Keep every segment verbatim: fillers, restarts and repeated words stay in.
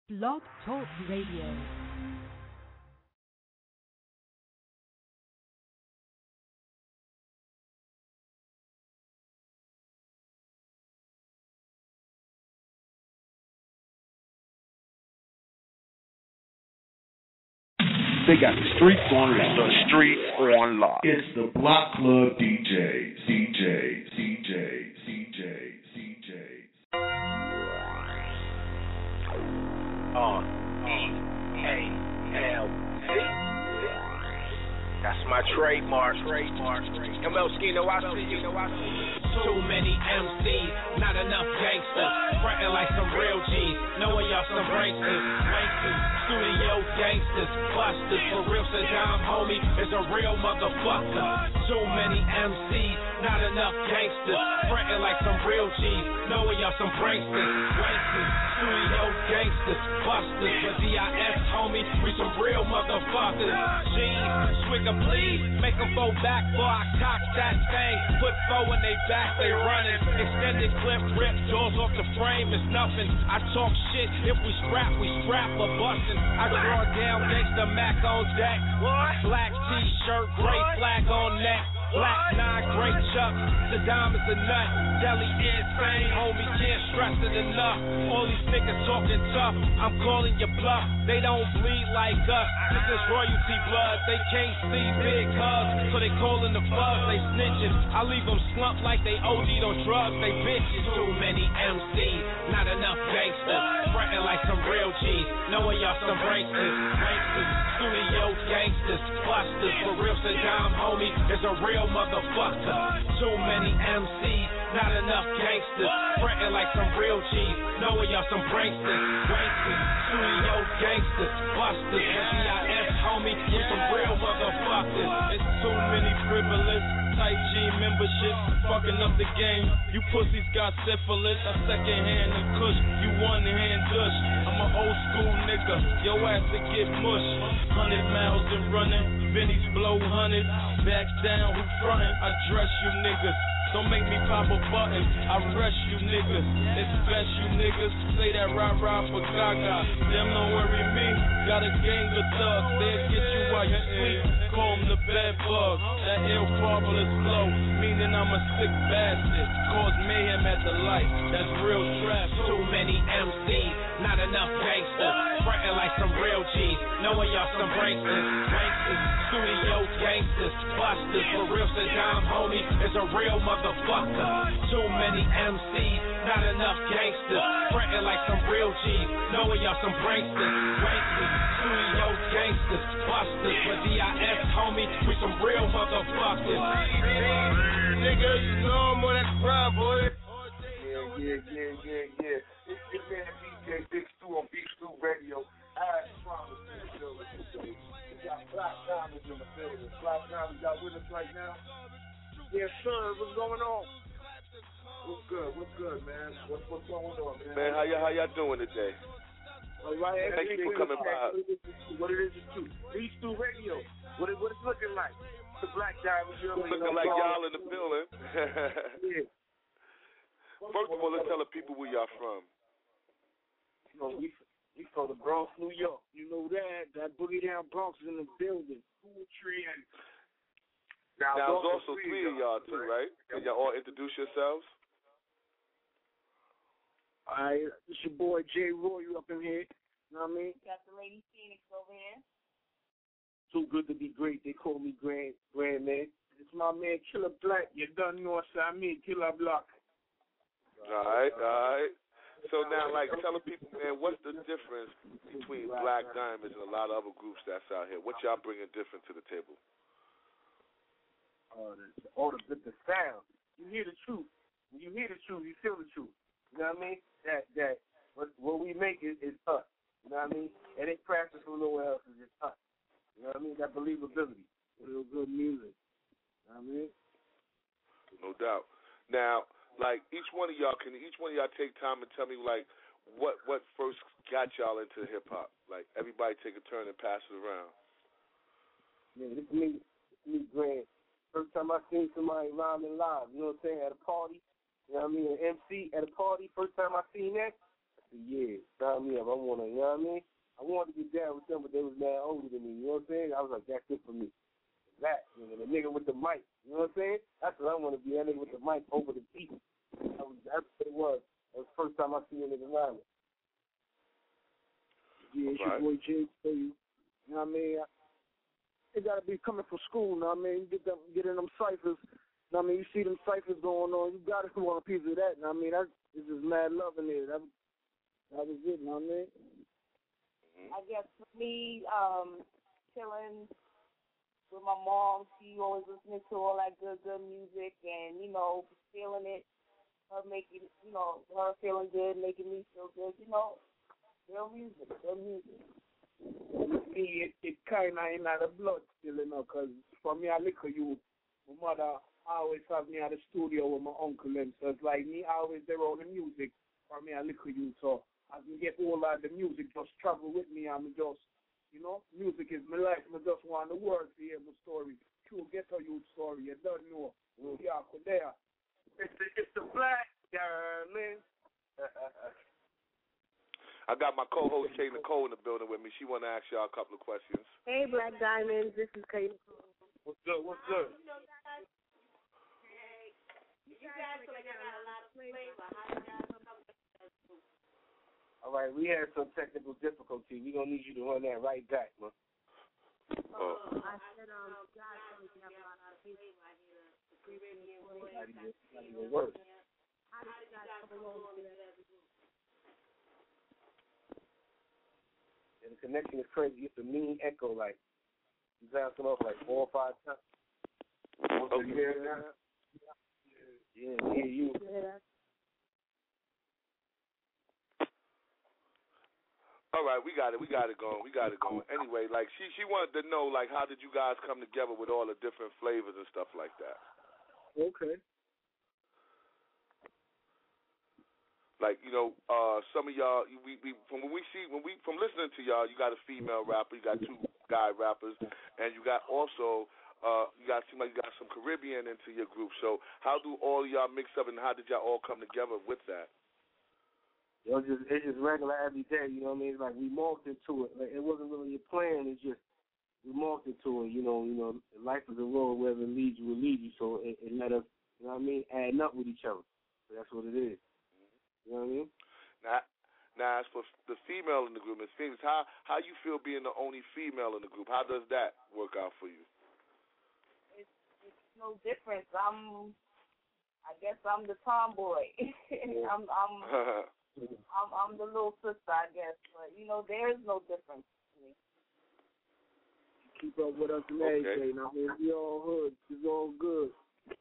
Blog Talk Radio. They got the streets on lock. The streets on lock. It's the Block Club D J, C J, C J, C J, C J. R E A L C. That's my trademark. Trademark. M L Skino, I see you. Too many M Cs, not enough gangsters. Frontin' like some real G's, knowing y'all some pranksters. Pranksters, studio gangsters, busters. For real, Saddam, homie, is a real motherfucker. Too many M Cs, not enough gangsters. Frontin' like some real G's, knowing y'all some pranksters. Pranksters, studio gangsters, busters. For D I S, homie, we some real motherfuckers. G's, swig a please, make them fall back, boy, I cock that thing. Put four in they back, they running. Extended clip, rip, jaws off the frame, it's nothing. I talk shit, if we scrap, we scrap or bustin'. I draw down, gangsta Mac on deck. Black t-shirt, gray flag on neck. Black nine, great chuck, Saddam is a nut. Deli insane, homie, can't stress it enough. All these niggas talking tough, I'm calling your bluff. They don't bleed like us, this is royalty blood. They can't see big hugs, so they calling the fuzz, they snitching. I leave them slumped like they O D'd on drugs, they bitches. Too many M Cs, not enough gangsters. Frontin' like some real G's, knowing y'all some pranksters. Pranksters, studio gangsters, busters. For real, Saddam, homie, is a real motherfucker. Too many M Cs, not enough gangsters. Frontin' like some real G's, knowing y'all some pranksters. Pranksters, studio gangsters, busters. For D I S, homie, we some real motherfuckers. It's too many frivolous type G memberships, fucking up the game. You pussies got syphilis, I second hand and kush, you one hand dush. I'm an old school nigga, your ass to get mush. Hundred miles and running, Benny's blow hundred. Back down, who frontin'? I dress you niggas. Don't make me pop a button, I rush you niggas. It's best you niggas say that rah-rah for Gaga. Them don't worry me, got a gang of thugs. They'll get you while you sleep, call them the bed bug. That ill marvelous flow, meaning I'm a sick bastard. Cause mayhem at the light, that's real trap. Too many M Cs, not enough gangsters. Frontin' like some real G's, knowing y'all some pranksters. Pranksters, studio gangsters, busters. For real, Saddam, homie, is a real motherfucker. Too many M Cs, not enough gangsters. Frontin' like some real G's, knowing y'all some pranksters. Pranksters, studio gangsters, busters. For D I S, homie, we some real motherfuckers. Nigga, you know I'm on that grind, boy. Yeah, yeah, yeah, yeah, yeah. It's your man D J Big Stu on Big Stu Radio. I promise you, we got Black Diamonds in the building. Black Diamonds, y'all with us right now? Yes, sir. What's going on? What's good? What's good, man? What's, what's going on, man? Man, how y'all how y'all doing today? All right, thank you for coming by. What it is is Stu. Big Stu Radio. What it what it's looking like? The Black Diamonds. You're looking like y'all in the building. Yeah. First of all, let's tell the people where y'all from. You know, we we from the Bronx, New York. You know that that boogie down Bronx is in the building. Cool tree and now, now there's also three of y'all too, right? Can y'all all introduce yourselves? All right, it's your boy Jay Roy, you up in here. You know what I mean? Got the Lady Phoenix over here. Too good to be great. They call me Grand Grand Man. It's my man Killer Black. You done know what I mean, Killer Black. All right, all right. So now, like, tell the people, man, what's the difference between Black Diamonds and a lot of other groups that's out here? What y'all bringing different to the table? Oh, the, oh, the, the sound. You hear the truth. When you hear the truth, you feel the truth. You know what I mean? That that what, what we make is, is us. You know what I mean? It ain't practice from nowhere else. It's just us. You know what I mean? That believability. Real good music. You know what I mean? No doubt. Now, like, each one of y'all, can each one of y'all take time and tell me, like, what what first got y'all into hip-hop? Like, everybody take a turn and pass it around. Man, this is me, this is me, Grant. First time I seen somebody rhyming live, you know what I'm saying, at a party. You know what I mean? An M C at a party, first time I seen that, for years. Sign me up. I want to, you know what I mean? I wanted to get down with them, but they was mad older than me. You know what I'm saying? I was like, that's it for me. That, nigga, the nigga with the mic. You know what I'm saying? That's what I want to be. That nigga with the mic over the beat. That was, that's what it was. That was the first time I seen a nigga live. Yeah, it's your boy Jay for you. You know what I mean? It got to be coming from school, you know what I mean? Get them, get in them ciphers. You know what I mean? You see them ciphers going on, you got to want a piece of that. You know what I mean? That's just mad love in there. That, that was it, you know what I mean? I guess for me, um, chilling with my mom, she always listening to all that good, good music and, you know, feeling it, her making, you know, her feeling good, making me feel good, you know. Real music, real music. You see, it, it kind of ain't out of blood still, you know, because for me, I look at you, my mother always have me at the studio with my uncle, and so it's like me always there on the music. For me, I look at you, so as we get all of the music, just travel with me, I'm just, you know, music is my life, I just want the world to hear my story. True ghetto youth story, you don't know. Mm. Yeah, there. It's the, it's the black darling. I got my co-host Kay Nicole in the building with me. She want to ask y'all a couple of questions. Hey, Black Diamonds. This is Kay Nicole. What's good? What's good? Hey, you guys feel like I got a lot of flavor. How you guys come to All right, we had some technical difficulty. We're going to need you to run that right back, man. Oh. I said, um, guys feel like you have a lot of flavor. I hear the Caribbean voice. Not even worse. How did you guys come along with that? And the connection is crazy. It's a mean echo, like, you bouncing off like four or five times. Okay. You hear that? Yeah, yeah, you. All right, we got it. We got it going. We got it going. Anyway, like, she she wanted to know, like, how did you guys come together with all the different flavors and stuff like that? Okay. Like, you know, uh, some of y'all, we, we from when we see when we from listening to y'all, you got a female rapper, you got two guy rappers, and you got also uh, you got seem like you got some Caribbean into your group. So how do all of y'all mix up, and how did y'all all come together with that? It was just it's just regular every day, you know what I mean? It's like we morphed into it. Like, it wasn't really a plan. It's just we morphed into it. You know, you know, life is a road, wherever it leads you, will lead you. So it, it let us, you know what I mean, adding up with each other. So that's what it is. You know what I mean? Now, now as for the female in the group, Miss Phoenix, how how you feel being the only female in the group? How does that work out for you? It's, it's no difference. I'm, I guess I'm the tomboy. I'm, I'm, I'm, I'm the little sister, I guess. But you know, there is no difference to me. Keep up with us and Okay. everything. I mean, we all hood. It's all good.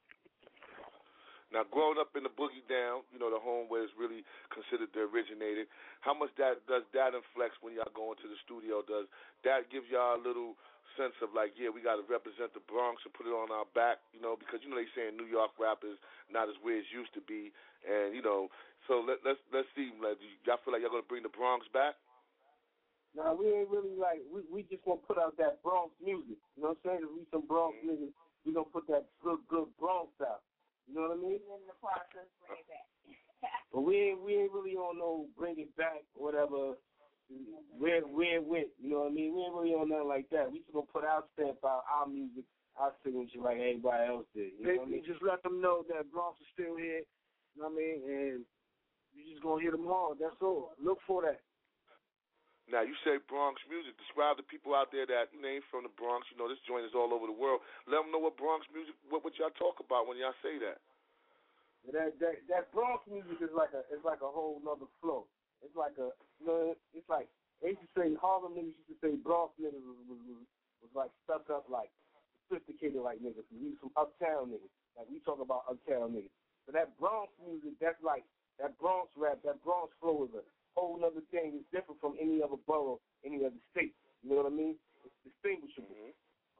Now, growing up in the Boogie Down, you know, the home where it's really considered the originator, how much that does that inflect when y'all go into the studio? Does that give y'all a little sense of like, yeah, we got to represent the Bronx and put it on our back, you know, because, you know, they saying New York rap is not as weird as used to be. And, you know, so let, let's let's see. Like, do y'all feel like y'all going to bring the Bronx back? No, we ain't really like, we, we just want to put out that Bronx music. You know what I'm saying? If we some Bronx Mm-hmm. niggas, we going to put that good, good Bronx out. You know what I mean? In the process, bring it back. But we ain't, we ain't really on no bring it back, whatever, where, where it went. You know what I mean? We ain't really on nothing like that. We just going to put our stamp out, our music, our signature like everybody else did. You know what I mean? Just let them know that Bronx is still here. You know what I mean? And you just going to hit them hard. That's all. Look for that. Now, you say Bronx music. Describe the people out there that you know, ain't from the Bronx. You know, this joint is all over the world. Let them know what Bronx music, what, what y'all talk about when y'all say that. That that that Bronx music is like a it's like a whole nother flow. It's like a you know it's like they used to say Harlem niggas used to say Bronx niggas was was, was, was like stuck up like sophisticated like niggas. We some uptown niggas. Like we talk about uptown niggas. So that Bronx music, that's like that Bronx rap, that Bronx flow is a whole other thing. It's different from any other borough, any other state. You know what I mean? It's distinguishable. Mm-hmm.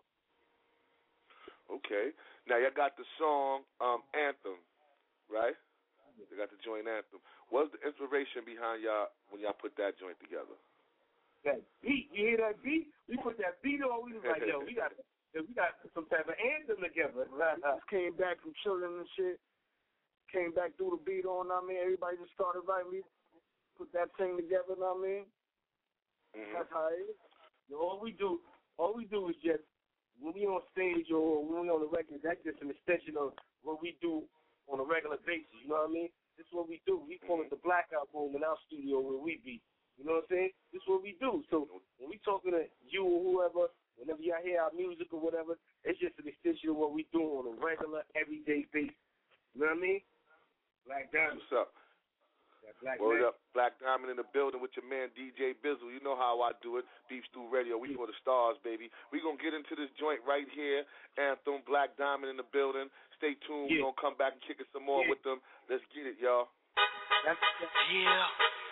Okay. Now y'all got the song um, Anthem, right? They got the joint Anthem. What's the inspiration behind y'all when y'all put that joint together? That beat, you hear that beat? We put that beat on. We was like, yo, we got we got some type of anthem together. Just came back from chilling and shit. Came back through the beat on. I mean, everybody just started right. We put that thing together, you know what I mean? Mm-hmm. That's how it is. You know, all we do, all we do is just, when we on stage or when we on the record, that's just an extension of what we do on a regular basis, you know what I mean? This is what we do. We call it the blackout room in our studio where we be. You know what I'm saying? This is what we do. So when we talking to you or whoever, whenever y'all hear our music or whatever, it's just an extension of what we do on a regular, everyday basis. You know what I mean? Black Diamond. What's up? Black Word man. up, Black Diamond in the building with your man D J Bizzle. You know how I do it. Beef Stew Radio. We for the stars, baby. We gonna get into this joint right here. Anthem, Black Diamond in the building. Stay tuned. Yeah. We gonna come back and kick it some more Yeah. with them. Let's get it, y'all. That's, that's, Yeah.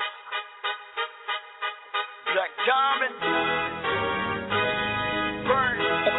Black Diamond. Burn.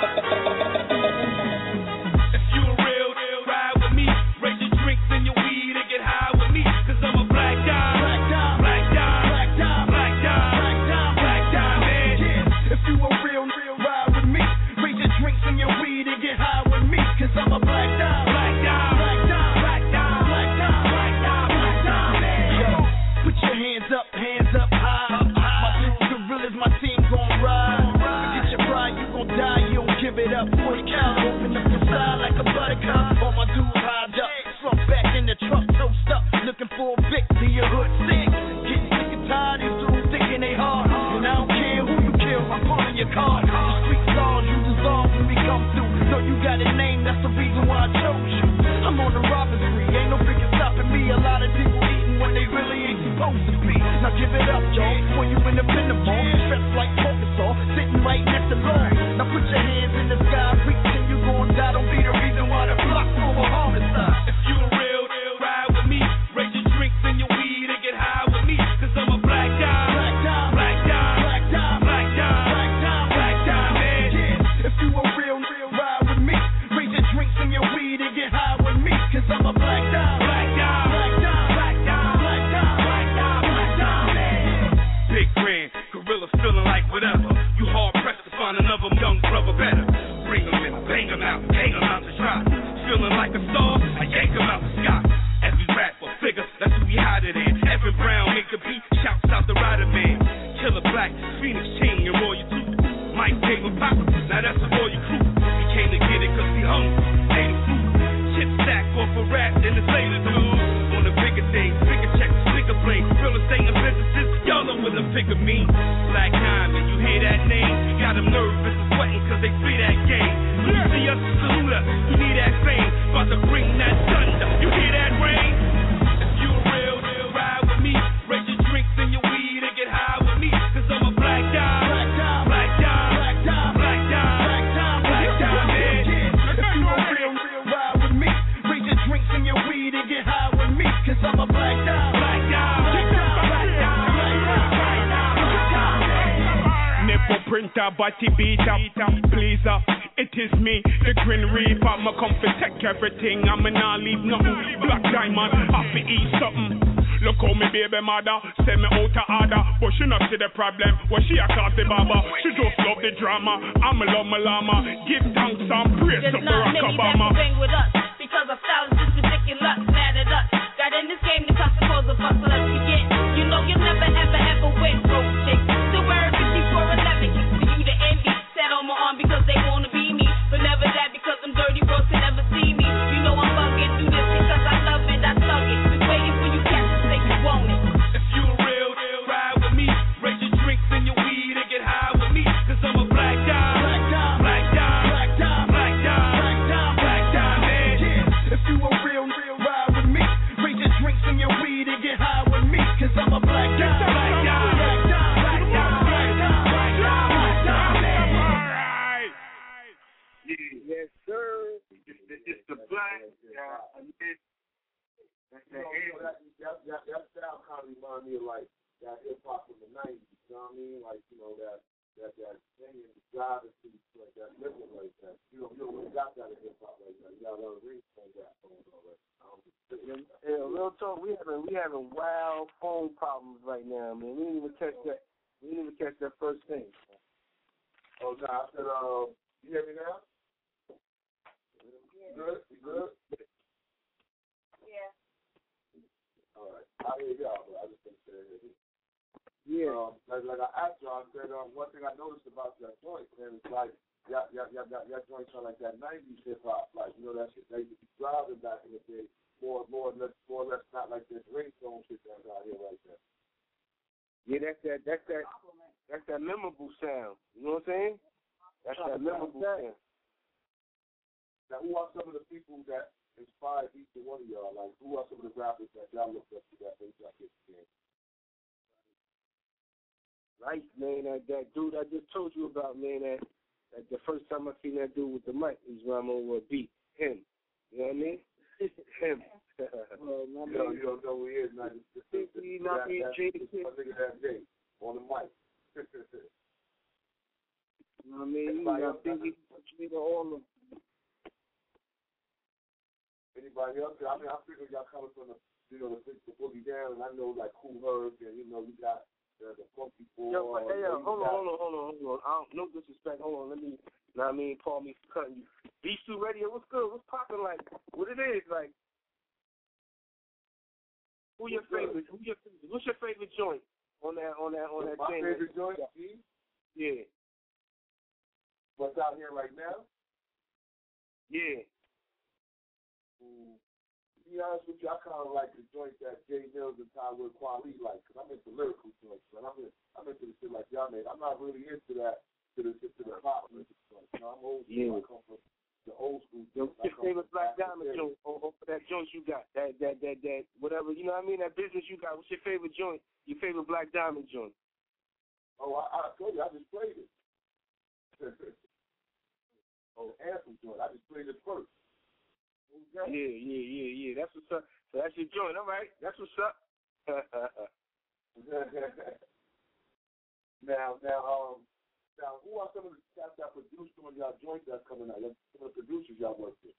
If you a real, real, ride with me. Raise your drinks and your weed and get high with me. Cause I'm a black dime. Black dime. Black dime. Black dime. Black dime. Black dime. Black dime, man. Yeah. If you a real, real, ride with me. Raise your drinks and your weed and get high with me. Cause I'm a black dime. Black dime. Black dime. Black dime. Black dime. Black dime. Black dime, man. Yo, put your hands up, hands up high. My dudes, gorillas, my team gon' ride. Forget your pride, you gon' die, you don't give it up. forty cal, open up your side like a buttercup. All my dudes hide up, slump back in the truck, toast up, looking for a victory, your hood sick. Getting sick and tired, these dudes thinking they hard. And I don't care who you kill, I'm calling your card. The street laws, you dissolve when we come through. Know you got a name, that's the reason why I chose you. I'm on the robbing spree, ain't no freaking stopping me. A lot of people eating when they really ain't supposed to be. Now give it up, y'all, when you in the pinball, stressed like Pokestall, sitting right next to Lord. Now put your hands in the sky, reach and you gon' die. Don't be the reason why the block full of homicide. If you a real, real, ride with me. Raise your drinks and your weed and get high with me. Cause I'm a black dime. Black dime. Black dime. Black dime. Black dime. Black dime. Black dime, man. Yeah. If you a real, real, ride with me. Raise your drinks and your weed and get high with me. Cause I'm a black dime. Black dime. Black dime. Black dime. Black dime. Black dime. Black dime, man. Big grand, gorillas feeling like whatever. You hard pressed to find another young brother better. Bring him in, bang him out, hang him out the shot. Feeling like a star, I yank him out the sky. Every rapper figure, that's who we hide it in. Evan Brown make a beat, shouts out the Rider Man. Killer Black, Phoenix King, and Royal Two. Mike gave him pop, now that's a Royal crew. He came to get it cause he hungry, ate the food. Chip stack off a rap, then the sailor dude. On the bigger things, bigger checks, bigger blame. Real estate and businesses, y'all know what the figure mean. Black Diamond, you hear that name? Got them nervous and sweating cause they see that game. When you see us, salute us, you need that fame. About to bring that thunder, you hear that rain? If you a real, real, ride with me. Raise your drinks and your weed and get high with me. Cause I'm a black dime. Black dime. Black dime. Black dime. Black dime. Black dime. Black dime, man. If you a real, real, ride with me. Raise your drinks and your weed and get high with me. Cause I'm a black dime. Black dime. Black dime. Black dime. Black dime. Black dime. Black dime, man. Nipple printer, body beater, pleaser. It is me, the Green Reaper. I'ma come to take everything. I'ma not leave nothing. Black Diamond, happy eat something. Look how me baby mother send me out of order, but she not see the problem when she a cause the baba. She just love the drama. I'm a love my llama. Give thanks and praise to Barack Obama. There's not many that can bang with us because of thousands is ridiculous. Mad at us. Got in this game to cause the cause of us. So let's begin. You know you'll never ever ever win, broke chick. Still wearing fifty-four eleven kicks for you to envy. Set on my arm because they wanna be me, but never that because I'm dirty bros can never see me. You know I'm bugging through this because I love it, I thug it. Been waiting for you cats to say you want it. If you a real, real, ride with me. Raise your drinks and your weed and get high with me. Cause I'm a black dime. Black dime. Black dime. Black dime. Black dime. Black dime. Black dime, man. Yeah. If you a real, real, ride with me. Raise your drinks and your weed and get high with me. Cause I'm a black dime. Black dime. Black dime. Black dime. Black dime. Black dime. Black dime, man. Alright. yeah, yes, sir. It's the, it's the black. Yeah, and it's, that's the you know, that, that, that, that style kind of remind me of like that hip hop from the nineties. You know what I mean? Like, you know, that that that singing, the driving seats, like that, living like that. You know, you don't really got that in hip hop like that. You got a lot of rings on that phone already. Um, yeah, real talk. We having we having wild phone problems right now, man. We didn't even catch that. We didn't even catch that first thing. Oh no, I said, uh, you hear me now? You good? You good? Yeah. All right. I hear y'all, but I just think that I said um, one thing I noticed about that joint, man, is like y'all, y'all, y'all, y'all, y'all joints sound like that nineties hip hop, like you know that shit they used to be driving back in the day, more, more, or less, more or less not like this ringtone shit that's out here right now. Yeah, that's that, that's that, that's that memorable sound. You know what I'm saying? That's that memorable sound. Now, who are some of the people that inspired each and one of y'all? Like, who are some of the rappers that y'all looked up to that made y'all get scared? Right, man, that, that dude I just told you about, man, that, that the first time I seen that dude with the mic, he's rhyming over a beat. Him. You know what I mean? Him. Well, you, know, you don't know who he is, not just that, that, nigga that day on the mic. You know what I mean? I think he all of them. Anybody else? I mean, I figure y'all coming from the, you know, the, the Boogie Down, and I know like Kool Herc, and you know, we got the, the Funky Boy. Yo, but, hey, yo, hold on, hold on, hold on, hold on. I don't, no disrespect. Hold on, let me. You know what I mean? Paul me for cutting you. Beast two Radio, what's good? What's popping? Like, what it is? Like, who your what's favorite? Who your what's your favorite joint on that on that on that My chain? favorite joint, Steve? Yeah. What's out here right now? Yeah. Mm, to be honest with you, I kind of like the joint that Jay Mills and Tyler Kweli like, because I'm into lyrical joints, but I'm, in, I'm into the shit like y'all made. I'm not really into that, to the, to the pop music joints. You know, I'm old school. Yeah. I come from the old school. Yo, what's your favorite Black Diamond joint? Or, or that joint you got? That, that, that, that, whatever, you know what I mean? That business you got. What's your favorite joint? Your favorite Black Diamond joint? Oh, I, I told you, I just played it. Oh, Anthem joint. I just played it first. Yeah, yeah, yeah, yeah. That's what's up. So that's your joint. All right. That's what's up. now, now, um, now, who are some of the cats that produced some of y'all joints that's coming out? Some of the producers y'all work with.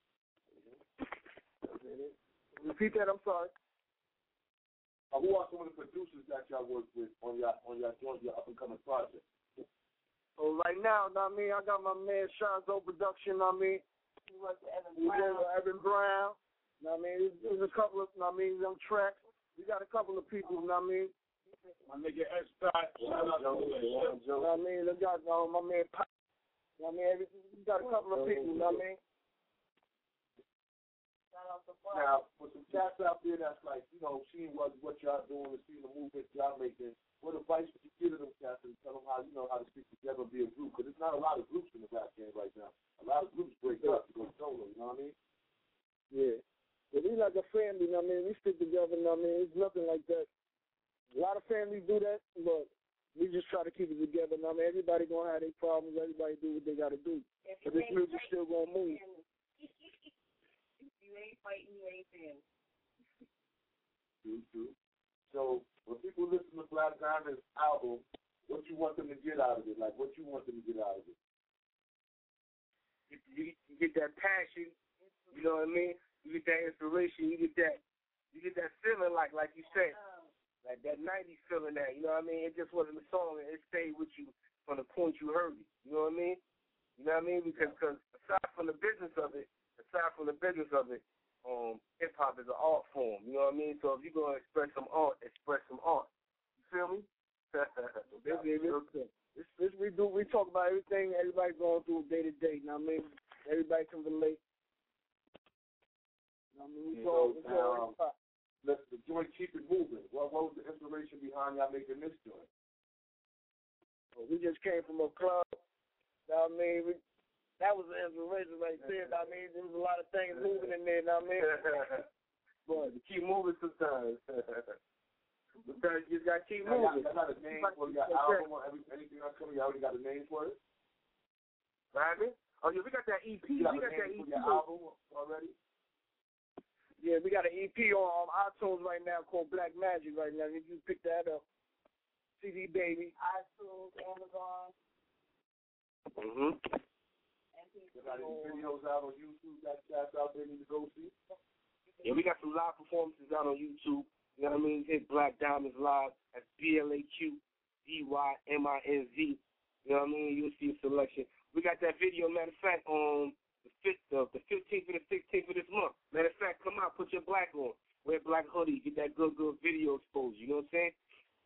Repeat that. I'm sorry. Uh, who are some of the producers that y'all work with on your on your joint, your up and coming project? Oh, right now, know what I mean, I got my man Shanzo Production. Know what I mean. He was Evan We Brown. did Evan Brown. Know what I mean, there's, there's a couple of, know what I mean, them tracks. We got a couple of people, know what I mean. My nigga S. Dot. Shout out to him. Know what I mean, they got uh, my man Pop. Know what I mean, every, we got a couple of people, know what I mean. Now, for some cats out there that's like, you know, seeing what what y'all doing and seeing the movement y'all making, what advice would you give to them cats and tell them how, you know, how to stick together and be a group? Because there's not a lot of groups in the rap game right now. A lot of groups break up to go solo, you know what I mean? Yeah. But we like a family, you know what I mean? We stick together, you know what I mean? It's nothing like that. A lot of families do that, but we just try to keep it together, you know what I mean? Everybody going to have their problems. Everybody do what they got to do. But this music still going to move. You ain't fighting, you ain't family. True, true. So, when people listen to Black Diamond's album, what you want them to get out of it? Like, what you want them to get out of it? You, you, you get that passion, you know what I mean? You get that inspiration, you get that, you get that feeling like, like you said, like that nineties feeling that, you know what I mean? It just wasn't a song, and it stayed with you from the point you heard it, you know what I mean? You know what I mean? Because cause aside from the business of it, aside from the business of it, um, hip hop is an art form. You know what I mean? So if you're gonna express some art, express some art. You feel me? this, this, this, this we do. We talk about everything everybody's going through day to day. You know what I mean? Everybody can relate. You know what I mean? We yeah, talk, so, we talk um, let the joint keep it moving. What, what was the inspiration behind y'all making this joint? Well, we just came from a club. You know what I mean? We, That was an inspiration right there. I mean, there was a lot of things moving in there. I mean, but you keep moving sometimes. Because you got to keep moving. Y'all got a name for your album or every, anything that's coming? You already got a name for it? Right? Oh, yeah, we got that E P. You got we got a name that E P. for your album already? Yeah, we got an E P on um, iTunes right now called Black Magic right now. If you pick that up, C D Baby. iTunes, Amazon. Mm-hmm. You got any videos out on YouTube that cats out there need to go see? Yeah, we got some live performances out on YouTube. You know what I mean? Hit Black Diamonds Live. That's B L A Q D Y M I N Z. You know what I mean? You'll see a selection. We got that video, matter of fact, on the fifth of the fifteenth and the sixteenth of this month. Matter of fact, come out, put your black on. Wear black hoodie, get that good, good video exposed. You know what I'm saying?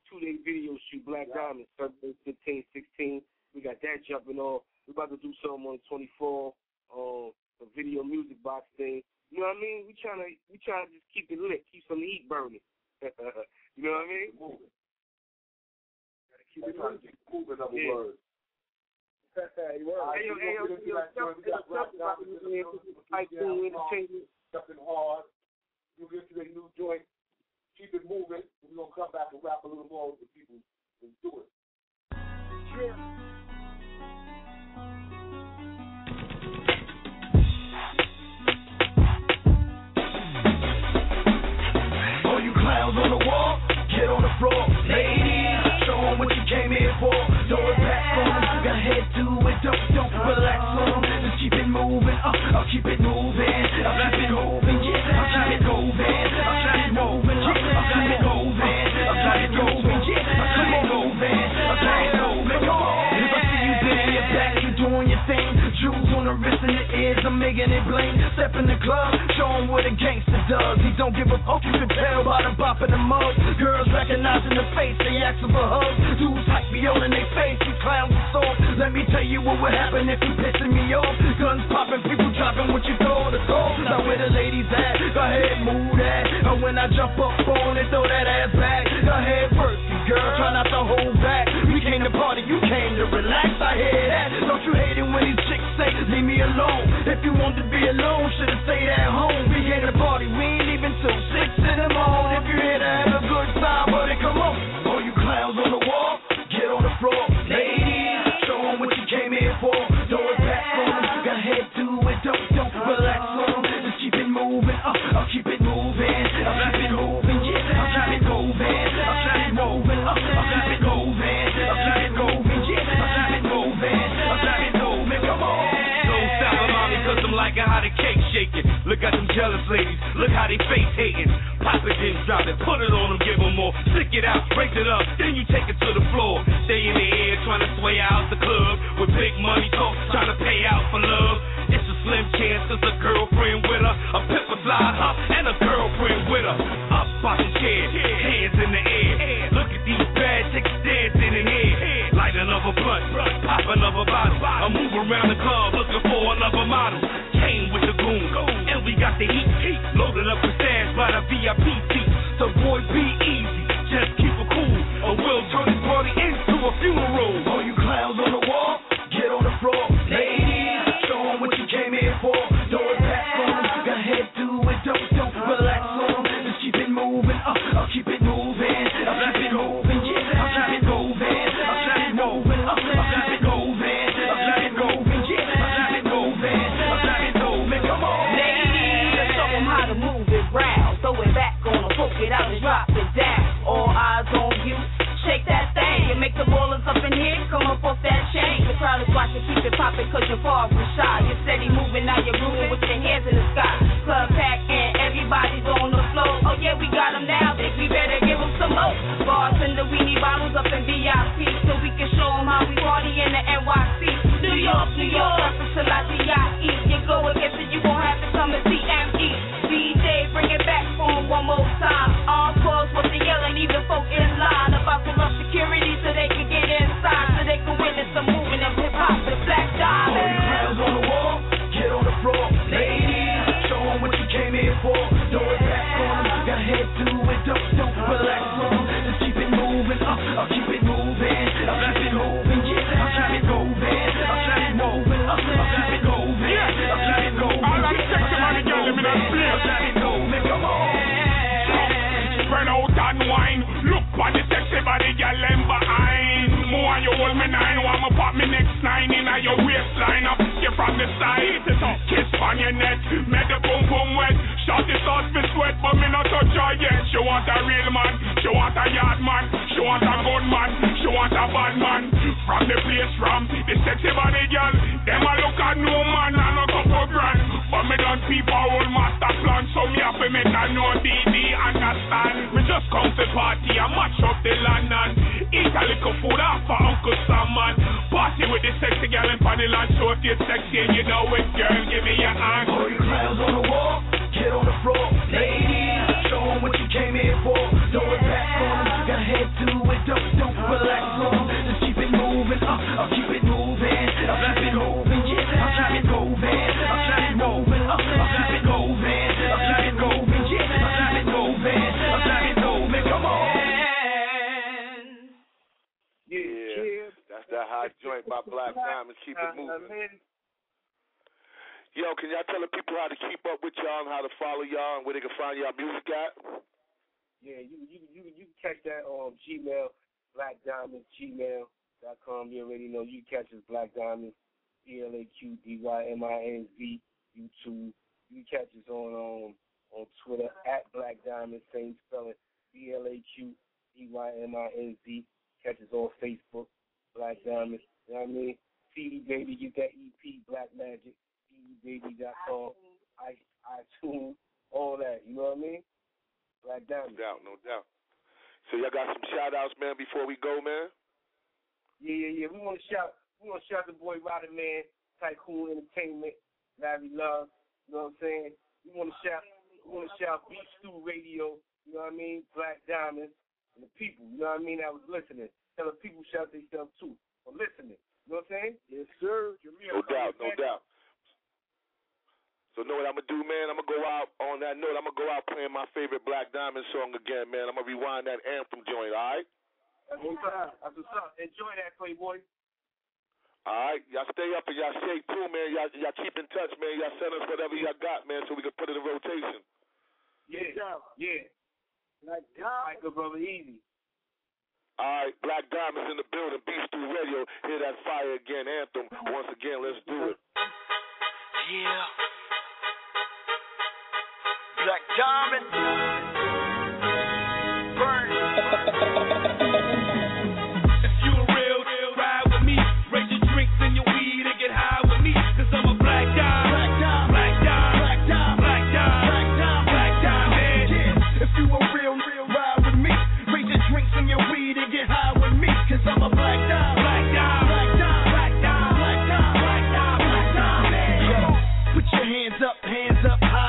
two-day video shoot, Black yeah. Diamond, Sunday, fifteen, sixteen. We got that jumping on. We about to do something on the twenty-fourth, um, a video music box thing. You know what I mean? We trying to we trying to just keep it lit, keep some heat burning. You know what I mean? Moving. Gotta keep it moving. Moving, other yeah. words. Hey, yo, hey, yo, yo, yo, something hard. You'll get to a new joint. Keep it moving. We're gonna come back and rap a little more with the people and do it. Sure. All you clowns on the wall, get on the floor, ladies. Show them what you came here for. Throw it back on them. You got head to it. Don't, don't relax on them. Just keep it moving. Uh, I'll keep it moving. I'll keep it moving. Yeah, I'll keep it moving. I'll keep it moving. Yeah, I'll keep it moving. I'll keep it moving. Yeah, I'll keep it moving. I'll keep it moving. Come on. If I see you bending your back, you doing your thing. Jewels on the wrist and the ears, I'm making it bling. Step in the club, show him what a gangster does. He don't give a fuck, you can tell by the bop in the mug. Girls recognizing the face, they asking for hugs. Dudes hype me on in their face, these clowns are soft. Let me tell you what would happen if you pissing me off. Guns popping, people dropping what you throw the call. Now where the ladies at? Go ahead, move that. And when I jump up on it, throw that ass back. Go ahead, work you, girl, try not to hold back. We came to party, you came to relax. I hear that. Don't you hate it when these chicks say, leave me alone. If you want to be alone, should've stayed at home. We came to party, we ain't leaving till six in the morning. If you're here to have a good time, buddy, come on. All you clowns on the wall, get on the floor, ladies. Show them what you came here for. Throw it back on them. You got head to it. Don't, don't relax on them. Just keep it moving. Uh, I'll keep it moving. I'll keep it moving. Yeah, I'll keep it moving. I'll keep it moving. Uh, I'll keep it moving. I'll keep it moving. Yeah, I'll keep it moving. I'll keep it moving. Come on. Don't stop, mommy, cause I'm liking how the cake shaking. Look at them jealous ladies. Look how they face hating. Pop it, then drop it. Put it on them, give them more. Stick it out, break it up. Then you take it to the floor. Stay in the air, trying to sway out the club. With big money talk, trying to pay out for love. It's a slim chance, there's a girlfriend with her. A pimp will slide her, and a girlfriend with her. Up by the chair, hands in the air. Look at these bad chicks dancing in here. Light another blunt, pop another bottle. I move around the club looking for another model. Came with the goon, and we got the heat. Loaded up with stash by the V I P seat. So boy, be easy, just keep it cool, or we'll turn this party into a funeral. All you clowns on the wall, get on the floor, ladies. Show them what you came here for. Throw it back on them. You got head to it. Don't, don't relax on them. Just keep it moving. Uh, I'll keep it moving. I'll keep it moving. Yeah, I'll keep it moving. I'll keep it moving. Uh, I'll keep it moving. I'll keep it moving. Yeah, I'll keep it moving. I'll keep it moving. Come on, ladies, show them how to move it round. Throw it back on them. Poke it out and drop it down. All eyes on you. Shake that thing and make the ballers up in here come up off that chain. The crowd is watching, keep it popping cause you're far from shy. You're steady moving, now you're grooving with your hands in the sky. Club pack and everybody's on the floor. Oh yeah, we got them now, think we better give them some more. Bartender, we need bottles up in V I P so we can show them how we party in the N Y C. New York, New York, reference to la D I E. You go against it, you won't have to come and C M E. D J, bring it back for them one more time. All pause with the yelling, even folk in line. About to rush security so they can get inside, so they can witness the movement of hip hop and Black Diamond. All you clowns on the wall, get on the floor, ladies. Show them what you came here for. Throw it back on them. You got head to it. Don't, don't relax on them. Just keep it moving. Uh, I'll keep it moving. I'll keep it moving. Yeah, I'll keep it moving. I'll keep it moving. Uh, I'll keep it moving. I'll keep it moving. All I'm checking on the girl, let me not play. I'll keep it moving. Come on. Spread out and wine. Look on the sexy body, girl, them behind. More you hold me nine, want me pop me next nine in your waistline. Up you from the side, kiss on your neck, make the boom boom wet. Shot the sauce me sweat, but me not touch her yet. She want a real man, she want a yard man, she want a gun man, she want a bad man. From the place from the sexy body girl, them a look at no man and a couple grand. But me done people whole master plan, so me have to make a no D D understand. Me just come to party and match up the land and eat a little food off for Uncle Sam man. Party with the sexy girl in panel and show if you're sexy and you know it, girl, give me your hand. All you clowns on the wall, get on the floor, ladies. Show them what you came here for. Throw it back on them. You got head to it. Uh, I'll keep it moving. I'll keep it moving. Yeah, I'll keep it moving. I'll keep it moving. Uh, I'll keep it moving. I'll keep it moving. Yeah, I'll keep it moving. I'll keep it moving. Come on. Yeah, yeah. That's that hot joint by Black Diamond. Keep it moving. Yo, can y'all tell the people how to keep up with y'all and how to follow y'all and where they can find y'all music at? Yeah, you you you you can catch that on Gmail, Black Diamond, gmail dot com. You already know you can catch us Black Diamond, B L A Q D Y M I N Z, YouTube. You can catch us on um on Twitter at Black Diamond, same spelling, B L A Q D Y M I N Z. Catch us on Facebook, Black Diamond. You know what I mean? C D Baby, get that E P, Black Magic. baby dot com, iTunes, all that, you know what I mean? Black Diamond. No doubt, no doubt. So y'all got some shout outs, man, before we go, man? Yeah, yeah, yeah. We wanna shout we wanna shout the boy Ryder Man, Tycoon Entertainment, Larry Love, you know what I'm saying? We wanna shout we wanna shout Beat Stew Radio, you know what I mean, Black Diamond, and the people, you know what I mean, that was listening. Tell the people shout themselves too for listening. You know what I'm saying? Yes, sir. No doubt, no doubt. So know what I'm going to do, man? I'm going to go out on that note. I'm going to go out playing my favorite Black Diamond song again, man. I'm going to rewind that anthem joint, all right? That's what's up. That's what's up. Enjoy that, Playboy. All right. Y'all stay up and y'all stay tuned, man. Y'all, y'all keep in touch, man. Y'all send us whatever y'all got, man, so we can put it in rotation. Yeah. Yeah. Black Diamond. Good brother, easy. All right. Black Diamond's in the building. Beast Stew Radio. Hear that fire again anthem. Once again, let's do it. Yeah. Black Diamond, burn. If you a real, real, ride with me. Raise your drinks and your weed and get high with me. Cause I'm a black diamond, black diamond, black diamond, black diamond, black diamond, black diamond. Yeah. If you a real, real, ride with me. Raise your drinks and your weed and get high with me. Cause I'm a black diamond, black diamond, black diamond, black diamond, black diamond, black diamond, black diamond. Yo, put your hands up, hands up high.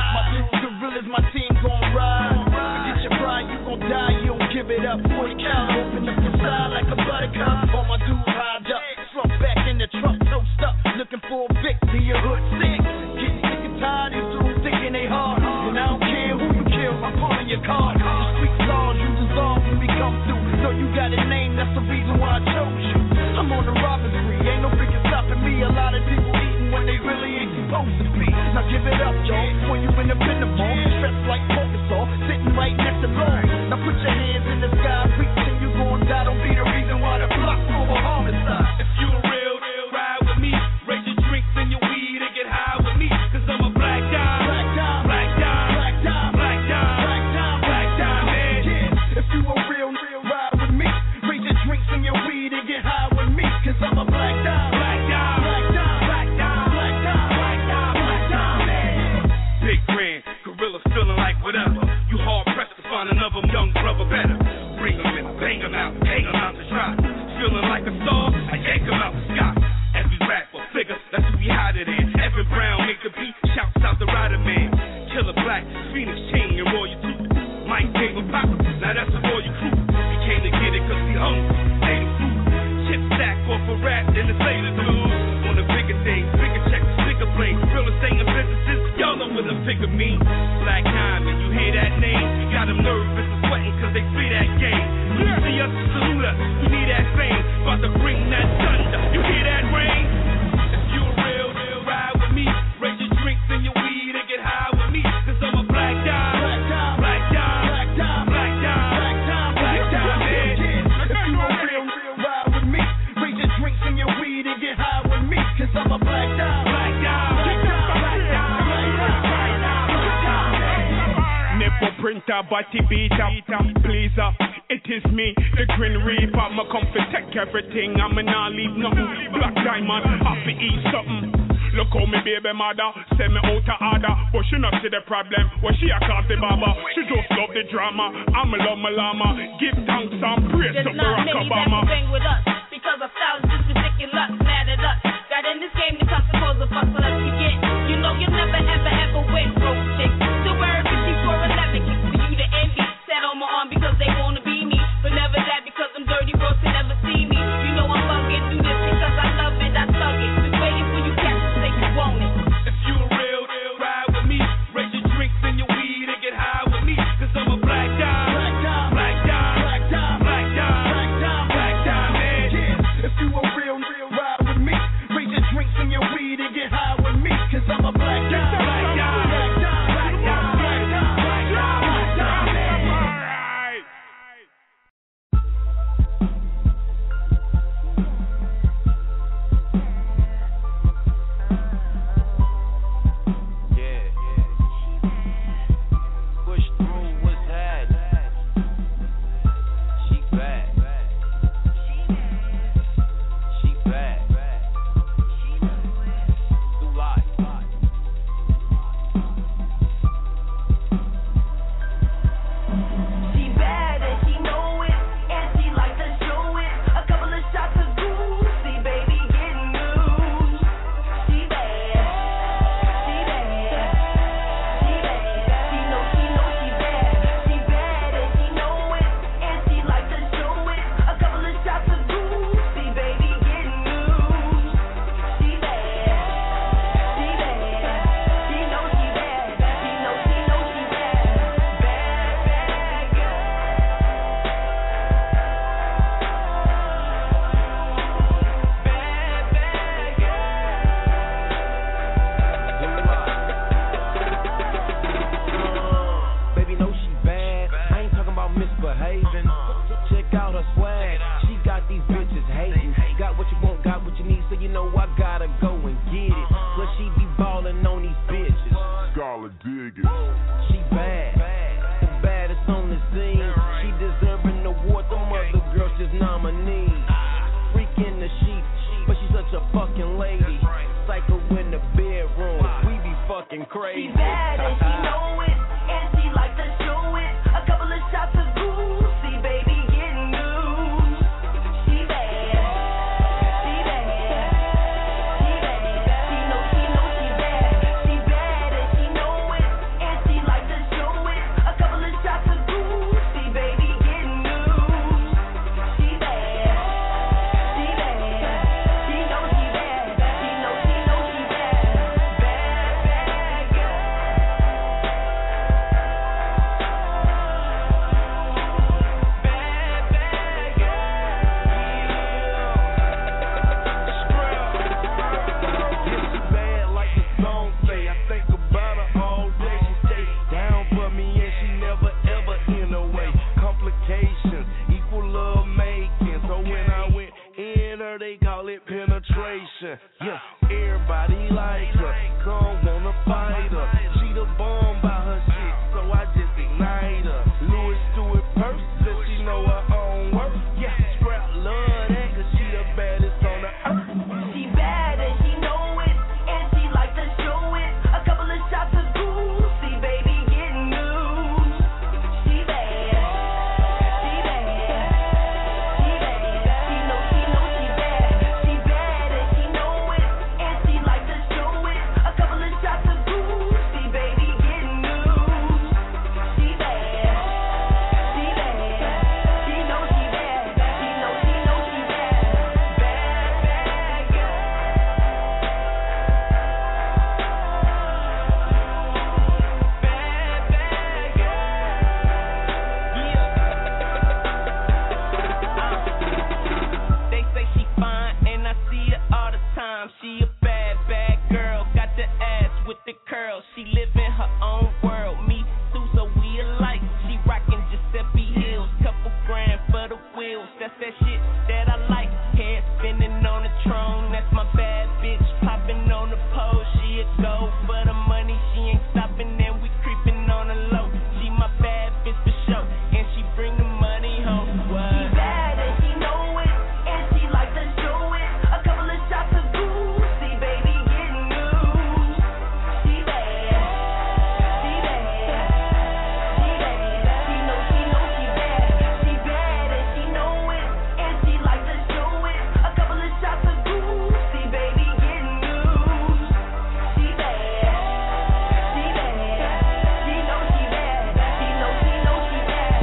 My team gon' ride. Forget your pride, you gon' die, you don't give it up. forty cal, open up your side like a buttercup. All my dudes hide up, slump back in the truck, toast up, looking for a victory, your hood sick. Getting sick and tired, these dudes thinking they hard. And I don't care who you kill, I'm pulling your card. The street laws, you dissolve when we come through. Know you got a name, that's the reason why I chose you. I'm on the robbing spree, ain't no freaking stopping me. A lot of people eating when they really ain't supposed to be. Now give it up, y'all, when you in the pinnacle. Stressed like Pokestall, sitting right next to Lord. Now put your hands in the sky, preaching you gon' die. Don't be the reason why the block's over homicide. If you a real, real, ride with me. Raise your drinks and your weed and get high with me. Cause I'm a black diamond, black diamond, black diamond, black diamond, black diamond, black diamond, black diamond. Yeah, if you a real, real, ride with me. Raise your drinks and your weed and get high with me. Cause I'm a black diamond, black diamond, black diamond, black diamond, black diamond, black diamond, black diamond. Big grand, gorillas feeling like whatever. You hard pressed to find another young brother better. Bring him in, bang him out, hang him out to dry. Feeling like a star, I yank him out the sky. Every rapper, figure, that's who we hide it in. Evan Brown, make the beat, shouts out the Rider Man. Killer Black, Phoenix Chain, and Royal Two. Mike gave him pop, now that's a Royal Crew. He came to get it cause he hungry, ate the food. Chip stack off a rap, then the Sailor Dudes. On the bigger things, bigger checks, bigger blame. Real estate and businesses, y'all know what the figure mean. Black Diamond, you hear that name? You got them nervous and sweating cause they play that game. When you see us, salute us, we need that fame. About to bring that thunder, you hear that rain? If you a real, real, ride with me. Raise your drinks and your weed and get high with me. Cause I'm a black diamond, black diamond, black diamond, black diamond, black diamond, black diamond. If you a real, real, ride with me. Raise your drinks and your weed and get high with me. Cause I'm a black diamond, black diamond, black diamond, black diamond, black diamond, black diamond. Nipple printer, body beater, pleaser. It is me, the Green Reaper. I'ma come to take everything. I'ma not leave nothing. Black Diamond, happy eat something. Look how me baby mother send me out of order, but she not see the problem when she a cause the baba. She just love the drama. I'm a love my llama. Give thanks and praise to Barack Obama. There's not many that can bang with us because of thousands just ridiculous, mad at us. Got in this game to come suppose the fuck for us to get. You know you never ever ever win, broke chicks. Still wearing fifty-four eleven kicks for you to envy. Sat on my arm because they wanna be me, but never that because them dirty bros can never see me. You know I'm bugging. got what you want, got what you need, so you know I gotta go and get it. Plus she be ballin' on these bitches. Scholar dig it. She bad, the baddest on the scene. She deserving the award, them other girls just nominees. Freak in the sheet, but she's such a fucking lady. Psycho in the bedroom, we be fucking crazy. She bad and she know it, and she like to show it. A couple of shots of Goosey, baby, getting loose. She bad, she bad, she bad. She know, she know she bad. She bad and she know it, and she like to show it. A couple of shots of Goosey, baby, getting loose. She bad, she bad. She know she bad. She know, she know she bad. Bad, bad girl. Bad, bad girl. Yeah, she bad like the song say. I think about her all day. She stay down for me and she never ever in a way. Complications equal love making. So when I went in her, they call it penetration. Yeah, everybody likes her. Some wanna fight her. She the bomb by her shit, so I just ignite her. Louis Stewart purse says she know her own worth. Yeah, Strap love that 'cause she the baddest on the earth. She bad and she know it, and she like to show it. A couple of shots of Goosey, baby, getting loose. She bad, she bad, she bad. She know, she know she bad. She bad and she know it, and she like to show it. A couple of shots of Goosey, baby, getting loose. She bad, she bad. She know she bad. She know, she know she bad. Bad, bad girl. Bad, bad girl. Yeah. They say she fine, and I see her all the time. She a bad, bad girl, got the ass with the curls. She live in her own world, me too, so we alike. She rockin' Giuseppe Hills, couple grand for the wheels. That's that shit that I like. Head spinning on the throne, that's my bad bitch. Popping on the pole, she a go for the money. She ain't stopping, and we creeping on the low. She my bad bitch for show, and she bring the money home. What? She bad and she know it, and she like to show it. A couple of shots of Goosey, baby, getting loose. She bad, she bad, she bad. She know, she know she bad. She bad and she know it, and she like to show it. A couple of shots of Goosey, baby, getting loose. She bad, she bad. She know she bad. She know, she know she bad.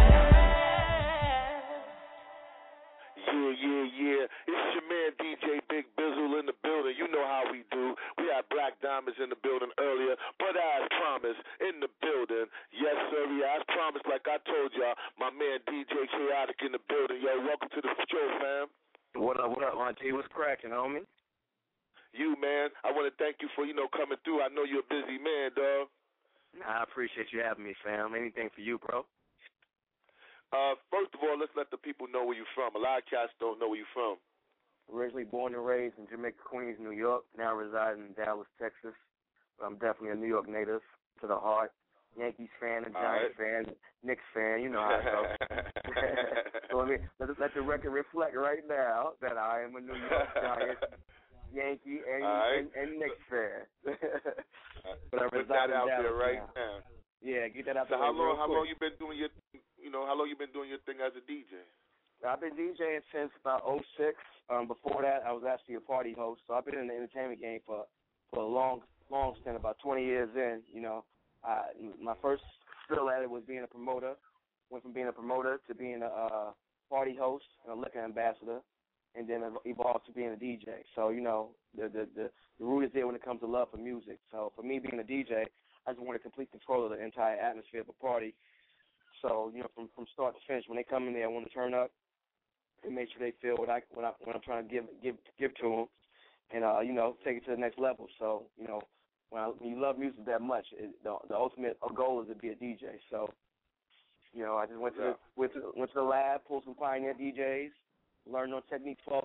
Yeah, yeah, yeah. It's your man D J Big Bizzle in the building. You know how we do. We had Black Diamonds in the building earlier, but as promised, in the building. Yes, sir. Yeah, as promised, like I told y'all, my man D J Chaotic in the building. Yo, welcome to the show, fam. What up, what up, Auntie? What's cracking, homie? You, man, I want to thank you for, you know, coming through. I know you're a busy man, dog. Nah, I appreciate you having me, fam. Anything for you, bro. Uh, first of all, let's let the people know where you're from. A lot of cats don't know where you're from. Originally born and raised in Jamaica, Queens, New York. Now residing in Dallas, Texas. But I'm definitely a New York native to the heart. Yankees fan, a Giants fan, Knicks fan. You know how it goes. So let me let, let the record reflect right now that I am a New York Giants, Yankee, and, right. and, and Knicks fan. But I Put reside that in out Dallas there right now. now. Yeah, get that out So there. how long? How long you been doing your? You know, how long you been doing your thing as a D J? I've been DJing since about oh six. Um, before that, I was actually a party host. So I've been in the entertainment game for for a long, long stint, about twenty years in. You know, I, my first skill at it was being a promoter. Went from being a promoter to being a uh, party host and a liquor ambassador, and then evolved to being a D J. So you know, the the the, the root is there when it comes to love for music. So for me, being a D J, I just wanted complete control of the entire atmosphere of a party. So you know, from from start to finish, when they come in there, I want to turn up and make sure they feel what I what I what I'm trying to give give give to them, and uh, you know, take it to the next level. So you know, when, I, when you love music that much, it, the the ultimate goal is to be a D J. So you know, I just went to yeah. the, went to went to the lab, pulled some Pioneer D Js, learned on Technique twelve hundreds,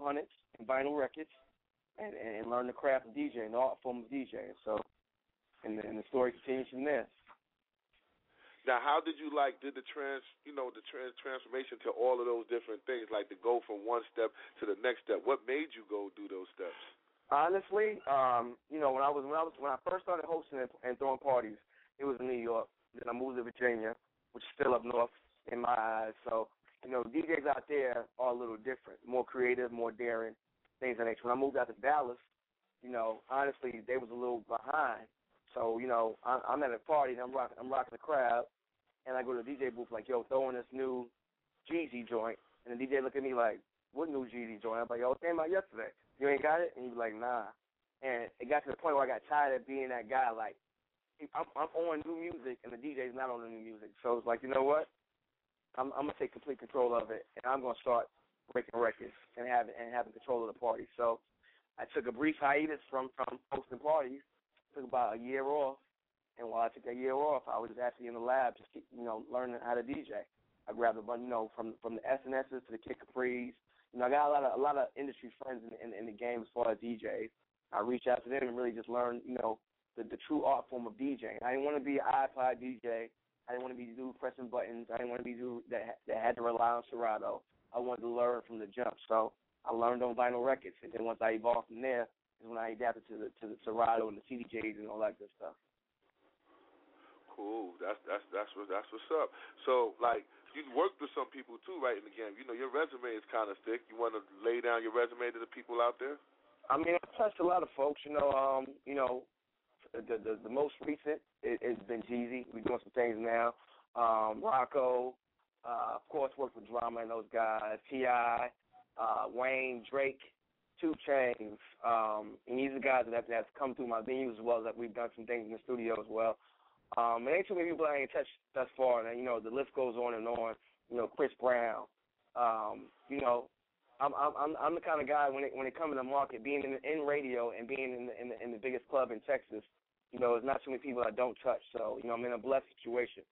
and vinyl records, and, and learn the craft of DJing, the art form of DJing. So, and the, and the story continues from there. Now, how did you like did the trans you know the trans transformation to all of those different things, like to go from one step to the next step? What made you go do those steps? Honestly, um, you know, when I was when I was when I first started hosting and, and throwing parties, it was in New York. Then I moved to Virginia, which is still up north in my eyes. So, you know, D Js out there are a little different, more creative, more daring, things of that nature. When I moved out to Dallas, you know, honestly, they was a little behind. So, you know, I'm, I'm at a party and I'm rocking, I'm rocking the crowd, and I go to the D J booth like, yo, throw in this new Jeezy joint, and the D J look at me like, what new Jeezy joint? I'm like, yo, it came out yesterday. You ain't got it? And he was like, nah. And it got to the point where I got tired of being that guy. Like, I'm, I'm on new music, and the D J's not on the new music. So it's like, you know what? I'm, I'm gonna take complete control of it, and I'm gonna start breaking records and having and having control of the party. So I took a brief hiatus from from hosting parties. Took about a year off, and while I took a year off, I was actually in the lab just keep, you know, learning how to D J. I grabbed a bunch, you know, from from the S N S's to the Kid Capri's. You know, I got a lot of a lot of industry friends in, in, in the game as far as D Js. I reached out to them and really just learned, you know, the, the true art form of DJing. I didn't want to be an iPod D J. I didn't want to be the dude pressing buttons. I didn't want to be the dude that that had to rely on Serato. I wanted to learn from the jump. So I learned on vinyl records, and then once I evolved from there, is when I adapted to the to the Serato and the C D Js and all that good stuff. Cool. That's that's that's what that's what's up. So like you worked with some people too, right, in the game. You know, your resume is kind of thick. You want to lay down your resume to the people out there? I mean, I've touched a lot of folks. You know, um, you know, the the, the most recent it, it's been Jeezy. We're doing some things now. Um, Rocco, uh, of course, worked with Drama and those guys. T I, uh, Wayne, Drake. Two Chains, um, and these are guys that that's come through my venues as well as that we've done some things in the studio as well. Um, and ain't too many people I ain't touched thus far, and you know the list goes on and on. You know, Chris Brown. Um, you know, I'm I'm I'm the kind of guy when it when it comes to the market, being in, in radio and being in the, in the in the biggest club in Texas. You know, there's not too many people I don't touch. So you know, I'm in a blessed situation.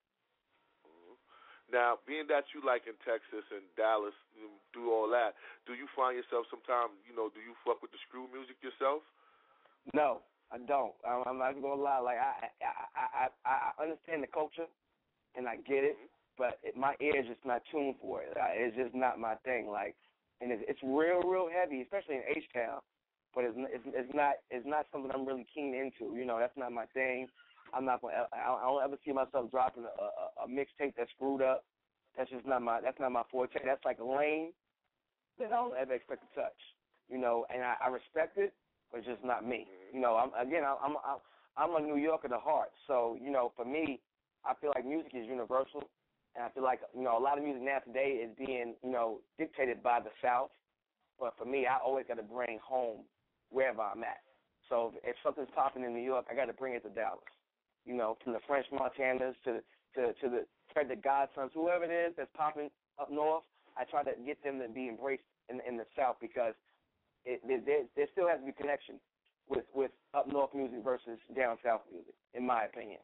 Now, being that you like in Texas and Dallas, you do all that, do you find yourself sometimes, you know, do you fuck with the screw music yourself? No, I don't. I'm, I'm not even gonna lie. Like I, I, I, I understand the culture, and I get it, mm-hmm. but it, my ear is just not tuned for it. It's just not my thing. Like, and it's, it's real, real heavy, especially in H-Town. But it's, it's, it's not, it's not something I'm really keen into. You know, that's not my thing. I'm not gonna. I don't ever see myself dropping a, a, a mixtape that's screwed up. That's just not my. That's not my forte. That's like a lane that I don't ever expect to touch. You know, and I, I respect it, but it's just not me. You know, I'm again. I'm I'm I'm a New Yorker at heart. So you know, for me, I feel like music is universal, and I feel like you know a lot of music now today is being you know dictated by the South. But for me, I always got to bring home wherever I'm at. So if, if something's popping in New York, I got to bring it to Dallas. You know, from the French Montanas to to to the Fred the Godsons, whoever it is that's popping up north, I try to get them to be embraced in, in the South because it, there, there still has to be connection with, with up north music versus down south music, in my opinion.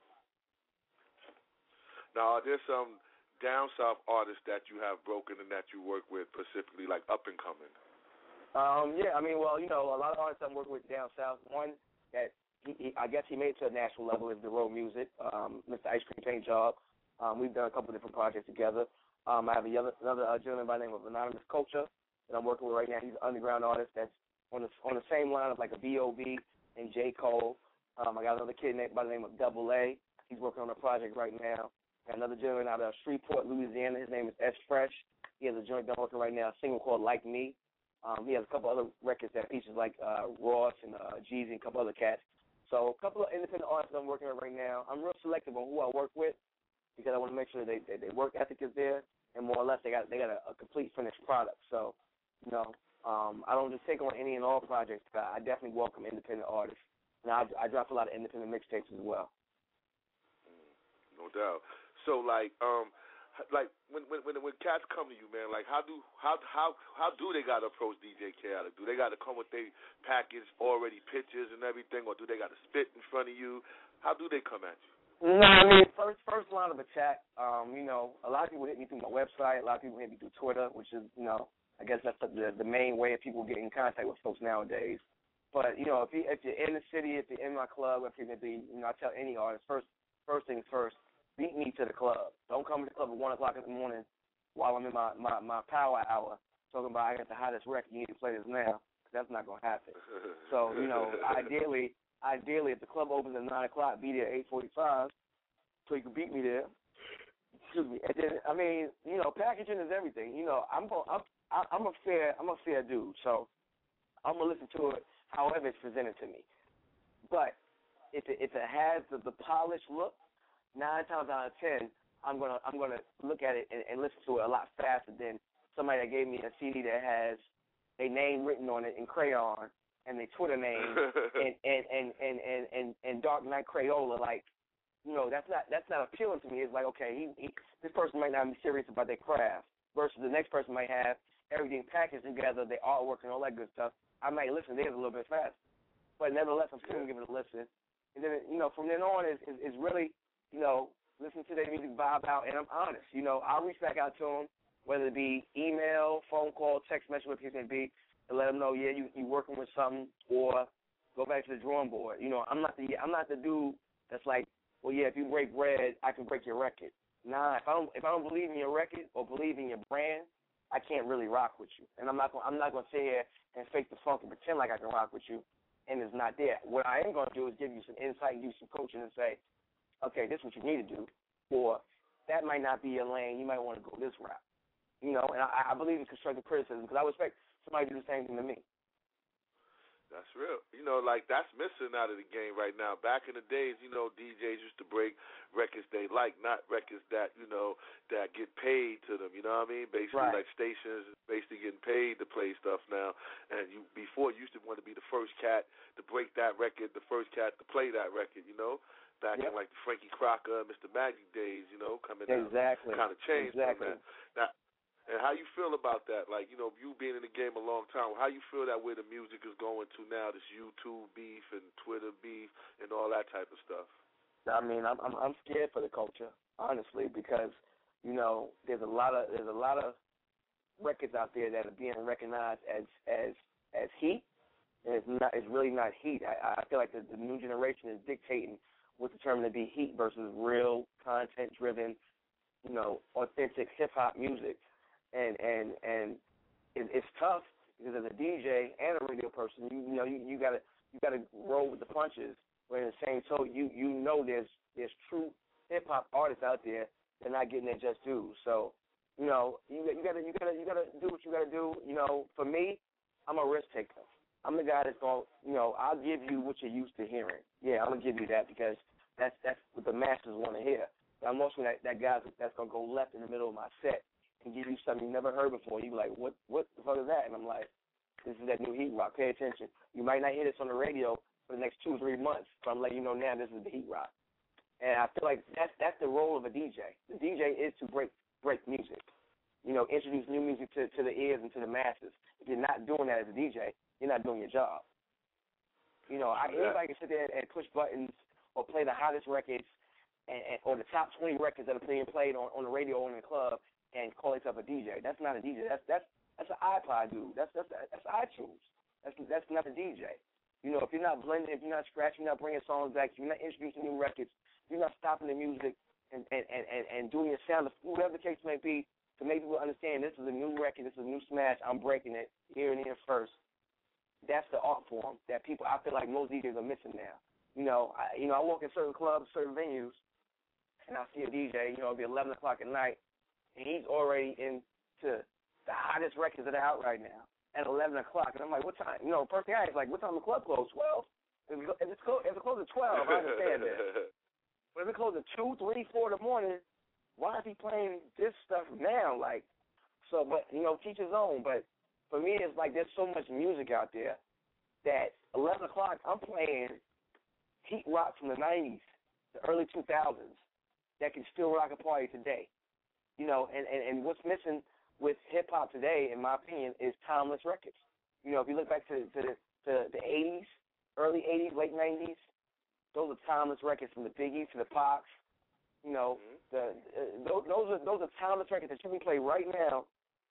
Now, are there some down south artists that you have broken and that you work with specifically, like up and coming? Um, yeah, I mean, well, you know, a lot of artists I'm working with down south. One that He, he, I guess he made it to a national level is the Road Music, um, Mister Ice Cream Paint Job. Um, we've done a couple of different projects together. Um, I have a, another uh, gentleman by the name of Anonymous Culture that I'm working with right now. He's an underground artist that's on the, on the same line of like a B O B and J. Cole. Um, I got another kid by the name of Double A. He's working on a project right now. Got another gentleman out of Shreveport, Louisiana. His name is S. Fresh. He has a joint done working right now, a single called Like Me. Um, he has a couple other records that features like uh, Ross and uh, Jeezy and a couple other cats. So a couple of independent artists I'm working with right now. I'm real selective on who I work with because I want to make sure they they, they work ethic is there and more or less they got they got a, a complete finished product. So, you know, um, I don't just take on any and all projects. But I definitely welcome independent artists. And I, I drop a lot of independent mixtapes as well. No doubt. So like um. Like when when when when cats come to you, man, like how do how how how do they gotta approach D J Chaotic? Do they gotta come with their package already pictures and everything, or do they gotta spit in front of you? How do they come at you? No, I mean first first line of attack. Um, you know, a lot of people hit me through my website. A lot of people hit me through Twitter, which is you know I guess that's the the main way of people get in contact with folks nowadays. But you know, if you if you're in the city, if you're in my club, if you're gonna be, you know, I tell any artist first first things first, beat me to the club. Don't come to the club at one o'clock in the morning while I'm in my, my, my power hour talking about I got the hottest record, you need to play this now. That's not gonna happen. So you know, ideally, ideally, if the club opens at nine o'clock, be there at eight forty-five, so you can beat me there. Excuse me. And then, I mean, you know, packaging is everything. You know, I'm going, I'm, I'm a fair, I'm a fair dude. So I'm gonna listen to it however it's presented to me. But if it, if it has the, the polished look, nine times out of ten, I'm gonna I'm gonna look at it and, and listen to it a lot faster than somebody that gave me a C D that has a name written on it in crayon and their Twitter name and, and, and, and, and, and, and Dark Knight Crayola. Like, you know, that's not that's not appealing to me. It's like, okay, he, he, this person might not be serious about their craft versus the next person might have everything packaged together, their artwork and all that good stuff. I might listen to theirs a little bit faster. But nevertheless, I'm still going to give it a listen. And then, you know, from then on is, is, is really, you know, listen to their music vibe out, and I'm honest. You know, I'll reach back out to them, whether it be email, phone call, text message, whatever it may be, and let them know, yeah, you you working with something, or go back to the drawing board. You know, I'm not the I'm not the dude that's like, well, yeah, if you break bread, I can break your record. Nah, if I don't if I don't believe in your record or believe in your brand, I can't really rock with you. And I'm not gonna, I'm not going to sit here and fake the funk and pretend like I can rock with you, and it's not there. What I am going to do is give you some insight, give you some coaching, and say, okay, this is what you need to do, or that might not be your lane. You might want to go this route. You know, and I, I believe in constructive criticism because I would expect somebody to do the same thing to me. That's real. You know, like, that's missing out of the game right now. Back in the days, you know, D Js used to break records they like, not records that, you know, that get paid to them. You know what I mean? Basically, right. Like stations basically getting paid to play stuff now. And you before you used to want to be the first cat to break that record, the first cat to play that record, you know? Back yep. in, like, the Frankie Crocker, Mister Magic days, you know, coming exactly. out. Kind of changed exactly. from that. Now, and how you feel about that? Like, you know, you being in the game a long time, how you feel that where the music is going to now, this YouTube beef and Twitter beef and all that type of stuff? I mean, I'm I'm, I'm scared for the culture, honestly, because, you know, there's a lot of there's a lot of records out there that are being recognized as as as heat, and it's not it's really not heat. I, I feel like the, the new generation is dictating what's determined to be heat versus real content driven, you know, authentic hip hop music. And and and it, it's tough because as a D J and a radio person, you, you know you, you gotta you gotta roll with the punches. But in the same token, you you know there's there's true hip hop artists out there that are not getting their just due. So you know you you gotta you gotta you gotta do what you gotta do. You know, for me, I'm a risk taker. I'm the guy that's gonna you know I'll give you what you're used to hearing. Yeah, I'm gonna give you that because that's that's what the masses want to hear. But I'm also that that guy that's gonna go left in the middle of my set and give you something you never heard before. You be like, what what the fuck is that? And I'm like, this is that new heat rock. Pay attention. You might not hear this on the radio for the next two or three months, but I'm letting you know now this is the heat rock. And I feel like that's that's the role of a D J. The D J is to break break music. You know, introduce new music to, to the ears and to the masses. If you're not doing that as a D J, you're not doing your job. You know, I, anybody can sit there and push buttons or play the hottest records and, and, or the top twenty records that are being played on, on the radio or in the club and call yourself a D J. That's not a D J. That's that's that's an iPod dude. That's that's that's iTunes. That's that's not a D J. You know, if you're not blending, if you're not scratching, you're not bringing songs back, if you're not introducing new records, if you're not stopping the music and and, and, and, and doing your sound, whatever the case may be, to make people understand this is a new record, this is a new smash, I'm breaking it here and here first. That's the art form that people, I feel like most D Js are missing now. You know, I, you know, I walk in certain clubs, certain venues, and I see a D J. You know, it'll be eleven o'clock at night. And he's already into the hottest records that are out right now at eleven o'clock. And I'm like, what time? You know, first thing I ask, like, what time the club close? twelve? If it's closed if it close at twelve, I understand that. But if it closes at two, three, four in the morning, why is he playing this stuff now? Like, so, but, you know, teach his own. But for me, it's like there's so much music out there that eleven o'clock, I'm playing heat rock from the nineties, the early two thousands, that can still rock a party today. You know, and, and, and what's missing with hip-hop today, in my opinion, is timeless records. You know, if you look back to, to, the, to the eighties, early eighties, late nineties, those are timeless records from the Biggies to the Pops. You know, mm-hmm. the uh, those, those are those are timeless records that you can play right now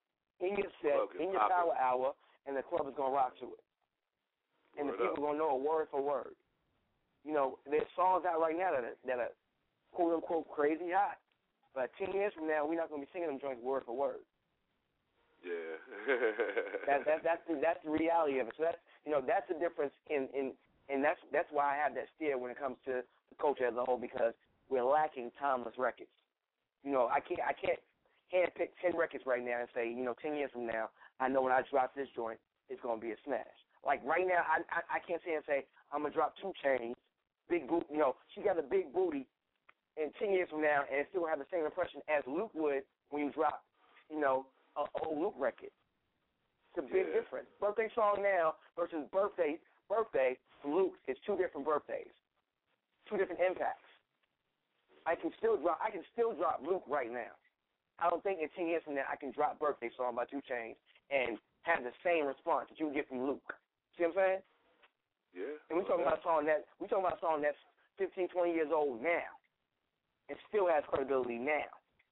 in your set, in your power hour, and the club is gonna rock to it, and Word the people are gonna know it word for word. You know, there's songs out right now that are, that are quote unquote crazy hot, but ten years from now, we're not gonna be singing them joints word for word. Yeah. that, that that's the that's the reality of it. So that's you know that's the difference in, in and that's that's why I have that steer when it comes to the culture as a whole, because we're lacking timeless records. You know, I can't I can't handpick ten records right now and say, you know, ten years from now, I know when I drop this joint, it's gonna be a smash. Like right now, I I, I can't say and say I'm gonna drop two chains, big boot. You know, she got a big booty, and ten years from now, and it still have the same impression as Luke would when you drop, you know, an old Luke record. It's a big yeah. difference. Birthday song now versus birthday birthday from Luke is two different birthdays, two different impacts. I can still drop I can still drop Luke right now. I don't think in ten years from now I can drop Birthday Song by two Chainz and have the same response that you get from Luke. See what I'm saying? Yeah. And we talking about a song that we talking about a song that's fifteen, twenty years old now, and still has credibility now.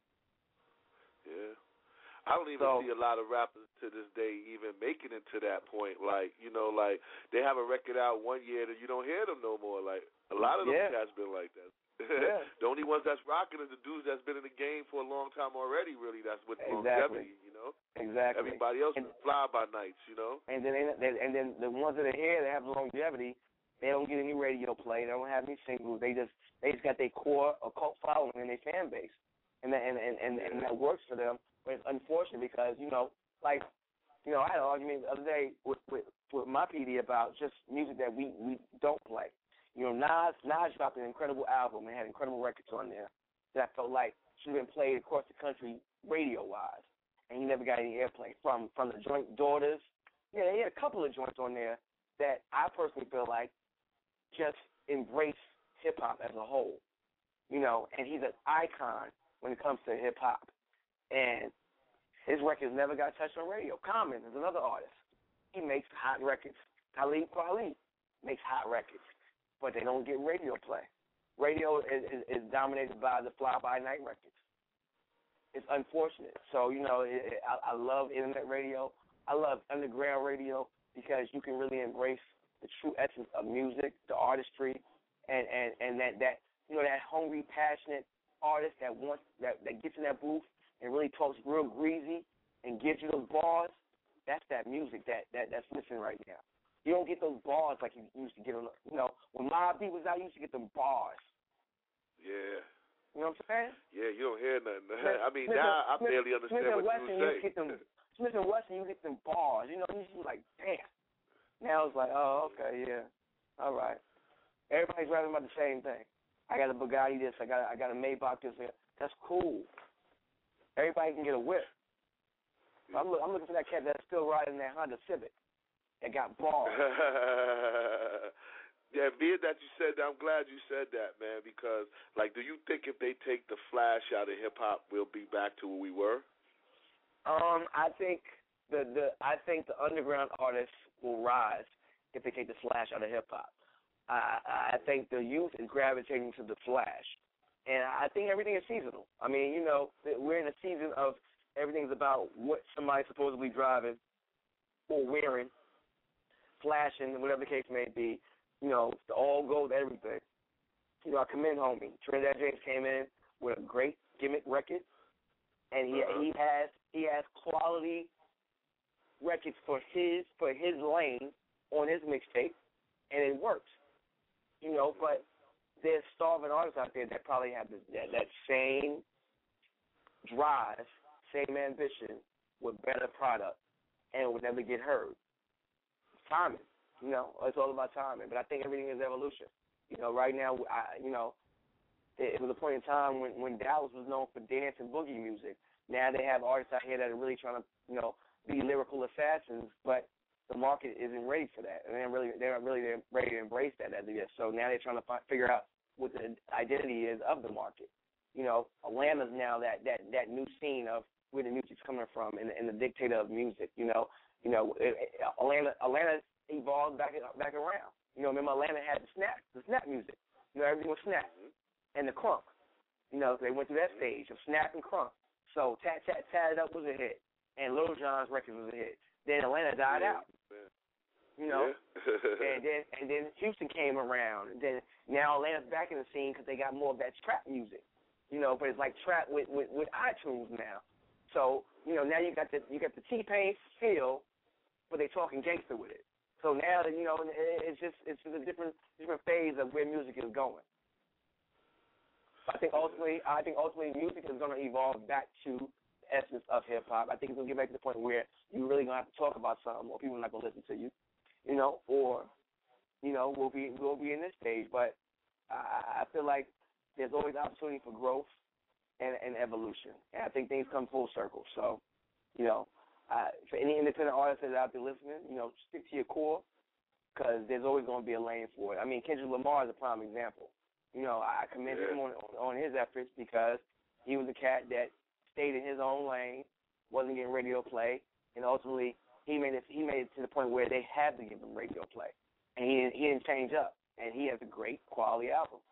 Yeah. I don't even so, see a lot of rappers to this day even making it to that point. Like, you know, like they have a record out one year and you don't hear them no more. Like a lot of them yeah. cats been like that. Yeah. The only ones that's rocking is the dudes that's been in the game for a long time already. Really, that's with exactly. longevity. You know. Exactly. Everybody else and, is fly by nights. You know. And then they, and then the ones that are here that have longevity, they don't get any radio play. They don't have any singles. They just they just got their core or cult following and their fan base, and that, and and and, yeah. and that works for them. But it's unfortunate because, you know, like, you know, I had an argument the other day with, with, with my P D about just music that we, we don't play. You know, Nas, Nas dropped an incredible album and had incredible records on there that I felt like should have been played across the country radio-wise, and he never got any airplay. From from the joint Daughters, yeah, he had a couple of joints on there that I personally feel like just embrace hip-hop as a whole, you know, and he's an icon when it comes to hip-hop. And his records never got touched on radio. Common is another artist. He makes hot records. Talib Kweli makes hot records, but they don't get radio play. Radio is, is, is dominated by the fly-by-night records. It's unfortunate. So, you know, it, it, I, I love internet radio. I love underground radio because you can really embrace the true essence of music, the artistry, and, and, and that, that, you know, that hungry, passionate artist that wants that, that gets in that booth and really talks real greasy and gives you those bars. That's that music that, that that's missing right now. You don't get those bars like you used to get on. You know, when Mobb Deep was out, you used to get them bars. Yeah. You know what I'm saying? Yeah, you don't hear nothing. Smith, I mean, Smith, now I Smith, barely understand Smith what Wesson, you say. You get them, Smith and Wesson, you get them bars. You know, you just like, damn. Now it's like, oh, okay, yeah, all right. Everybody's rapping about the same thing. I got a Bugatti this. I got I got a Maybach this. That's cool. Everybody can get a whip. I'm, look, I'm looking for that cat that's still riding that Honda Civic that got bars. Yeah, being that you said that, I'm glad you said that, man, because, like, do you think if they take the flash out of hip-hop, we'll be back to where we were? Um, I think the, the I think the underground artists will rise if they take the flash out of hip-hop. I, I think the youth is gravitating to the flash. And I think everything is seasonal. I mean, you know, we're in a season of everything's about what somebody's supposedly driving or wearing, flashing, whatever the case may be. You know, the all gold, everything. You know, I commend homie. Trinidad James came in with a great gimmick record, and he uh-huh. he has he has quality records for his for his lane on his mixtape, and it works. You know, but there's starving artists out there that probably have the, that, that same drive, same ambition with better product and would never get heard. Timing, you know, it's all about timing. But I think everything is evolution. You know, right now, I, you know, it, it was a point in time when, when Dallas was known for dance and boogie music. Now they have artists out here that are really trying to, you know, be lyrical assassins, but the market isn't ready for that, and they're really they're not really ready to embrace that as of yet. So now they're trying to find, figure out what the identity is of the market. You know, Atlanta's now that, that, that new scene of where the music's coming from and, and the dictator of music. You know, you know, it, it, Atlanta Atlanta evolved back back around. You know, remember Atlanta had the snap, the snap music. You know, everything was snap and the crunk. You know, they went through that stage of snap and crunk. So tat tat tat it up was a hit. and Lil Jon's record was a hit. Then Atlanta died yeah, out. Man. You know, yeah. and then and then Houston came around. And then now Atlanta's back in the scene because they got more of that trap music. You know, but it's like trap with, with, with iTunes now. So you know now you got the you got the T-Pain feel, but they talking gangster with it. So now that you know it's just it's just a different different phase of where music is going. I think ultimately I think ultimately music is going to evolve back to the essence of hip hop. I think it's going to get back to the point where you're really going to have to talk about something, or people are not going to listen to you. You know, or, you know, we'll be we'll be in this stage. But I, I feel like there's always opportunity for growth and, and evolution. And I think things come full circle. So, you know, uh, for any independent artists that are out there listening, you know, stick to your core because there's always going to be a lane for it. I mean, Kendrick Lamar is a prime example. You know, I commend yeah. him on, on, on his efforts because he was a cat that stayed in his own lane, wasn't getting radio play, and ultimately He made it. He made it to the point where they had to give him radio play, and he he didn't change up. And he has a great quality album.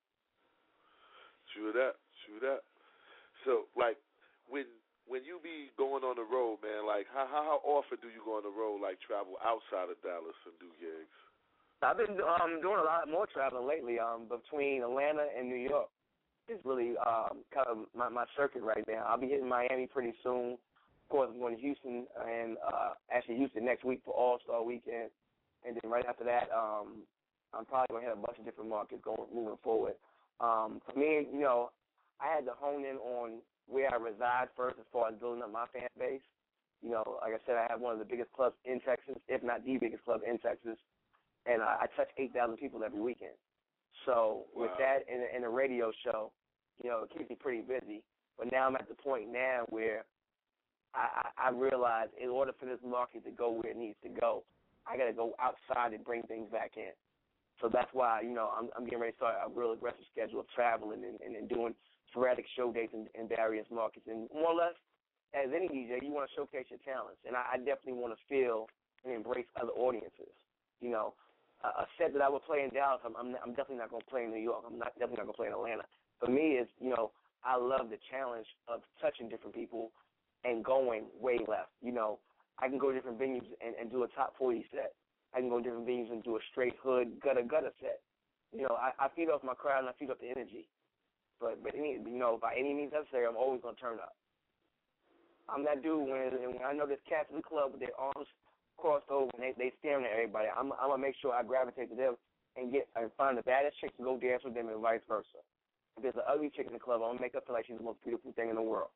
True that. True that. So, like, when when you be going on the road, man, like, how how often do you go on the road, like, travel outside of Dallas and do gigs? I've been um doing a lot more traveling lately. Um, between Atlanta and New York, it's really um kind of my my circuit right now. I'll be hitting Miami pretty soon. Of course, I'm going to Houston, and uh, actually Houston next week for All-Star Weekend. And then right after that, um, I'm probably going to hit a bunch of different markets going moving forward. Um, for me, you know, I had to hone in on where I reside first as far as building up my fan base. You know, like I said, I have one of the biggest clubs in Texas, if not the biggest club in Texas, and I, I touch eight thousand people every weekend. So wow. with that and, and a radio show, you know, it keeps me pretty busy. But now I'm at the point now where I, I realize in order for this market to go where it needs to go, I got to go outside and bring things back in. So that's why, you know, I'm, I'm getting ready to start a real aggressive schedule of traveling and, and, and doing sporadic show dates in, in various markets. And more or less, as any D J, you want to showcase your talents. And I, I definitely want to feel and embrace other audiences. You know, a, a set that I would play in Dallas, I'm, I'm, I'm definitely not going to play in New York. I'm not definitely not going to play in Atlanta. For me, it's, you know, I love the challenge of touching different people and going way left. You know, I can go to different venues and, and do a top forty set. I can go to different venues and do a straight hood gutter gutter set. You know, I, I feed off my crowd and I feed off the energy. But but any, you know, by any means necessary, I'm always gonna turn up. I'm that dude when when I know there's cats in the club with their arms crossed over and they they staring at everybody. I'm I'm gonna make sure I gravitate to them and get and find the baddest chicks to go dance with them and vice versa. If there's an ugly chick in the club, I'm gonna make her feel like she's the most beautiful thing in the world.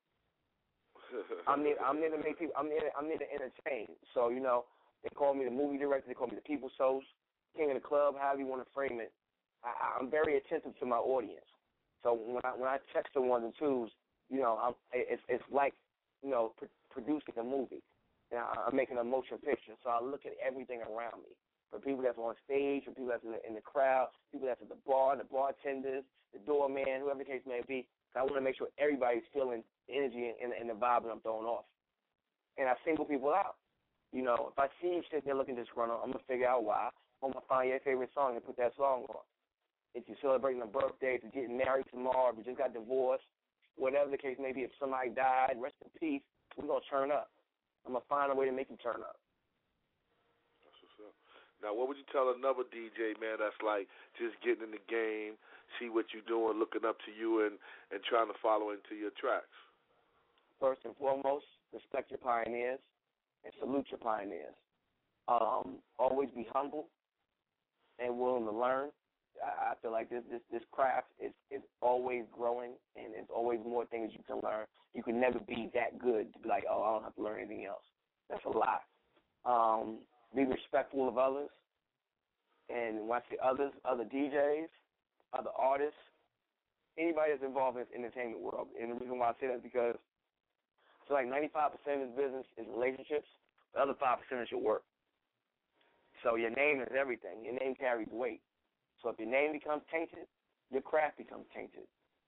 I'm there. I'm there to make people. I'm there. I'm there to entertain. So you know, they call me the movie director. They call me the people's host, king of the club. However you want to frame it. I, I'm very attentive to my audience. So when I when I text the ones and twos, you know, I'm, it's it's like you know pr- producing a movie. And I, I'm making a motion picture. So I look at everything around me. For people that's on stage, for people that's in the, in the crowd, people that's at the bar, the bartenders, the doorman, whoever the case may be. I want to make sure everybody's feeling the energy and, and the vibe that I'm throwing off. And I single people out. You know, if I see you sitting there looking disgruntled, I'm going to figure out why. I'm going to find your favorite song and put that song on. If you're celebrating a birthday, if you're getting married tomorrow, if you just got divorced, whatever the case may be, if somebody died, rest in peace, we're going to turn up. I'm going to find a way to make you turn up. That's what's up. Now, what would you tell another D J, man, that's like just getting in the game, see what you're doing, looking up to you, and, and trying to follow into your tracks? First and foremost, respect your pioneers and salute your pioneers. Um, always be humble and willing to learn. I, I feel like this, this, this craft is, is always growing, and there's always more things you can learn. You can never be that good to be like, oh, I don't have to learn anything else. That's a lie. Um, be respectful of others. And when I say others, other D Js, other artists, anybody that's involved in the entertainment world. And the reason why I say that is because I feel like ninety-five percent of this business is relationships. The other five percent is your work. So your name is everything. Your name carries weight. So if your name becomes tainted, your craft becomes tainted.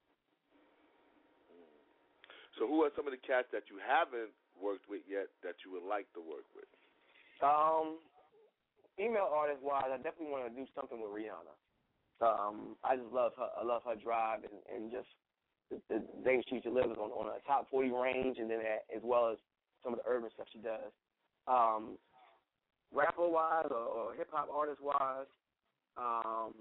So who are some of the cats that you haven't worked with yet that you would like to work with? Um, female artist-wise, I definitely want to do something with Rihanna. Um, I just love her. I love her drive and, and just the, the things she delivers on, on a top forty range, and then as well as some of the urban stuff she does. Um, rapper wise or, or hip hop artist wise, um,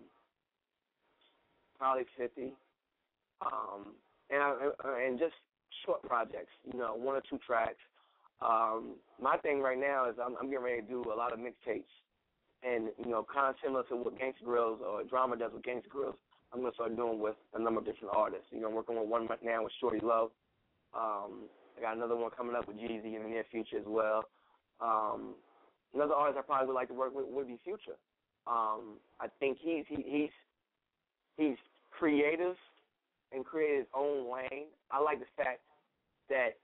probably fifty, um, and I, and just short projects, you know, one or two tracks. Um, my thing right now is I'm, I'm getting ready to do a lot of mixtapes, and you know, kind of similar to what Gangsta Grills or Drama does with Gangsta Grills. I'm gonna start doing with a number of different artists. You know, I'm working with one right now with Shorty Love. Um, I got another one coming up with Jeezy in the near future as well. Um, another artist I probably would like to work with would be Future. Um, I think he's he, he's he's creative and created his own lane. I like the fact that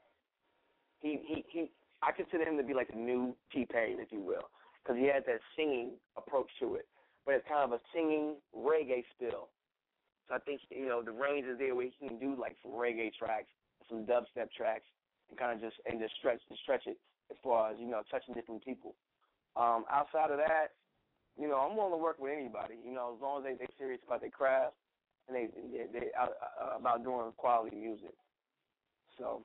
he he, he I consider him to be like the new T-Pain, if you will, because he had that singing approach to it, but it's kind of a singing reggae spill. So I think, you know, the range is there where he can do like some reggae tracks, some dubstep tracks, and kind of just and just stretch and stretch it as far as, you know, touching different people. Um, outside of that, you know, I'm willing to work with anybody, you know, as long as they they serious about their craft and they they, they uh, uh, about doing quality music. So.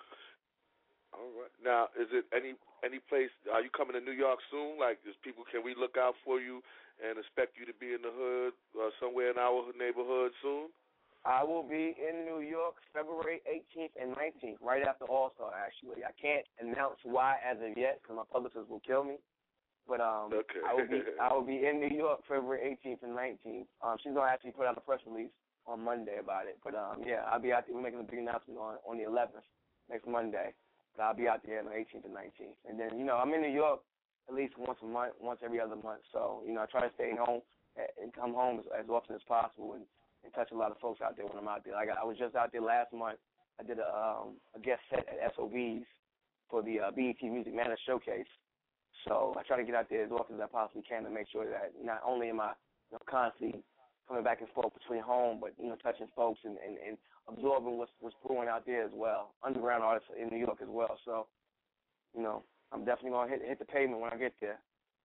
All right. Now, is it any any place? Are you coming to New York soon? Like, is people? Can we look out for you and expect you to be in the hood uh, somewhere in our neighborhood soon? I will be in New York February eighteenth and nineteenth, right after All Star. Actually, I can't announce why as of yet because my publicist will kill me. But um, okay. I will be I will be in New York February eighteenth and nineteenth. Um, she's gonna actually put out a press release on Monday about it. But um, yeah, I'll be out there. We're making a big announcement on on the eleventh next Monday. But I'll be out there on the eighteenth and nineteenth. And then, you know, I'm in New York at least once a month, once every other month. So, you know, I try to stay home and come home as, as often as possible and, and touch a lot of folks out there when I'm out there. Like I was just out there last month. I did a, um, a guest set at S O B's for the uh, B E T Music Manager Showcase. So I try to get out there as often as I possibly can to make sure that not only am I, you know, constantly coming back and forth between home, but, you know, touching folks and, and, and absorbing what's, what's brewing out there as well, underground artists in New York as well. So, you know, I'm definitely going to hit, hit the pavement when I get there.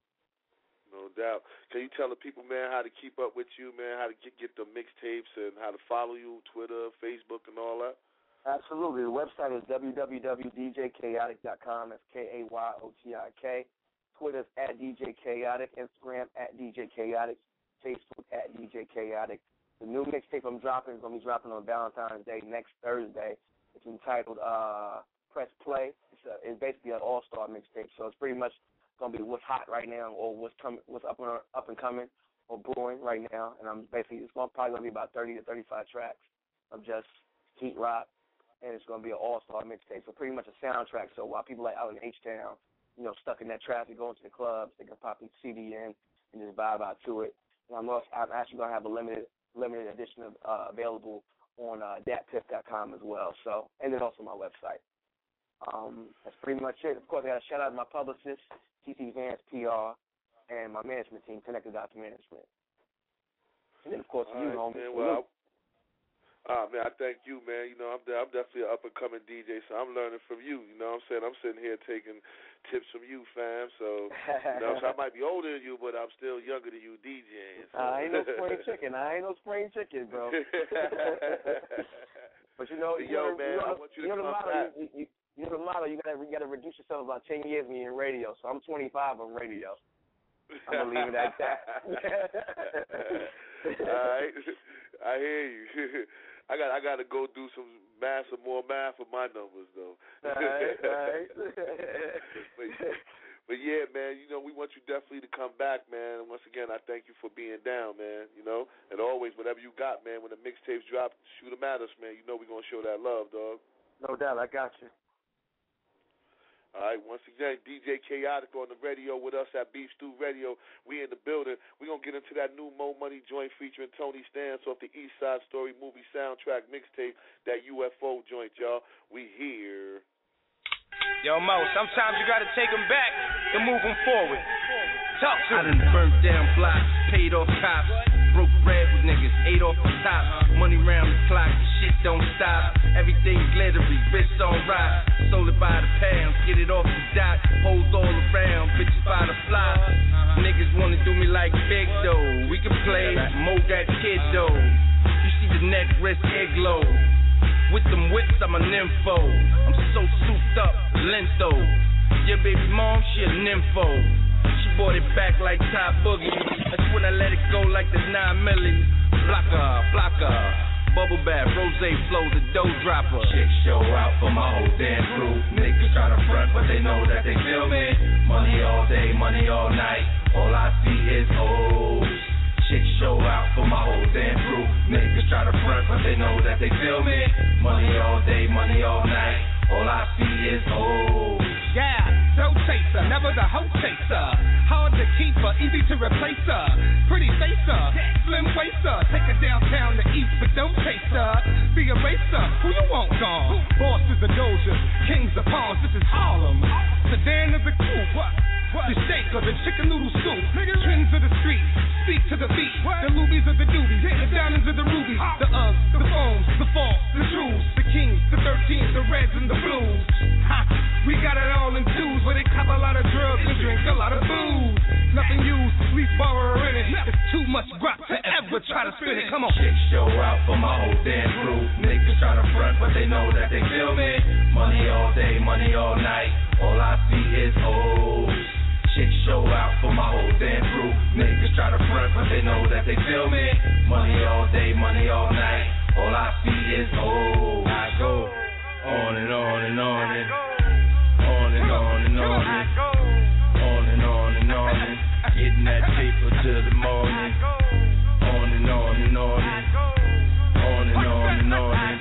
No doubt. Can you tell the people, man, how to keep up with you, man, how to get, get the mixtapes and how to follow you, Twitter, Facebook, and all that? Absolutely. The website is w w w dot d j chaotic dot com. That's K A Y O T I K. Twitter's at D J Chaotic. Instagram at D J Chaotic. Facebook at D J Chaotic. The new mixtape I'm dropping is going to be dropping on Valentine's Day next Thursday. It's entitled uh, Press Play. It's, a, it's basically an all-star mixtape, so it's pretty much going to be what's hot right now or what's coming, what's up and up and coming or brewing right now. And I'm basically it's going probably going to be about thirty to thirty-five tracks of just heat rock, and it's going to be an all-star mixtape. So pretty much a soundtrack. So while people are out in H-Town, you know, stuck in that traffic, going to the clubs, they can pop the C D in and just vibe out to it. And I'm, also, I'm actually going to have a limited limited edition of, uh, available on uh, dat piff dot com as well. So, and then also my website. Um, that's pretty much it. Of course, I got to shout out to my publicist, T T Vance P R, and my management team, Connected Dots Management. And then, of course, all you, right, homie. Man, well, Ah, man, I thank you, man. You know, I'm I'm definitely an up-and-coming D J, so I'm learning from you. You know what I'm saying? I'm sitting here taking tips from you, fam. So, you know, so I might be older than you, but I'm still younger than you DJing. So. I ain't no spring chicken. I ain't no spring chicken, bro. But, you know, so, you yo, know, man, you know, I want you to you know come the motto, back. you, you, you know the motto, you got to you gotta reduce yourself about ten years when you're in radio. So I'm twenty-five on radio. I'm going to leave it at that. All right. I hear you. I got I got to go do some math, some more math with my numbers, though. All right, all right. but, but, yeah, man, you know, we want you definitely to come back, man. And once again, I thank you for being down, man, you know. And always, whatever you got, man, when the mixtapes drop, shoot them at us, man. You know we're going to show that love, dog. No doubt, I got you. All right, once again, D J Chaotic on the radio with us at Beef Stew Radio. We in the building. We're going to get into that new Mo Money joint featuring Tony Stans off the East Side Story movie soundtrack mixtape, that U F O joint, y'all. We here. Yo, Mo, sometimes you got to take them back to move them forward. Talk to I done burnt down blocks, paid off cops, broke bread with niggas, ate off the top. Money round the clock, shit don't stop. Everything glittery, wrist on rock. Sold it by the pound, get it off the dock. Hoes all around, bitches by the flock. Niggas wanna do me like Big Doe. We can play, Mo got kid though. You see the neck, wrist, igloo. With them whips, I'm a nympho. I'm so souped up, Lento. Your baby mom, she a nympho. She bought it back like Ty Boogie. That's when I let it go like the nine milli. Blocker, blocker. Bubble bath, rose flow, the dough dropper. Chicks show out for my whole damn crew. Niggas try to front, but they know that they feel me. Money all day, money all night. All I see is O's. Chicks show out for my whole damn crew. Niggas try to front, but they know that they feel me. Money all day, money all night. All I see is O's. Yeah, dough chaser, never the hoe chaser. Hard to keep her, easy to replace her. Pretty facer, slim waster. Take her downtown to eat, but don't chase her. Be a racer, who you want gone? Bosses are Doja, kings of pawns, this is Harlem. Sedan is a coupe, what? The shaker, the chicken noodle soup. Trends of the street, speak to the beat. The lubies of the doobies, the diamonds of the rubies. The Uggs, the phones, the falls, the trues. The kings, the thirteens, the reds and the blues. Ha, we got it all in twos, where they cop a lot of drugs and drink a lot of booze. Nothing used, lease borrower in it. It's too much guap to ever try to spin it. Come on. Chicks show out for my whole damn crew. Niggas try to front, but they know that they feel me. Money all day, money all night. All I see is O's. Chicks show out for my whole damn crew. Niggas try to front, but they know that they feel me. Money all day, money all night. All I see is O's. I go on and on and on and on and on and on and on and on and on and getting that paper till the morning. On and on and on and on and on and on and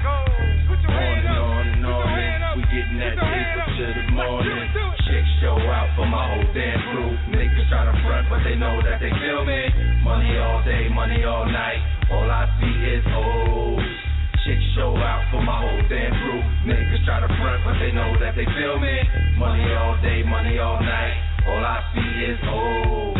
on and on and on and we getting that paper till the morning. Chicks show out for my whole damn crew. Niggas try to front, but they know that they feel me. Money all day, money all night. All I see is O's. Chicks show out for my whole damn crew. Niggas try to front, but they know that they feel me. Money all day, money all night. All I see is O's.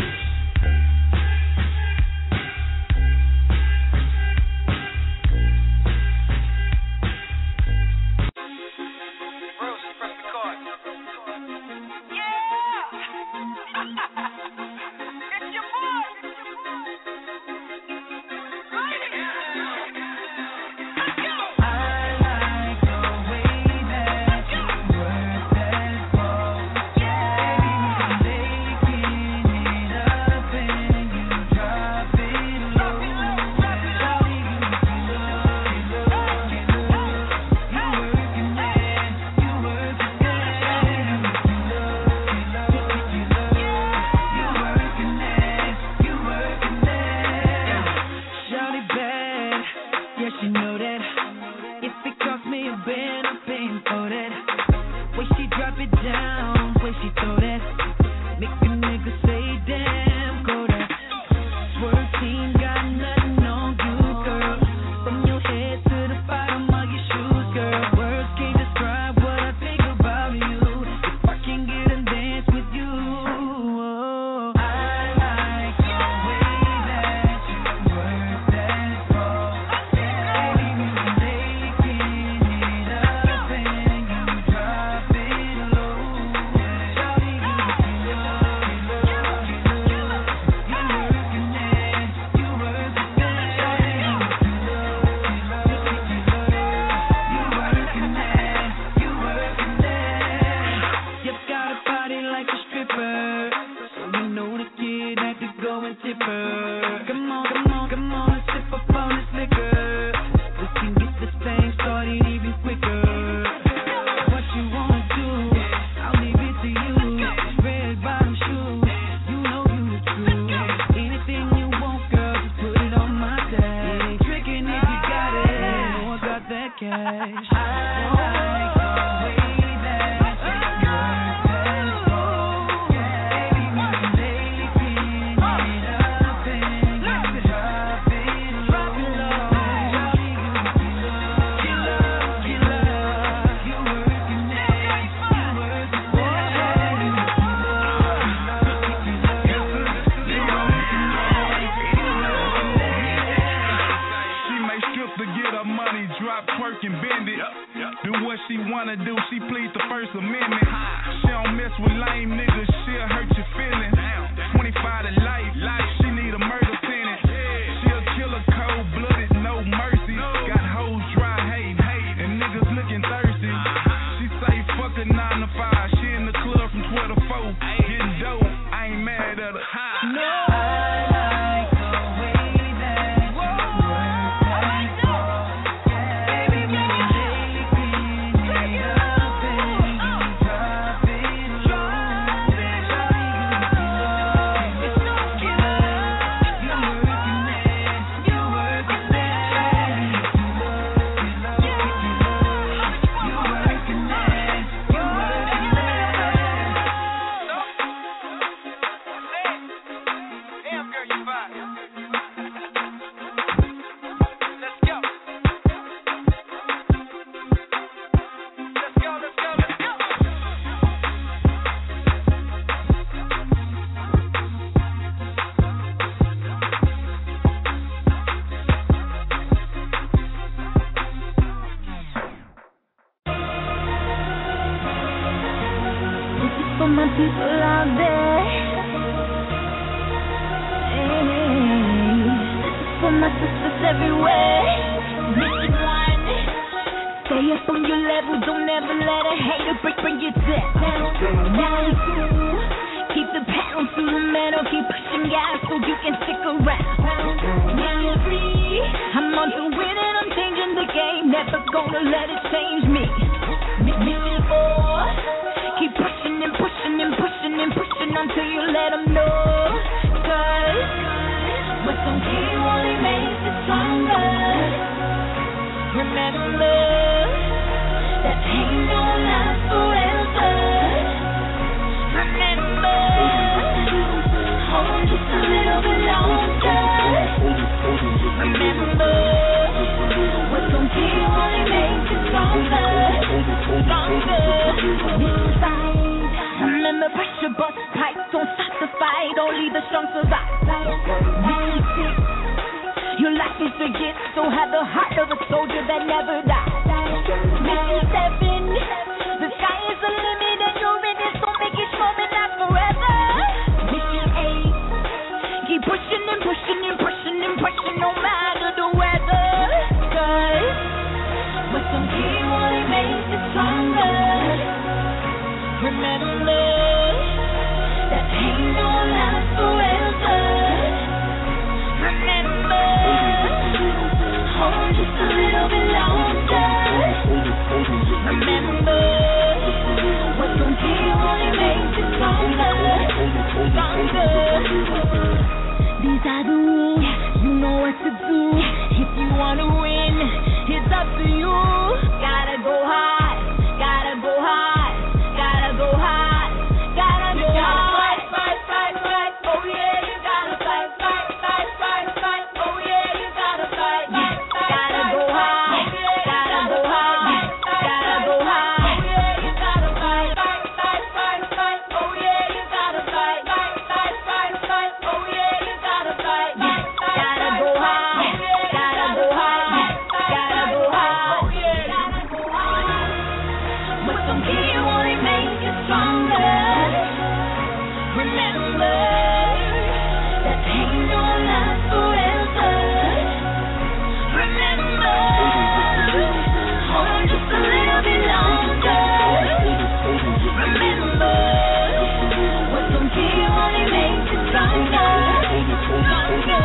Nine to five. my sisters everywhere. Mission one, stay up on your level, don't ever let a hater break, bring you down. Mission two, keep the pedal to the metal, keep pushing gas so you can stick around. Mission three, I'm on to win and I'm changing the game, never gonna let it change me. Mission four, keep pushing and pushing and pushing and pushing until you let them know. Cause what don't kill you only makes you stronger. Remember that pain don't last forever. Remember, hold just a little bit longer. Remember, what don't kill you only makes you stronger. Stronger. Remember, pressure bust pipes, don't stop the fight, only the strong survive. Music, your life is a gift, so have the heart of a soldier that never dies. Mission seven, the sky is the limit and you're in it, so make it sure and not forever. Mission eight, keep pushing and pushing and pushing and pushing no matter the weather. Cause what some kill you only makes you stronger. Remember that pain don't last forever. Remember, hold just a little bit longer. Remember, what don't kill you only makes you stronger. Stronger. These are the rules, you know what to do. If you wanna win, it's up to you. Gotta go hard, gotta go hard, gotta go hard, gotta go hard. Fight, fight, fight, fight, oh yeah, you gotta fight, fight, fight, fight, fight, oh yeah, you gotta fight. Gotta go hard, gotta go hard, gotta go hard, oh yeah, you gotta fight, fight, fight, fight, fight, oh yeah, you gotta fight, fight, fight, fight, fight, oh yeah, you gotta fight. Gotta go hard, gotta go hard, gotta go hard, oh yeah, gotta go hard. What don't kill you only makes you stronger. Remember that pain don't last forever. Remember, hold just a little bit longer. Remember, what don't kill you only makes you stronger. Stronger.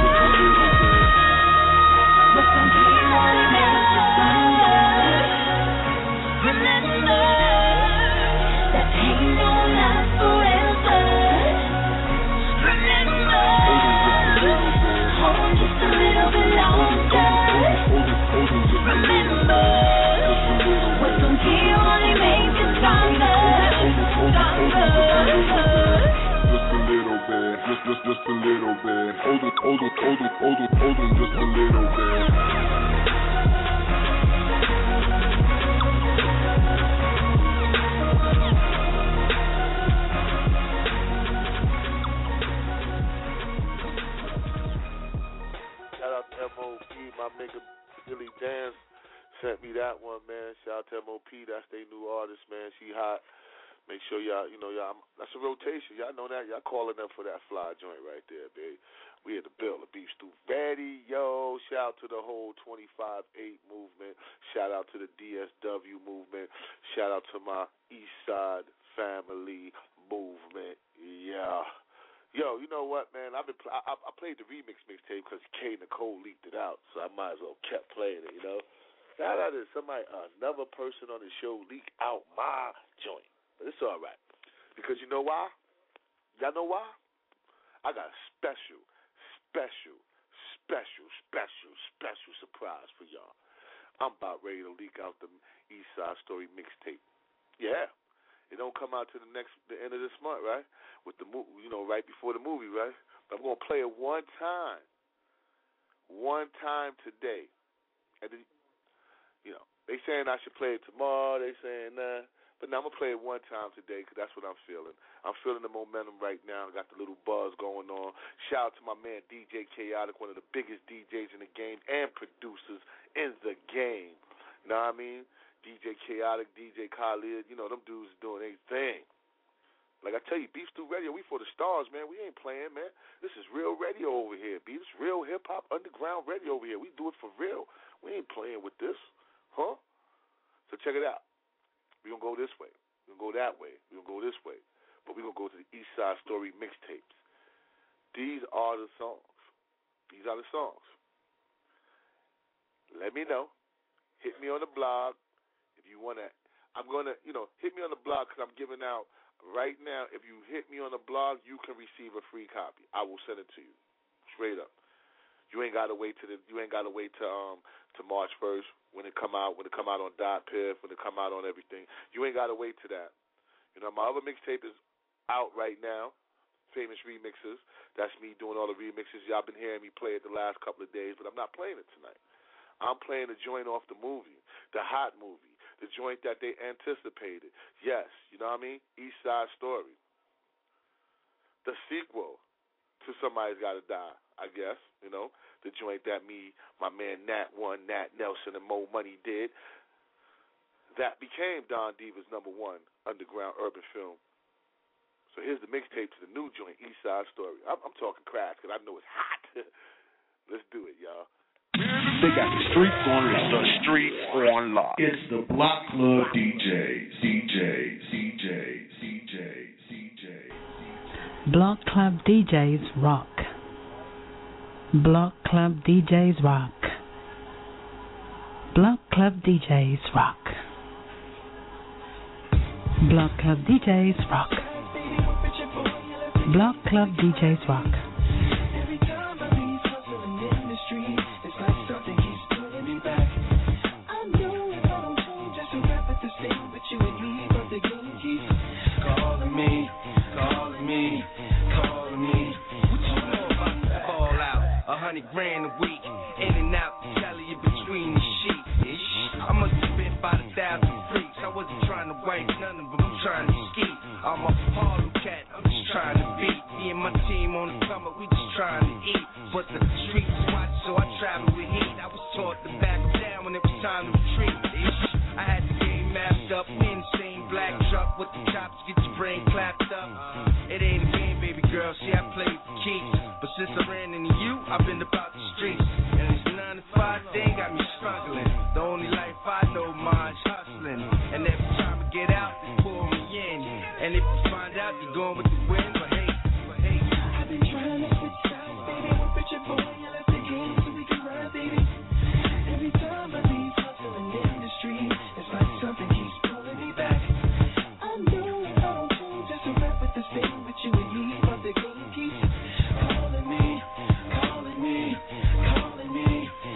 What don't kill you only makes you stronger. Remember that pain don't last forever. Remember, hold just a little bit longer. Remember, what don't kill you only makes you stronger. Stronger. Just a little bit, just, just, just a little bit. Hold it, hold it, hold it, hold it, hold it, just a little bit. Shout out to M O P, my nigga Billy Dance sent me that one, man. Shout out to M O P, that's their new artist, man. She hot. Make sure y'all, you know, y'all, that's a rotation. Y'all know that. Y'all calling them for that fly joint right there, baby. We had to build a Beef Stew Radio. Shout out to the whole twenty-five eight movement. Shout out to the D S W movement. Shout out to my East Side family movement. Yeah. Yo, you know what, man? I've been pl- I, I played the remix mixtape because K. Nicole leaked it out, so I might as well kept playing it, you know? Shout out to somebody, another person on the show leak out my joint. But it's all right. Because you know why? Y'all know why? I got a special, special, special, special, special surprise for y'all. I'm about ready to leak out the East Side Story mixtape. Yeah. It don't come out to the next, the end of this month, right? With the movie, you know, right before the movie, right? But I'm going to play it one time. One time today. And then, you know, they saying I should play it tomorrow. They saying, nah. But now I'm going to play it one time today because that's what I'm feeling. I'm feeling the momentum right now. I got the little buzz going on. Shout out to my man D J Chaotic, one of the biggest D Js in the game and producers in the game. You know what I mean? D J Chaotic, D J Khalid, you know, them dudes doing their thing. Like I tell you, Beef Stew Radio, we for the stars, man. We ain't playing, man. This is real radio over here, B. This is real hip-hop underground radio over here. We do it for real. We ain't playing with this, huh? So check it out. We're going to go this way. We're going to go that way. We're going to go this way. But we're going to go to the East Side Story mixtapes. These are the songs. These are the songs. Let me know. Hit me on the blog if you want to. I'm going to, you know, hit me on the blog because I'm giving out. Right now, if you hit me on the blog, you can receive a free copy. I will send it to you, straight up. You ain't gotta wait to the. You ain't gotta wait to um to March first when it come out. When it come out on Dot Piff. When it come out on everything. You ain't gotta wait to that. You know, my other mixtape is out right now. Famous Remixes. That's me doing all the remixes. Y'all been hearing me play it the last couple of days, but I'm not playing it tonight. I'm playing the joint off the movie, the hot movie. The joint that they anticipated. Yes, you know what I mean? East Side Story. The sequel to Somebody's Gotta Die, I guess, you know? The joint that me, my man Nat One, Nat Nelson, and Mo Money did. That became Don Diva's number one underground urban film. So here's the mixtape to the new joint, East Side Story. I'm, I'm talking crack because I know it's hot. Let's do it, y'all. They got the streets on lock. The streets on lock. It's the Block Club D Js. D Js. D Js. D Js. D Js. Block Club D Js rock. Block Club D Js rock. Block Club D Js rock. Block Club D Js rock. Block Club D Js rock. Grand a week, in and out, tally you between the sheets. I must have been about a thousand freaks. I wasn't trying to wipe none of them, I'm trying to ski. I'm a Harlem cat, I'm just trying to beat. Me and my team on the come up, we just trying to eat. But the streets watch, so I travel with heat. I was taught to back down when it was time to retreat. I had the game mapped up, in the same black truck with the chops, get your brain clapped up. It ain't a game, baby girl, see I play the keys. But since I ran into you, I've been about the streets. And this nine to five thing got me struggling. The only life I know, mine's hustling. And every time I get out, they pull me in. And if you find out, you're going with the wind. But hey, but hey, I've been trying to switch sides, baby. I'm a bitch boy, you left the game so we can ride, baby. Every time I leave hustling in the street, it's like something keeps pulling me back. I know I don't change, just a rap with the same with you and me, but the game keeps calling me, calling me, calling me,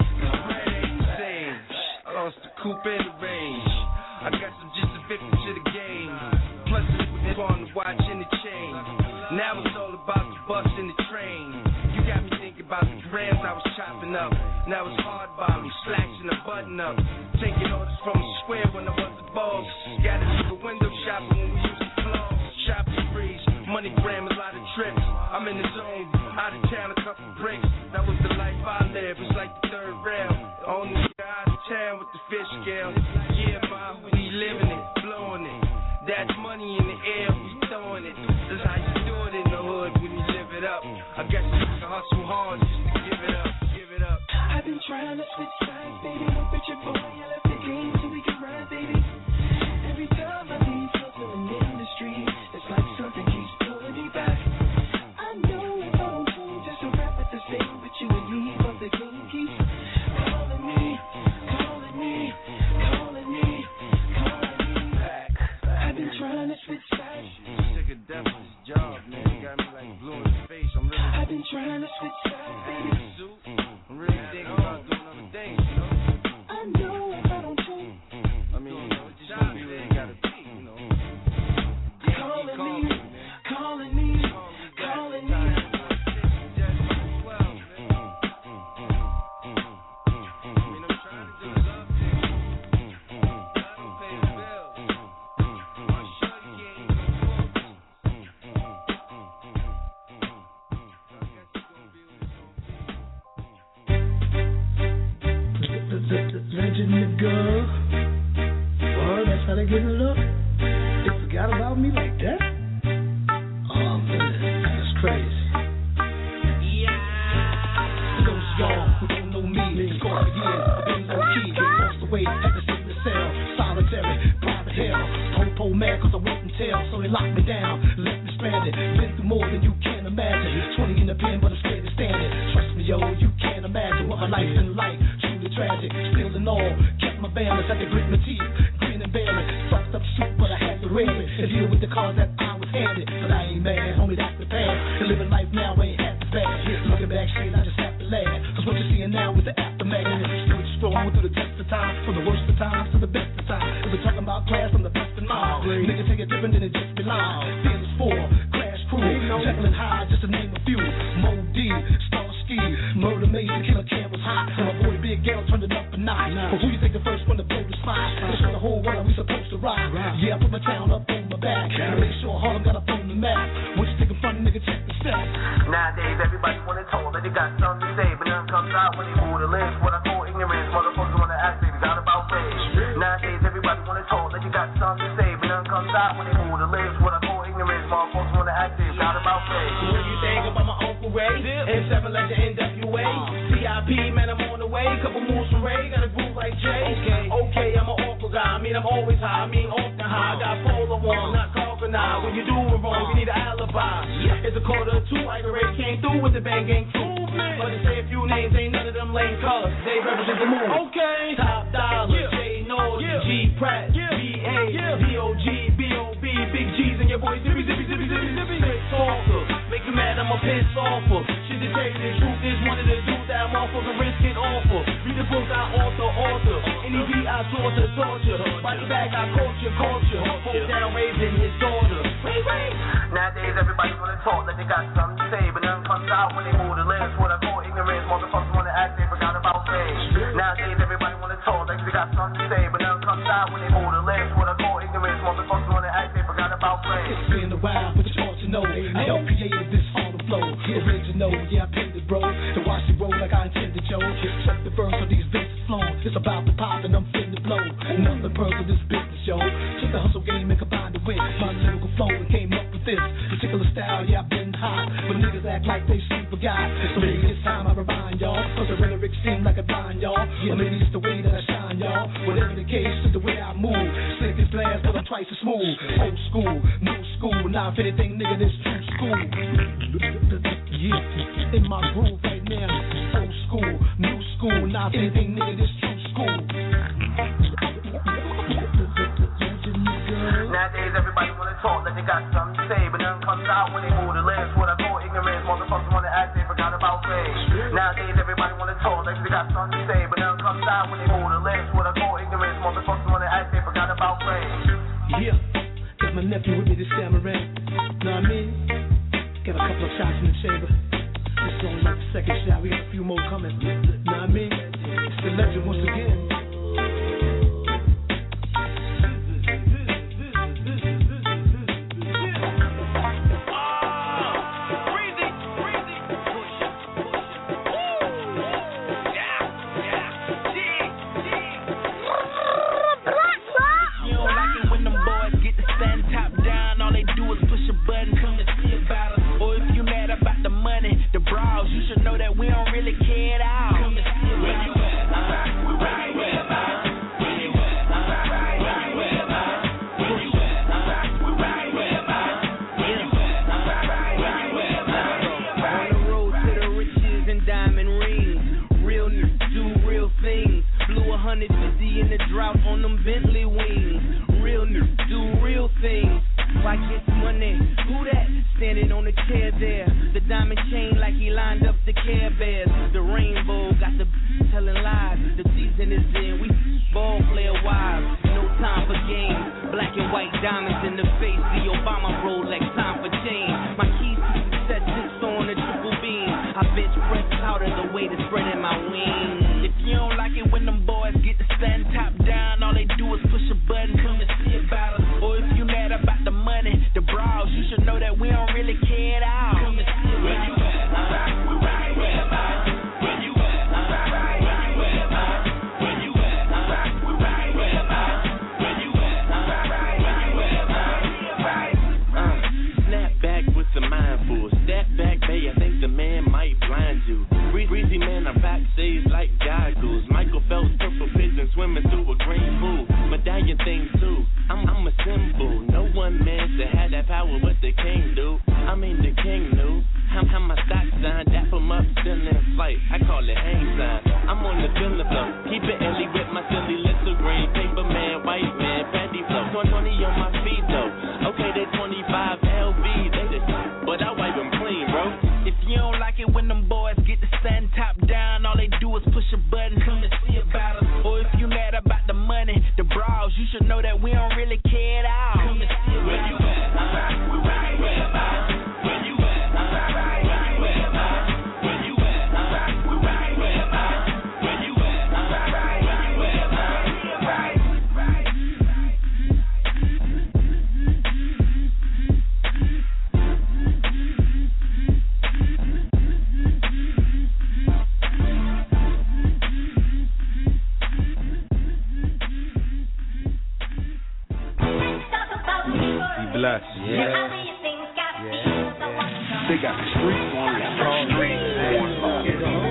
calling me. I lost the coupe and the range. I got some just a victim to the game. Plus it's on the watch and the chain. Now it's all about the bus and the train. You got me thinking about the grams I was chopping up. Now it's hard bottom, slacks and a button up. Taking orders from the square when I was a boss. Got into the window shopping when we used to close. Shopping sprees, money gram, a lot of trips. I'm in the zone, out of town, a couple bricks. That was the life I lived, it's like the third rail. Only out of town with the fish scale. Yeah, ma, we living it, blowing it. That's money in the air, we throwing it. That's how you do it in the hood when you live it up. I guess you can hustle hard just to give it up, give it up. I've been trying to switch sides, baby. I'm a bitch boy, you left the game so we can ride, baby. Every time I leave hustling in the street, it's like something keeps pulling me back. I know if I don't change, just a rap with the same with you and me, but the game keeps calling me, calling me, calling me, calling me back. I've been trying to switch sides. Sick of death with this job, man. You got me like blue in the face. I'm really. I've been trying to switch sides, baby. I'm really thinking about doing other things. jail, they locked me down, left me stranded. Been through more than you can imagine. Twenty in the pen, but I'm scared to stand it. Trust me, yo, you can't imagine what my life's been like. Truly tragic, still in all, kept my balance, had to grit my teeth, grin and bear it. Fucked up shit, but I had to raise it and deal with the cards that I was handed. But I ain't mad, homie, that's the past. And living life now ain't half as bad. Looking back straight, I just have to laugh. Cause what you're seeing now is the aftermath. Stood strong through the test of time, from the worst of times to the best of times. If we're talking about class, I'm the best in mind. Niggas take it different than it just be lying. Fearless four, Crash Crew, Jekyll and Hyde, just to name a few. Mo D, Starsky, Murder Major, Killer Cam was hot. And my boy Big Gal turned it up a notch. But who you think the first one to blow the spot? To show the whole world we supposed to ride. Yeah, I put my town up on my back. And make sure Harlem got up on the map. What you think of funny, nigga, check the stats. Nowadays, everybody wanna talk, but they got something to say. But none comes out when they move the lips. What I call ignorance, motherfuckers wanna ask me, they got about rage. Nowadays, everybody wanna talk, but they got something to say. But none comes out when they move the lips. What I call ignorance, motherfuckers wanna ask me, they got about rage. What do you think about my Uncle Ray? M seven Legend N W A. C I P, man, I'm on the way. Couple moves from Ray, got a groove like Jay. Okay, okay, I'm an awkward guy. I mean, I'm always high. I mean, often high. I got polo on, not crocodile. When you do it wrong, you need an alibi. It's a quarter to two. Ike Ray came through with the bang gang crew. But to say a few names, ain't none of them lame colors. They represent the move. Okay, Top Dollar, yeah. J North, yeah. G Pratt, yeah. B A, yeah. D O G, B O B, Big G's and your boy Zippy, Zippy, Zippy, Zippy, Zippy. Piss talker, make you mad, I'ma piss offer. Shit to tell you the truth is one of the dudes that motherfucker risk it offer. Read the books I author, author. Any beat I torture, torture. Body bag I culture, culture. Hold down raising his daughter. Wait, wait. Nowadays everybody wanna talk like they got something to say, but none comes out when they move the lips. What I call ignorance, motherfuckers wanna act, they forgot about rage. Nowadays everybody wanna talk like they got something to say, but none comes out when they move the lips. What I call ignorance, motherfuckers wanna act, they forgot about rage. It's been a while, but you ought to know I helped create this on the flow. Original, yeah, I pinned it, bro. To watch it roll like I intended, yo. Check the verse of these bitches flow. It's about the pop and I'm finna blow. Nothing personal, this business, yo. Took the hustle game and combined it with my lyrical flow and came up with this particular style. Yeah, I've been hot, but niggas act like they super guys. So maybe it's time I remind y'all, cause the rhetoric seem like a blind, y'all. Or maybe it's the way that I shine, y'all. Whatever the case, it's the way I move. Slick as glass, but I'm twice as smooth. Old school, new school. Now if anything, nigga, this true school. Yeah, in my groove right now. Old school, new school. Now if anything, nigga, this true school. Nowadays everybody wanna talk like they got something to say, but none comes out when they move the lips. What I call ignorance, motherfuckers wanna act, they forgot about rage. Nowadays everybody wanna talk like they got something to say, but none comes out when they move the lips. What I call ignorance, motherfuckers wanna act, they forgot about rage. Yeah, got my nephew with me this time around. Know what I mean? Got a couple of shots in the chamber. This is only like the second shot. We got a few more coming. Know what I mean? It's the legend once again. Michael Phelps, purple pigeon swimming through a green pool. Medallion things too. flight, I call it hang sign. I'm on the thriller flow, keep it illy with my silly little green paper man, white man, patty flow. twenty on my feet though, okay they twenty-five L V, they the but I wipe them clean, bro. If you don't like it when them boys get the stand top down, all they do is push a button, come and see about us. Or if you mad about the money, the bras, you should know that we don't really care at all. Come and see about where you at, uh, we right where about. Where you at, uh, right where about. Where you at, uh, we right where about. Where you at, uh, right where about. Right. Bless. Yeah. Yeah. They got the streets on lock. Streets on lock.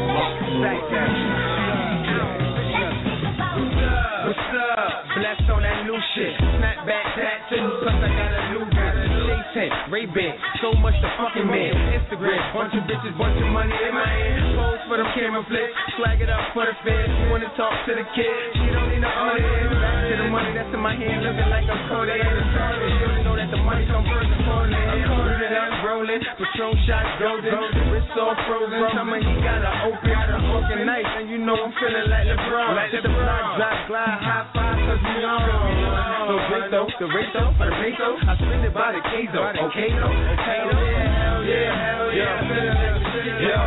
What's up? Blessed on that new shit. Snapback tattoo, plus I got a new bitch. Chase Ray-Ban, so much the fucking man. Instagram, bunch of bitches, bunch of money in my hand. Pose for them camera flicks, swag it up for the fans. She wanna talk to the kid, she don't need no audience. Back to the money that's in my hand, looking like I'm Kodak. She don't know that the money come first before that. I'm coated it up, rolling, Patron shots golden, wrist all frozen. Tell me he got a open, got a open knife, and you know I'm feeling like LeBron. Like the block, drop, glide, high five, cause we on. So break though, the rate though, for the peso, I spend it by the K-Zo, okay though, okay though, hell yeah, hell yeah, yeah,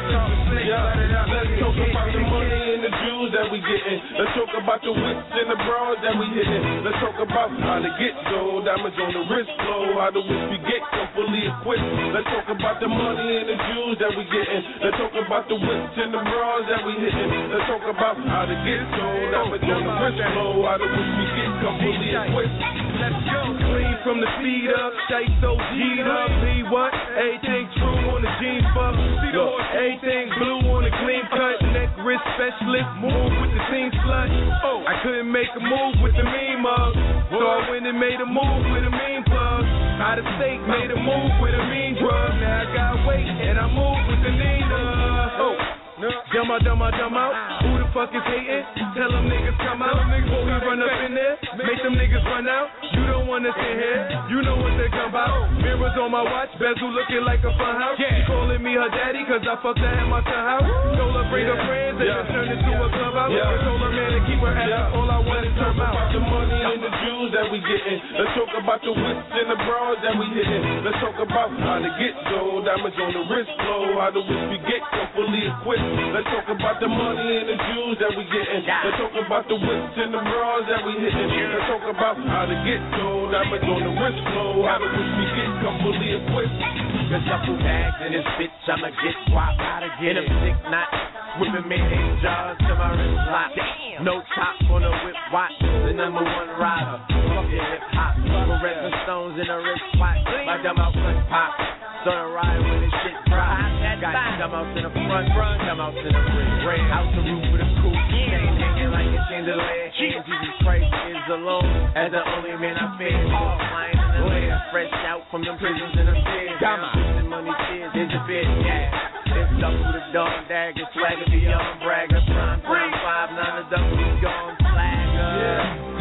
yeah, let's talk about the money and the jewels that we getting. Let's talk about the whips and the bras that we hitting. Let's talk about how to get gold, diamonds on the wrist flow, how the whips we get come fully equipped. Let's talk about the money and the jewels that we getting. Let's talk about the whips and the bras that we hitting. Let's talk about how to get gold, diamonds on the wrist flow, how the whips we get come fully equipped. Let's go. Clean from the feet up, shake so G'd up. Be what? Everything true on the jeans fuck. Look, everything blue on the clean cut. Neck wrist specialist, move with the team slut. Oh, I couldn't make a move with the mean mug, so I went and made a move with a mean plug. Out of state, made a move with a mean drug. Now I got weight and I move with the Nina. Oh. Dumb out, dumb out, dumb out. Who the fuck is hating? Tell them niggas come out. Before we run up in there, make them niggas run out. You don't wanna sit here, you know what they come about. Mirrors on my watch, bezel looking like a fun house. She calling me her daddy, cause I fucked her at my son house. Told her bring her friends and then turn into a clubhouse. I told her man to keep her ass, all I want is her mouth. Let's talk about the money and the jewels that we getting. Let's talk about the whips and the bras that we hitting. Let's talk about how to get gold, diamonds on the wrist flow, how the whips we get come fully equipped. Let's talk about the money and the jewels that we getting. Let's talk about the whips and the bras that we hitting. Let's talk about how to get gold, diamonds on the wrist flow, how the whips we get come fully equipped. The duffel bags in this bitch, I'ma get wop out of get them sick knots. Whipping me in jars to my wrist lock. No top on the whip watch, the number one rider. Fuck it, hip hop. Beretta stones in the wrist watch. My dumb out foot pop. Started riding when this shit drop. Got dumb outs in the front, dumb outs in the rear. Out the roof with a coupe. Chain hanging like a chandelier. Jesus Christ is alone as the only man I fear. All flying in the air, fresh out from them prisons in the fear. Got my money tears, it's a bit, yeah. It's up with a dog dagger, swagger, the young bragger. Prime, prime, five, nine, the double, gone, flagger. Yeah,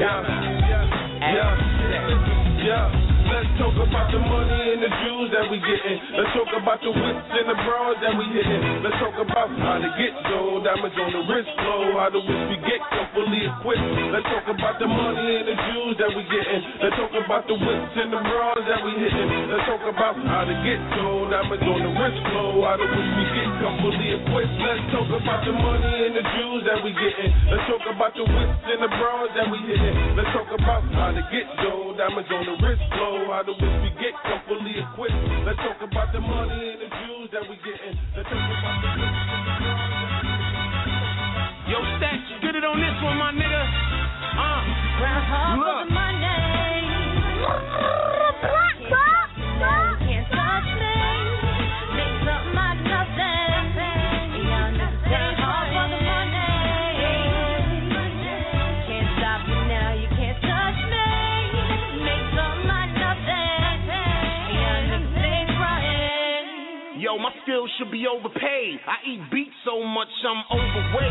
yeah, yeah, yeah. Let's talk about the money and the jewels that we getting. Let's talk about the whips and the bras that we hitting. Let's talk about how to get gold, diamonds on the wrist flow, how the whips we get come fully equipped. Let's talk about the money and the jewels that we getting. Let's talk about the whips and the bras that we hitting. Let's talk about how to get gold, diamonds on the wrist flow, how the whips we get come fully equipped. Let's talk about the money and the jewels that we getting. Let's talk about the whips and the bras that we hitting. Let's talk about how to get gold, diamonds on the wrist flow, how the whips we get come fully equipped. Let's talk about the money and the jewels that we getting. Let's talk about the whips and the bras that we getting. Yo, Stats, get it on this one, my nigga. Uh, look. Can't touch me. Make something out of nothing. Young niggas stay hard for the money. Can't stop me now. You can't touch me. Make something out of nothing. Young niggas stay crying. Yo, my skills should be be overpaid. I eat beets so much I'm overweight.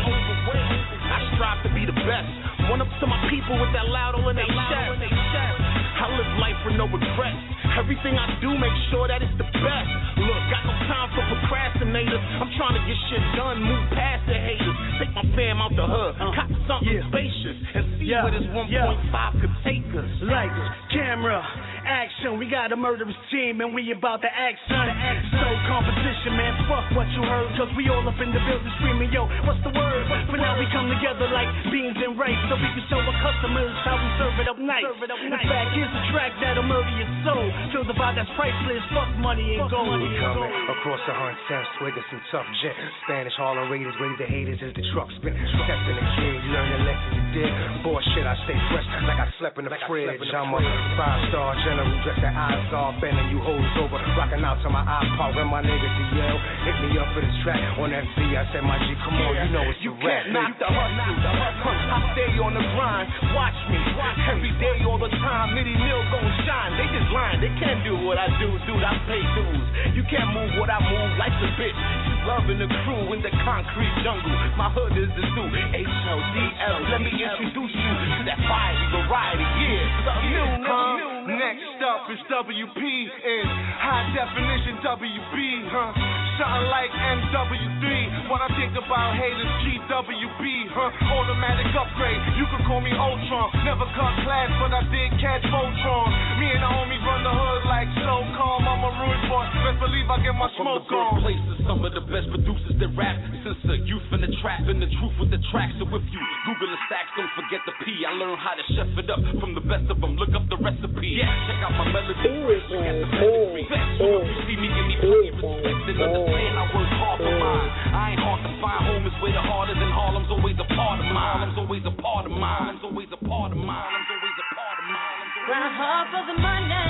I strive to be the best. One up to my people with that loud on their chest. I live life with no regrets. Everything I do, make sure that it's the best. Look, got no time for procrastinators. I'm trying to get shit done, move past the haters. Take my fam out the hood, uh, cop something yeah. spacious, and see yeah. where this one point five yeah. could take us. Lights, camera, action. We got a murderous team, and we about to act, son. So competition, man, fuck what you heard, cause we all up in the building screaming, yo, what's the word? But now we come together like beans and rice, so we can show our customers how we serve it up nice. In fact, here's a track that'll murder your soul. Feel the vibe that's priceless, fuck money and gold. We coming across the hunt, Sam Swigger, some tough jet. Spanish Harlem Raiders, ready the haters as the truck spin. Testing the kid, you learn the lesson you did. Boy, shit, I stay fresh like I slept in the fridge. I'm a five-star general, dressed that eyes off, bending you hoes over. Rocking out to my iPod, when my nigga D L hit me up for this track on F B. I said, my G, come on, you know it's you a rap. You can't knock the hustle. I stay on the grind, watch me. Every day, all the time, Nitty Mill gon' shine. They just lying, they can't do what I do, dude, I pay dues. You can't move what I move, life's a bitch. She's loving the crew in the concrete jungle. My hood is the zoo, H L D L. Let me introduce you to that fire variety, yeah. Something new, huh? Next up is W P in high definition W B, huh? Something like M W three. When I think about haters, G W B, huh? Automatic upgrade, you could call me Ultron. Never cut class, but I did catch Voltron. Me and the homies run the hood like so calm. I'm a rude boy, best believe I get my smoke on. From the birthplaces, some of the best producers that rap. Since the youth in the trap, and the truth with the track. So if you Google the stacks, don't forget the P. I learned how to chef it up from the best of them. Look up the recipe. Yeah, check out my melody. Check out the melody. So if you see me, give me plenty respect and understand I work hard for mine. I ain't hard to find. Home is way the hardest, and Harlem's always a part of mine. Harlem's always a part of mine. Harlem's always a part of mine. Harlem's always a part of mine. Grind hard for the money.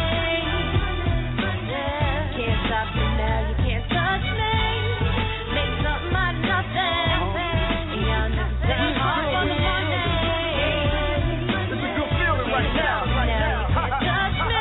Yeah. Can't stop me now, you can't touch me. Make something out of nothing. Young niggas stay hard for the money. It's a good feeling right now. Right now. You can't touch me.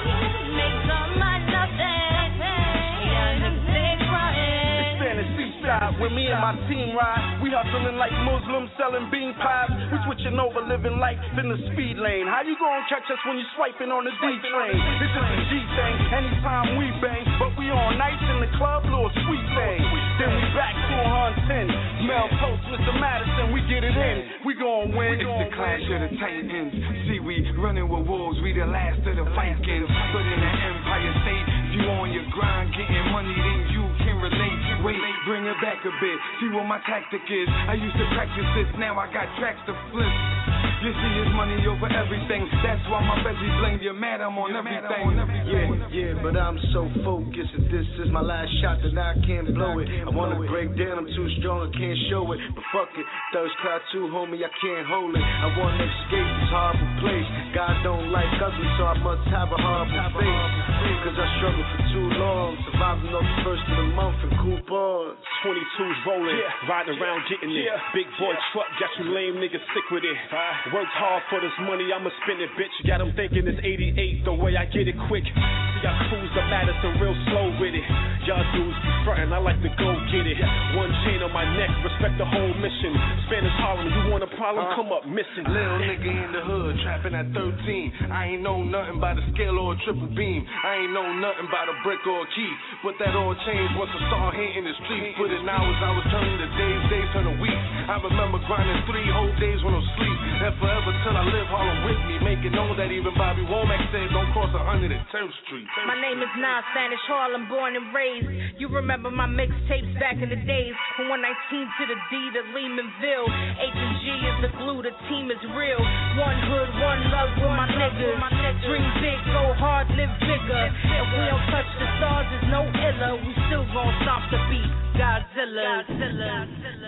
Make something out of nothing. Young niggas stay crying. It's fantasy style. When me and my team ride, we hustling like Muslims selling bean pies. We switching over, living life in the speed lane. How you gonna catch us when you swiping on the D train? It's just a G thing. Anytime we bang, but we on nights in the club, little sweet thing. Then we back to a hunting. Mel Post, Mister Madison, we get it in. We gon' win. It's the clash of the titans. See, we running with wolves. We the last of the Vikings. But in the Empire State, if you on your grind, getting money, then you can relate. Wait, bring it back a bit. See what my tactic is. I used to practice this, now I got tracks to flip. You see, it's money over everything. That's why my belly blame. You're mad, I'm on everything. Yeah, yeah, but I'm so focused that this is my last shot that I can't blow it. I wanna break down, I'm too strong, I can't show it. But fuck it, thirst cloud too, homie, I can't hold it. I wanna escape this horrible place. God don't like ugly, so I must have a horrible face. Cause I struggled for too long, surviving off the first of the month and coupons. twenty-twos rolling, yeah, riding around getting it. Yeah, big boy yeah. truck, got you lame niggas sick with it. Uh, Worked hard for this money, I'ma spend it, bitch. Got them thinking it's eighty-eight, the way I get it quick. See, I cruise the Madison real slow with it. Y'all dudes be frontin', I like to go get it. One chain on my neck, respect the whole mission. Spanish Harlem, you want a problem? Uh, Come up missing. Little nigga in the hood, trapping at thirteen. I ain't know nothing about a scale or a triple beam. I ain't know nothing about a brick or a key. But that all changed once I started hitting the streets. Put in hours, I was turning to days, days turning weeks. I remember grinding three whole days when I was asleep. And forever till I live Harlem with me, making known that even Bobby Womack said don't cross one hundred tenth Street. My name is Nas, Spanish Harlem, born and raised. You remember my mixtapes back in the days, from one nineteen to the D to Lehmanville. H and G is the glue, the team is real. One hood, one love with my niggas. Dream big, go hard, live bigger. If we don't touch the stars, there's no iller. We still gon' stomp the beat. Godzilla. Godzilla.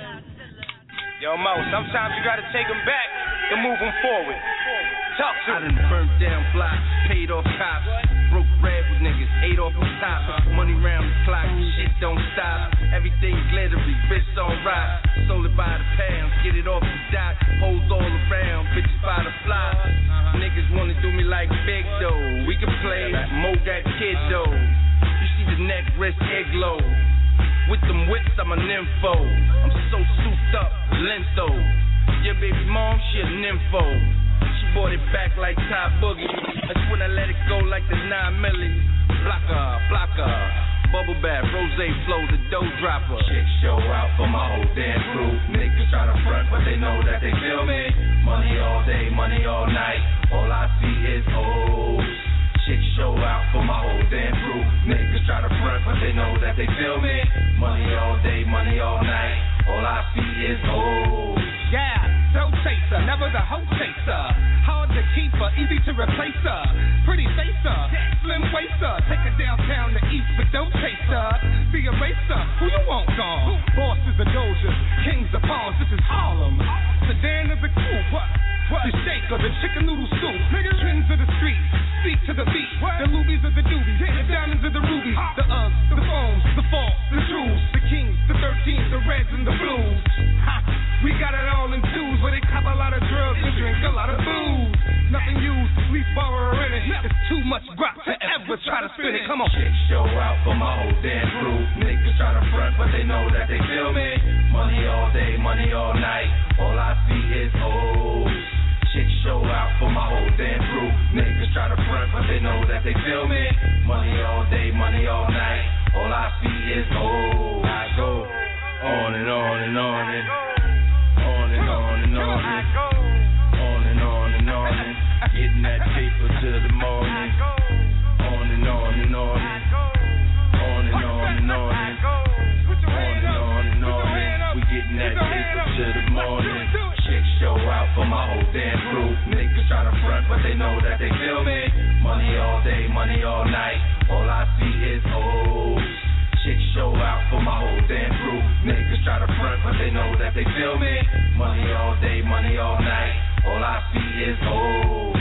Yo, Mo, sometimes you gotta take them back and move them forward. Talk to I done burnt down blocks, paid off cops, broke bread with niggas, ate off the top. Money round the clock, shit don't stop. Everything glittery, wrists on rock. Sold it by the pound, get it off the dock. Hoes all around, bitches by the fly. Niggas wanna do me like Big Doe. We can play, Mo got kid though. You see the neck, wrist, igloo. With them whips, I'm a nympho. I'm so souped up, lento. Your baby mom, she a nympho. She bought it back like Ty Boogie. That's when I let it go like the nine milli. Blocker, blocker. Bubble bath, rose flow, the dough dropper. Chicks show out for my whole damn crew. Niggas try to front, but they know that they feel me. Money all day, money all night. All I see is O's. Chicks show out for my whole damn crew. Niggas try to front, but they know that they feel me. Money all day, money all night. All I see is O's. Yeah, dough chaser, never the hoe chaser. Hard to keep her, easy to replace her. Pretty facer, slim waster. Take her downtown to eat, but don't chase her. Be a racer, who you want gone? Bosses are Dojas, kings of pawns, this is Harlem. Sedan of the crew, what? What? The shaker, the chicken noodle soup. Trends of the streets, speak to the beat. The lubies of the doobies, the diamonds of the rubies. The Uggs, the phones, the falls, the trues. The kings, the thirteens, the reds and the blues. Ha! We got it all in twos, where they cop a lot of drugs and drink a lot of booze. Nothing used, least borrow in it. It's too much rock to ever try to spin it. Come on. Chicks show out for my whole damn crew. Niggas try to front, but they know that they feel me. Money all day, money all night. All I see is O's. Chicks show out for my whole damn crew. Niggas try to front, but they know that they feel me. Money all day, money all night. All I see is O's. I go on and on and on and on and on and on and on and on and on and getting that paper till the morning. On and on and on and on and on and on and on and on and on and we getting that paper till the morning. Chicks show out for my whole damn crew. Niggas try to front, but they know that they feel me. Money all day, money all night. All I see is O's. Chicks show out for my whole damn crew. Niggas try to front, but they know that they feel me. Money all day, money all night. All I see is O's.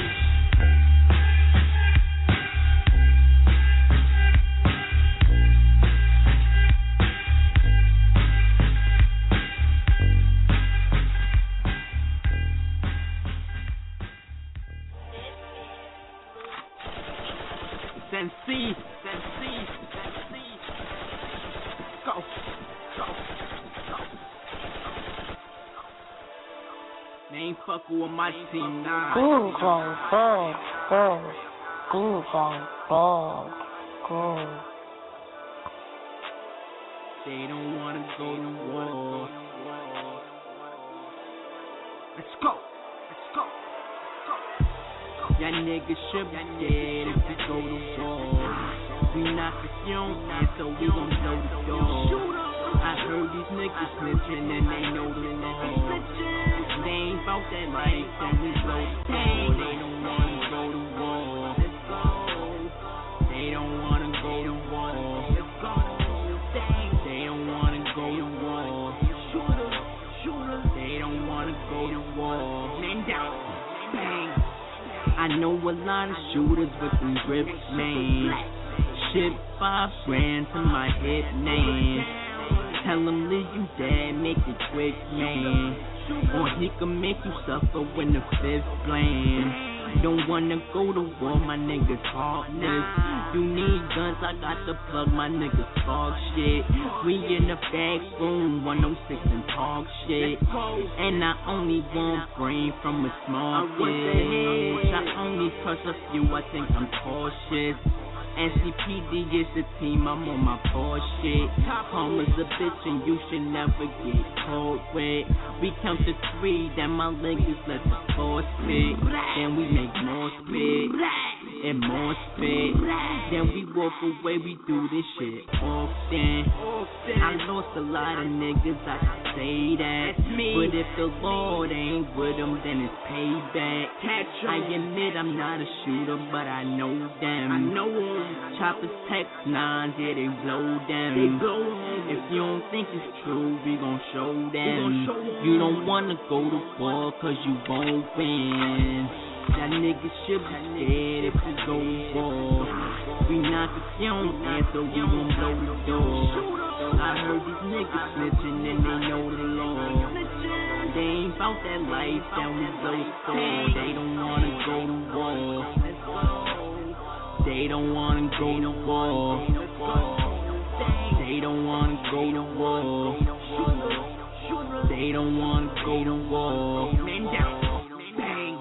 Sensi, Sensi, Sensi. Go, go, go. They ain't fucking with my team now. Ding dong bell, bell. Ding dong bell, go. They don't wanna go to war. Let's go, let's go, let's go. Y'all niggas should be scared if we go to war. We not consumed, and so we gon' blow the door. I heard these niggas snitching and they know the law. They ain't bout that life, and we blow the door. They don't wanna go to war. Let's go. They don't wanna go to war. Let's go. They don't wanna go to war. Shooter, shooter. They don't wanna go to war. Name down, bang. I know a lot of shooters with some grips, man. Ship five grand to my hip name. Tell him leave you dead, make it quick, man. Or he can make you suffer when the fifth blame. Don't wanna go to war, my niggas heartless. You need guns, I got the plug, my niggas talk shit. We in the back room, one oh six and talk shit. And I only want brain from a small kid. I only trust a few, I think I'm cautious. N C P D is the team, I'm on my bullshit. Homer's a bitch and you should never get caught with. We count to three, then my niggas let the force spit. Then we make more spit, and more spit. Then we walk away, we do this shit often. I lost a lot of niggas, I can say that. But if the Lord ain't with them, then it's payback. I admit I'm not a shooter, but I know them. I know them. Choppers text nines, yeah, they blow them. They blow them. If you don't think it's true, we gon' show them. Show them. You don't wanna go to war, cause you won't win. That niggas should be scared if we go to war. We not the young man, so we gon' blow the door. I heard these niggas snitching and they know the law. They ain't bout that life, then we blow the door. They don't wanna go to war. They don't wanna go to war. They They don't wanna go to war. They don't wanna go to war. Man down. Bang.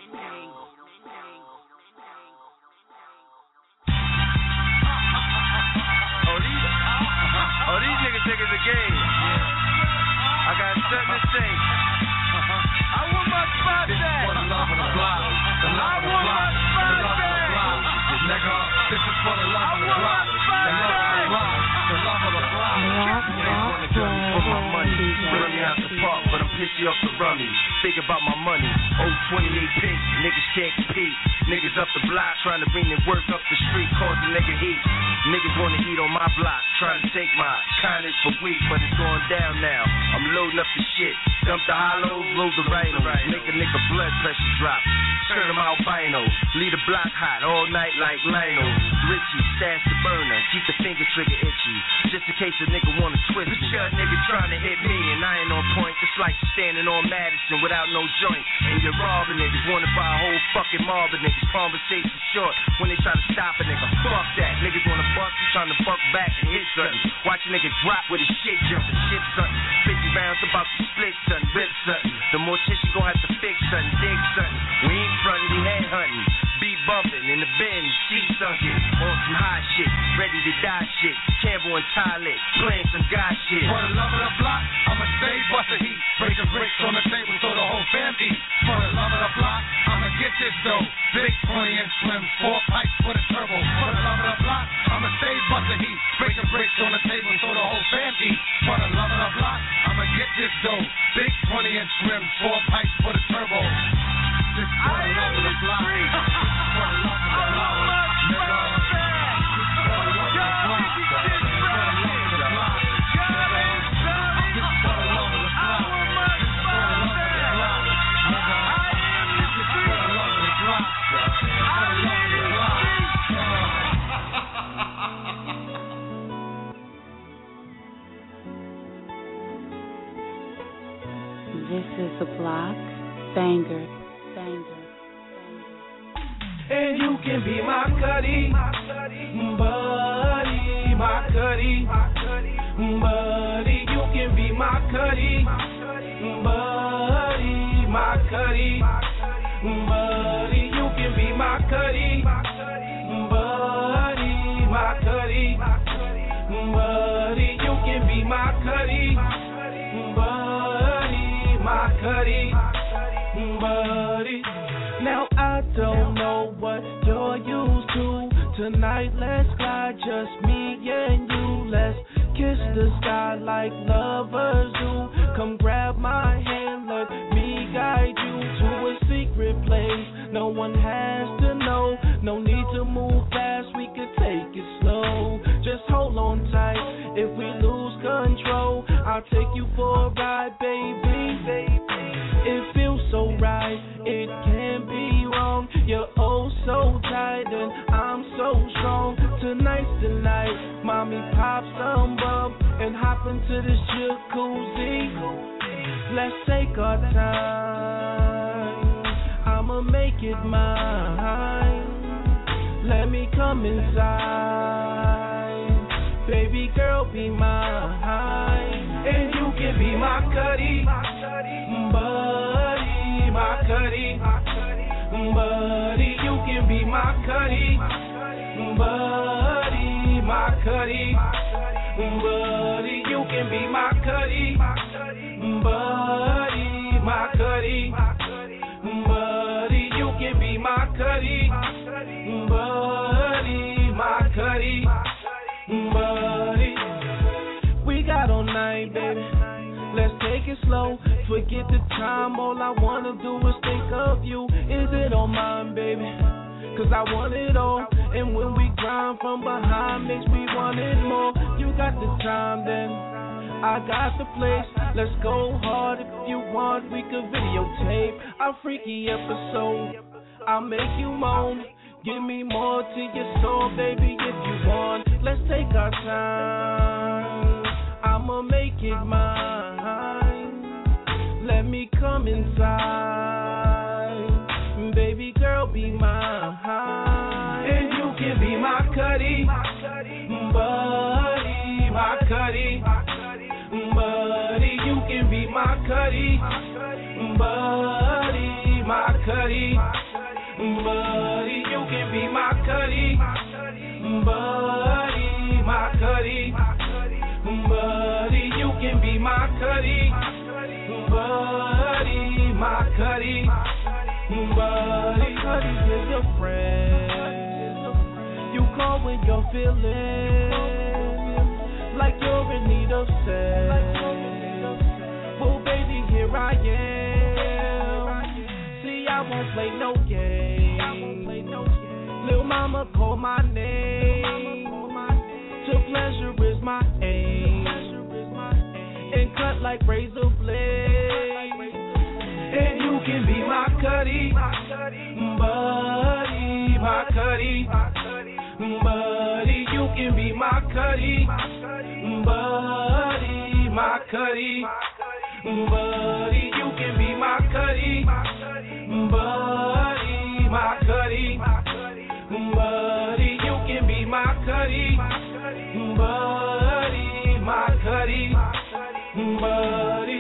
Oh, these, oh, these niggas think it's a game. I got something to say. I want my spot back. This is for the love of the block. The love of the block. The love of the block. Nigga, this is for the love of the block. The love of the block. The love of the block. They wanna kill me for my money. Run me out the park, but I'm pissy off the rummy. Think about my money. Oh, twenty-eight pink. Niggas can't compete. Niggas up the block trying to bring their work up the street, cause the nigga heat. Niggas wanna eat on my block, trying to take my kindness for weak, but it's going down now. I'm loading up the shit. Dump the hollows, load the rhinos. Make a nigga blood pressure drop. Turn him albino. Leave the block hot all night like Lionel. Richie, stash the burner. Keep the finger trigger itchy. Just in case a nigga wanna twist me. Picture a nigga trying to hit me and I ain't on point. It's like standing on Madison without no joint. And you're robbing niggas. Wanna buy a whole fucking mob of niggas. Conversation short when they try to stop a nigga. Fuck that. Niggas wanna buck you trying to buck back and hit something. Watch a nigga drop with his shit jumping. Shit something. fifty rounds about to split something. Rip something. The mortician gon' have to fix something. Dig something. We ain't frontin', we head hunting. Beat bumping in the bins. Sheet sunken. On some hot shit. Ready to die shit. Campbell and Tyler playing some God shit. For the love of the block, I'ma stay bustin' heat. Break the bricks on the table so the whole fam eat. For the love of the block, I'ma get this dough. Big twenty inch slim, four pipes for the turbo. For the love of the block, I'ma stay bustin' heat. Break the bricks on the table so the whole fam eat. For the love of the block, I'ma get this dough. Big twenty inch slim, four pipes for the turbo. This is for the love of the block. For the love of the block, nigga. This is a block banger, banger. And you can be my cutty, buddy, my cutty, buddy. You can be my cutty, buddy, my cutty, buddy. You can be my cutty, buddy, my cutty, buddy. You can be my cutty, buddy, my cutty, buddy. Now I don't know what you're used to. Tonight let's fly, just me and you. Let's kiss the sky like lovers do. Come grab my hand, let me guide you to a secret place. No one has to know. No need to move fast, we could take it slow. Just hold on tight. If we lose control, I'll take you for a ride, baby. It feels so right, it can't be wrong. You're oh so tight and I'm so strong. Tonight's the night, mommy pop some bub and hop into this jacuzzi. Let's take our time, I'ma make it mine. Let me come inside, baby girl be mine. And you can be my cutty, buddy, my cutty, buddy. You can be my cutty, buddy, my cutty, buddy. You can be my cutty, buddy, my cutty, buddy. You can be my cutty, buddy, my cutty, buddy. We got all night, baby. Let's take it slow. Forget the time, all I wanna do is think of you. Is it all mine, baby? Cause I want it all. And when we grind from behind, makes me want it more. You got the time, then I got the place. Let's go hard. If you want, we could videotape our freaky episode. I'll make you moan. Give me more to your soul, baby, if you want. Let's take our time, I'ma make it mine. Let me come inside, baby girl, be mine. And you can be my cutty, buddy, my cutty, buddy, my cutty, buddy, you can be my cutty, buddy, my cutty, buddy, you can be my cutty, buddy, my cutty, buddy, cutty is your friend. You call when you're feeling like you're in need of sex. Well, baby, here I am. See, I won't play no games. Lil' mama call my name. To pleasure is my aim. And cut like razor blades. And you can be my cutty, buddy, my cutty, buddy. You can be my cutty, buddy, my cutty, buddy. You can be my cutty, buddy, my cutty, buddy. You can be my cutty, buddy, my cutty, buddy.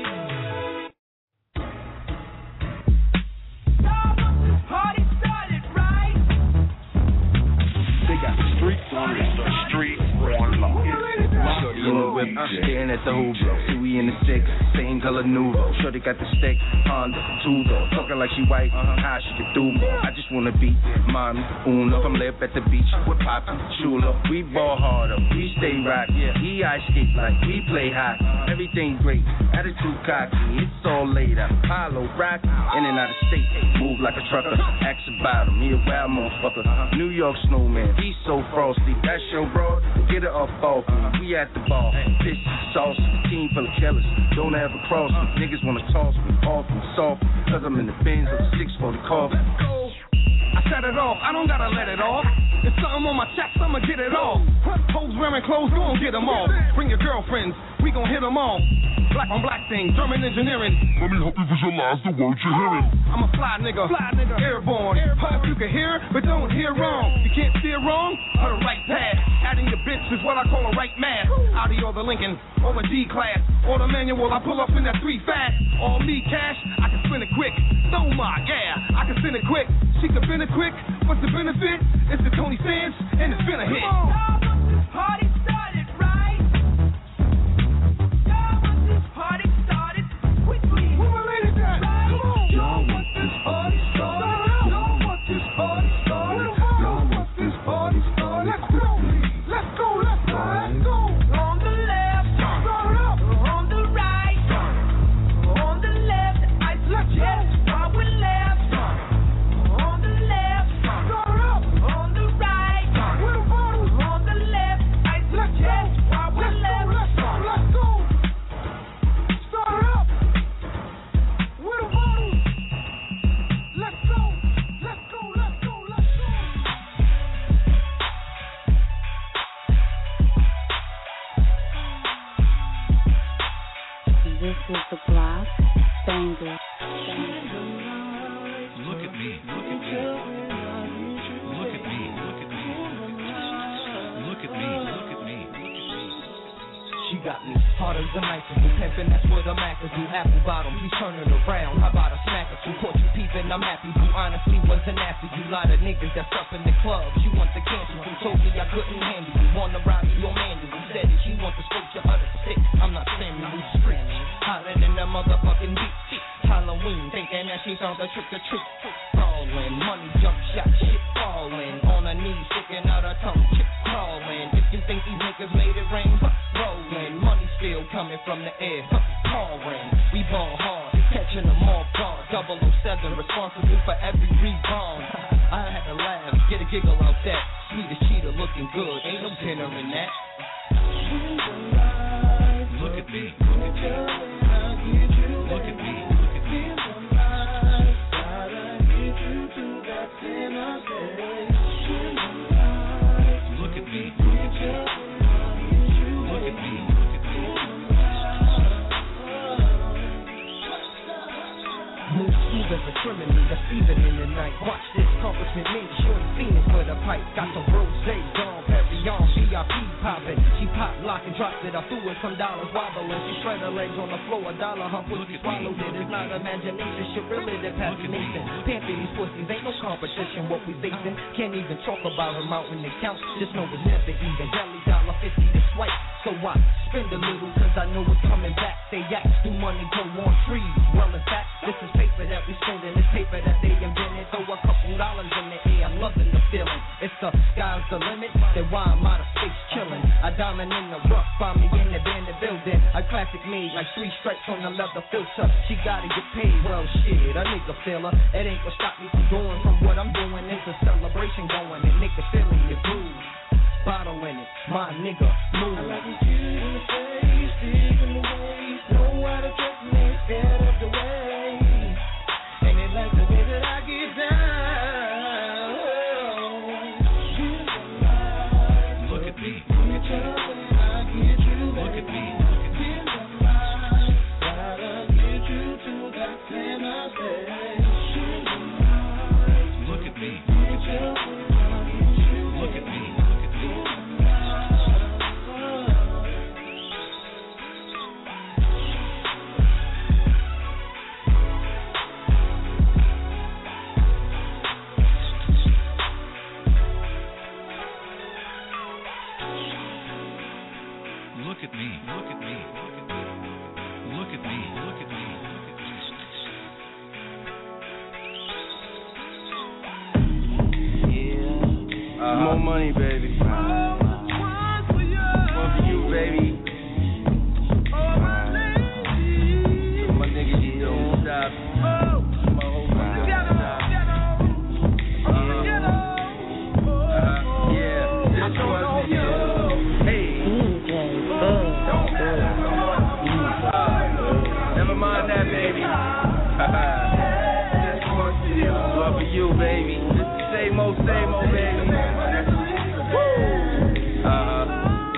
They got the streets on it, the streets on lock. Shorty in the whip, I'm staring at the Hublot. See, we in the six, same color Nuvo. Shorty got the stick, Honda, two door. Talking like she white, how she can do more. I just wanna be mommy, Uno. From lip at the beach with Poppy, Chula. We ball harder, we stay rock. He ice skate like we play hot. Everything great, attitude cocky. It's all laid out. Apollo rock, in and out of state. Move like a trucker, ask about him. He a wild motherfucker. New York snowman, he's so frosty. That's your bro, get it up off me. We at the ball, pissy, saucy, team full of killers. Don't ever cross me, niggas wanna toss me, off and soft. Cause I'm in the Benz of the six forty coffee. I set it off, I don't gotta let it off. If something on my chest, I'ma get it off. Hoes wearing clothes, go and get them off. Bring your girlfriends, we gon' hit them all. Black on black thing, German engineering. Let me help you visualize the words you're hearing. I'm a fly nigga, fly nigga, airborne. Hope you can hear, but don't hear wrong. You can't steer wrong, or the right path. Adding your bitch is what I call a right math. Audi or the Lincoln, or the D-Class, or the manual, I pull up in that three fast. All me cash, I can spin it quick. So my, yeah, I can spin it quick. She can spin it quick, what's the benefit? It's the Tony Sands, and it's been a hit. Party started right. Y'all want this party started quickly. Where my ladies at? Come on. Y'all want this party started. Y'all want this party started. Y'all want this party started quickly. Let's go, let's go, let's go. On the left, start up. On the right, on the left, I suggest while we left. On the left, start up. On the right, where the bottles? on the left, I suggest while we Let's left. go, let's go, let's go. Start up. Where the bottles? Let's go, let's go, let's go, let's go. This is the block banger. Look at me, look at me. Look at me, look at me. Look at me, look at me. She got me hard as a knife and pimpin', that's where the Mac is. You apple bottom, please turn it around. How about a smack or two? Caught you peepin', I'm happy. You honestly wasn't nasty. You lot of niggas that's up in the clubs. You want the cancel. You told me I couldn't handle you. Wanna rob me your manual. You said that you want the sculpture of the stick. I'm not Samuel, you street. Hotter than the motherfucking beat. Halloween, thinking that she found the trick or treat. Crawling, money jump shot, shit falling. On her knees, sticking out her tongue, chip crawling. If you think these niggas made it rain, rolling. Money still coming from the air, pouring. We ball hard, catching them off guard. double oh seven, responsible for every rebound. I had to laugh, get a giggle out that. Sweet as cheetah, looking good, ain't no dinner in that. Look at me, look at me. Look at me, look at me. Look at me, look at me. Look at me, look at me. Miss moving for trimming me, that's even in the night. Watch this, accomplishment me, shorty fiending for the pipe. Got some rosé, Dom Perignon, V I P poppin'. She pop, lock, and dropped it. I threw her some dollars wobbling. She spread her legs on the floor, a dollar hump when she swallowed it. It's not imagination, shit really the fascination. Panther these pussies, ain't no competition. What we facing, can't even talk about her mountain and count. Just know it's never even. Jelly dollar fifty to swipe. So I spend a little cause I know it's coming back. They act, do money go on trees. Well, in fact, this is paper that we spending. This paper that they invented. Throw a couple dollars in the air, I'm loving the feeling. If the sky's the limit, then why I'm out of space chilling? I diamond in the rough, find me in the band the building. I classic made like three stripes on the leather filter. She gotta get paid, well shit, a nigga feel her. It ain't gonna stop me from going from what I'm doing. It's a celebration going, and nigga feeling your groove. Bottle in it, my nigga, move. I like you in the face, deep in the waist. Know how to trust me, get up the way. And it like the way that I get down. Look at me, look at you. Look at me, look at me. Gotta get you to that center stage. Look at me, look at you. Look at me. Look at me, look at me, look at me, look at me, look at me, look at me. Yeah. Uh, more money, baby. One for you, baby. My nigga, you don't stop. My whole family don't stop. Uh-huh. Yeah, this one for you. Hey. Never mind that, baby. This one for you. One for you, baby. It's the same old, same old, baby. Woo. Uh-huh.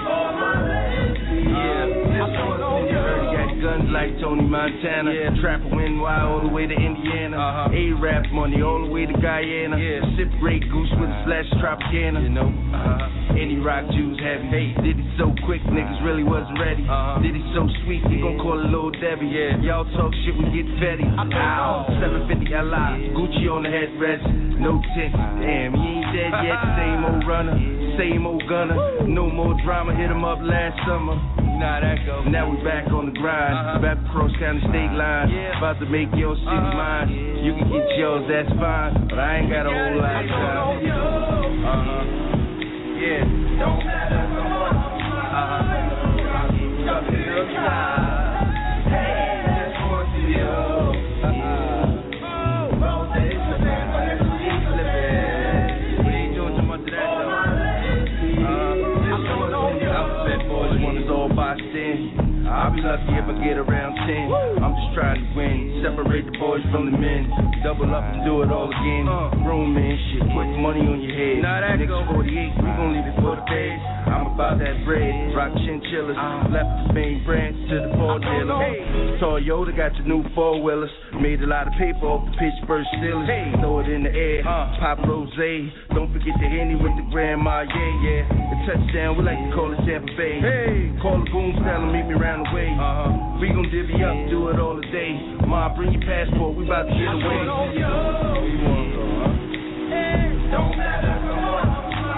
Yeah. This one for you. Already got guns like Tony Montana. Yeah. Trapper N Y all the way to Indiana. Uh-huh. A-rap money all the way to Guyana. Yeah. Sip Grey Goose with a splash of Tropicana. You know. Uh-huh. Any rock Jews heavy. Hey, did it so quick, niggas really wasn't ready. Uh-huh. Did it so sweet, we gon' call it Lil Debbie. Yeah. Y'all talk shit, we get fetty. Ow. seven fifty L I, Gucci on the headrest, no tint. Damn, he ain't dead yet. Same old runner, same old gunner. No more drama, hit him up last summer. Nah, that go. Now we back on the grind. Uh-huh. Back across county state line. Yeah. About to make your city uh-huh. mine. Yeah. You can get yours, that's fine. But I ain't got a whole lot of time. Uh-huh. Yeah, don't matter no more. Uh-huh. Come to the side. Hey, this one to you. Uh-huh. Both days living, but it's sweet living. We ain't doing too much of that though. Uh-huh. This one to you. Outfit boys want us all boxed in. I'll be lucky if I get around ten. I'm just trying to win. Separate the boys from the men. Double up and do it all again. Grown man shit, put money on your head. Niggas forty-eight, we gon' leave it for the feds. I'm about that bread. Rock chinchillas. Left the Spain branch to the Paul dealer. Hey. Toyota got the new four-wheelers. Made a lot of paper off the Pittsburgh Steelers. Hey. Throw it in the air. Uh. Pop rose. Don't forget the Henny with the grandma. Yeah, yeah. The touchdown, we like to call it Tampa Bay. Hey. Call the goons, tell them meet me around the way. Uh-huh. We gon' divvy up, do it all day. Ma, bring your passport, we about to get away. Where you wanna go, huh? Hey. Don't matter, come on.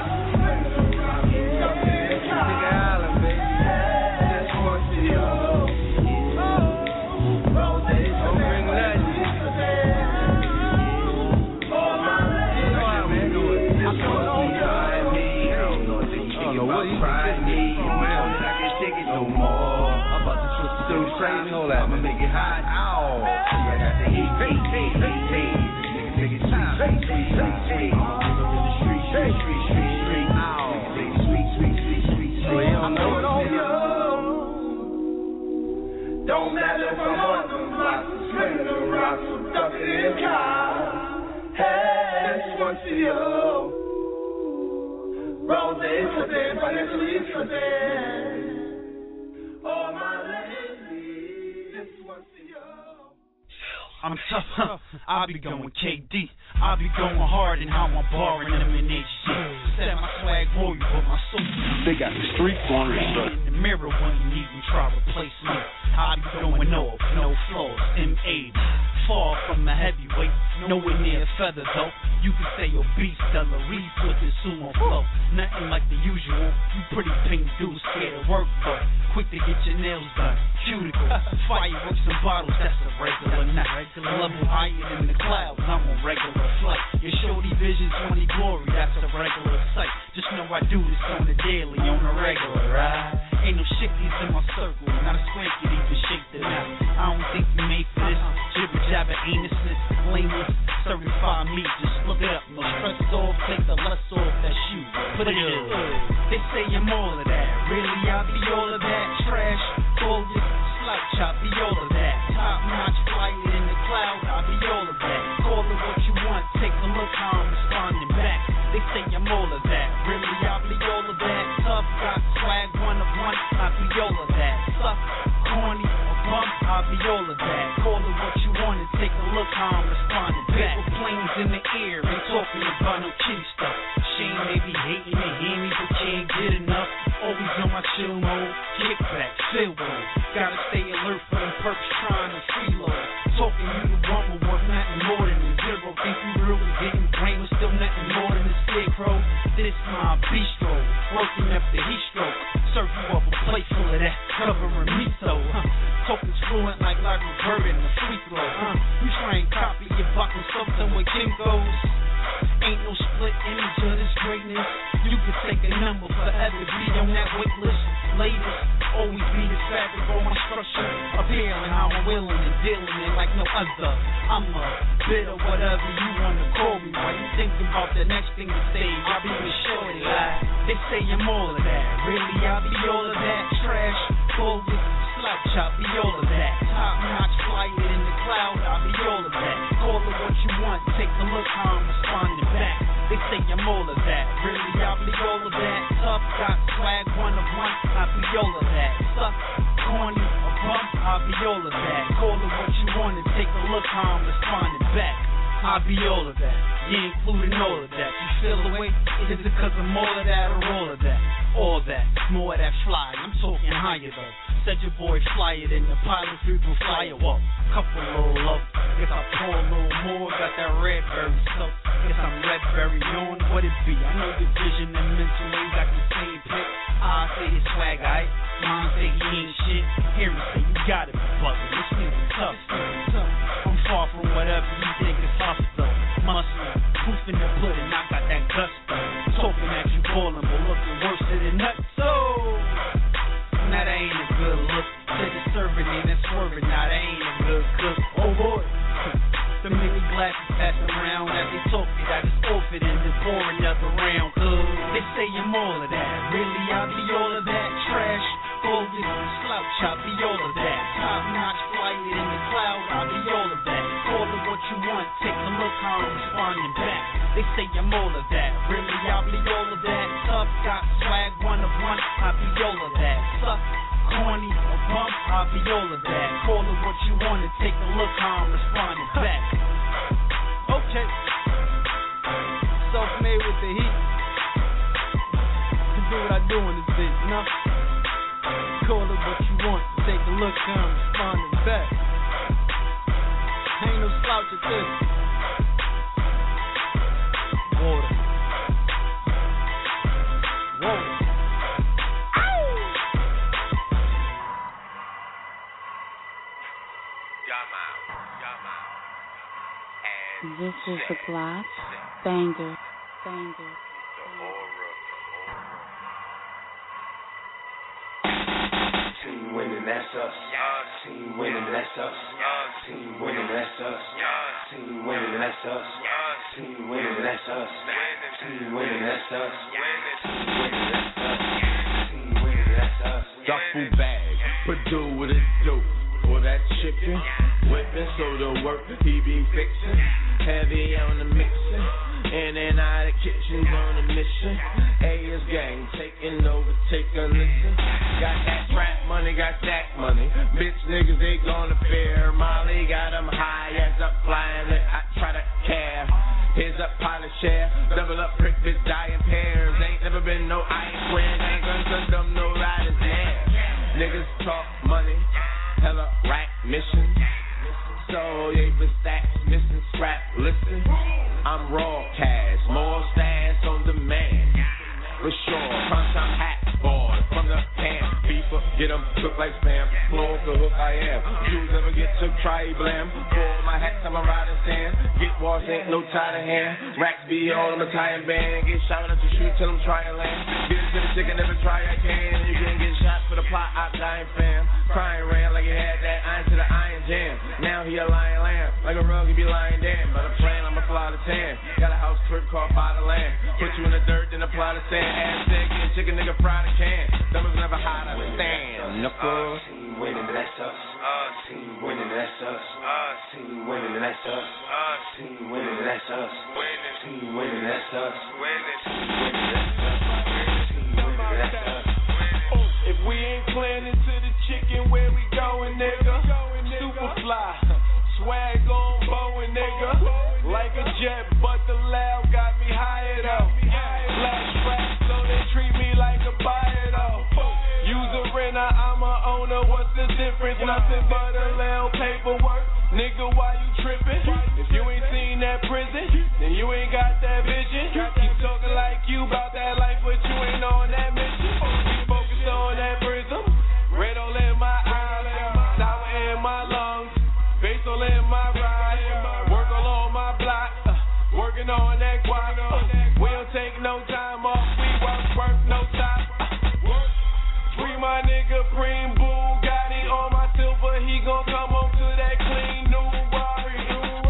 Crazy, hold that. I'ma make it hot. Ow. Yeah, I got the heat. Hey, hey, hey, hey. Niggas make it sweet, sweet, sweet, sweet, sweet. I'ma in the street, street, street, street, street. Ow. Make it sweet, sweet, sweet, sweet, sweet. I'm going on you. Don't matter if I'm on them blocks, swinging the rocks, or ducking in cars. Hey, this one's for you. Rose flipping, financially flipping. All my ladies. I'm tough, I be going K D. I be going hard and how I'm barring them in H G. Set my swag royal, but my soul. They got the street going in the mirror when you need me, try to replace me. I be going off, no flaws, M eighty. Far from a heavyweight, nowhere near a feather though. You can say your beast, Stella Reed with the sumo flow. Nothing like the usual, you pretty pink dudes scared of work, but quick to get your nails done. Cuticle, fireworks and bottles, that's a regular night. A level higher than the clouds, I'm on regular flight. Your shorty vision, twenty glory, that's a regular sight. Just know I do this on the daily, on a regular ride. Ain't no shifties in my circle, not a swank could even shake the night. I don't think you made for this, jibber jabber anuses, lameless, certified me, just look it up. No stress off, take the less off that shoe, put it in. They say I'm all of that, really I be all of that. Trash, bogus, slouch, I be all of that. Top notch, flyer in the cloud, I be all of that. Call it what you want, take a look how I'm responding back. They say I'm all of that, really I be all of that. Tough, got swag, one of one, I be all of that. Suck, corny, a bump, I be all of that. Call it what you want and take a look how I'm responding back. Paper planes in the air, ain't talking about no kitty stuff. Shame they be hating to hear me, but can't get enough. Always on my chill mode, kickback, feel mode. Gotta stay alert for them perps trying to freeload. Talking you the one will work nothing more than a zero. Think you really getting brain was still nothing more than a scarecrow. This my bistro, working up the heat stroke. Serve you up a plate full of that, covering me so. Huh. Talking fluent like Larry Bird in the free throw. Huh. You try and copy your bucket something with Kinko's. Ain't no split image of this greatness. You can take a number forever, be on that wait list. Latest, always be the fabric on my structure. Appearing how I'm willing and dealing it like no other. I'm a bit of whatever you wanna call me. While you thinking about the next thing to say, I'll be with shorty like. They say I'm all of that, really I'll be all of that. Trash, bogus, slouch, I'll be all of that. Top notch, flyer in the cloud, I'll be all of that. Call it what you want, take a look how I'm responding back. They say I'm all of that, really I'll be all of that. Tough, got swag, one of one, I'll be all of that. Suck, corny, a bump, I'll be all of that. Call it what you want and take a look how I'm responding back. I'll be all of that, yeah, including all of that. You feel the way? Is it cause I'm all of that or all of that? All that, more of that fly, I'm talking higher though. Said your boy flyer than the pilot people fly up. Couple little low, guess I pour a little more. Got that red berry stuff, guess I'm red berry on what it be. I know your vision and mental ain't got the same pick. I say his swag, aight. Mine say he ain't shit. Hear me say you gotta be bugging. This nigga tough, I'm far from whatever you think is tough though. Muscle, proof in the pudding, I got that gusto. Talking at you ballin', but looking worse than a nut. So now that ain't a good look. Said the serving ain't that swerving. Now that ain't a good cook. Oh boy. The many glasses pass around as they talk it. I just off it and then pour another round. Cause they say I'm all of that. Really, I'll be all of that. Trash, bogus, slouch, I'll be all of that. Top notch, flyer in the cloud, I'll be all of that. Call it what you want, take a look how I'm responding back. They say I'm all of that. Really, I'll be all of that. Tough, got swag, one of one, I'll be all of that. Suck, corny, a bump, I'll be all of that. Call it what you want and take a look how I'm responding back. Okay. Self-made with the heat. To do what I do in this bitch, you know? Call it what you want, take a look how I'm responding back. Ain't no slouch at this. Water. Water. This is the block banger, banger. Team winning, that's us. Team winning, that's us. Team winning, that's us. Team winning, that's us. Team winning, that's us. Team winning, that's us. Team winning, that's us. Team winning, that's us. Duffel bag, Purdue with a dope. For that chicken, whipping, so the work he be fixing. Heavy on the mixing, in and out of kitchens on a mission. A is gang, taking over, take a listen. Got that trap money, got that money. Bitch niggas, they gonna fear. Molly got them high chair. Double up, prick, bitch, die in pairs. Ain't never been no iron square. Ain't guns, dumb, no riders there. Niggas talk money, hella rack mission. So, yeah, but stacks, missing scrap, listen. I'm raw cash, more stash on demand. For sure, crunch, I'm hat boy from the can. Beeper, get them cooked like spam. Floor the hook I am. Shoes ever get took, try blam. Pull my hat, I'm a riding stand. Get washed, ain't no tie to hand. Racks be on, I'm a tying band. Get shot at the shoot till I'm trying land. Get into the chicken, never try, I can. You can get shot for the plot, I'm dying fam. Crying ran like he had that iron to the iron jam. Now he a lion lamb. Like a rug, he be lying damn. But I'm playing, I'ma fly to tan. Got a house trip called by the land. Put you in the dirt, then apply the sand. Ass steak, get chicken nigga fried a can. Numbers never hide, I stand. Knuckles. Team winning, that's us. Team winning, that's us. Team winning, that's us. Team winning, that's us. Team winning, that's us. Team winning, that's us. Team winning, that's us. If we ain't planning to the chicken, where we going, nigga? Super fly. Swag on Boeing, nigga. Like a jet, but the loud got me higher though. Black strap, so they treat me like a buyer though. Use a renter, I'm a owner. What's the difference? Nothing but a little paperwork. Nigga, why you tripping? If you ain't seen that prison, then you ain't got that vision. Keep talking like you about that life, but you ain't on that mission. You focus on that prism. Red all in my eyes, sour in my lungs. Bass all in my ride, work all on my block, uh, working on that guap. Uh, we don't take no time off, we work, work, no stop. Uh, free my nigga, Preem Bugatti on my silver, he gon' come home to that clean new Rari.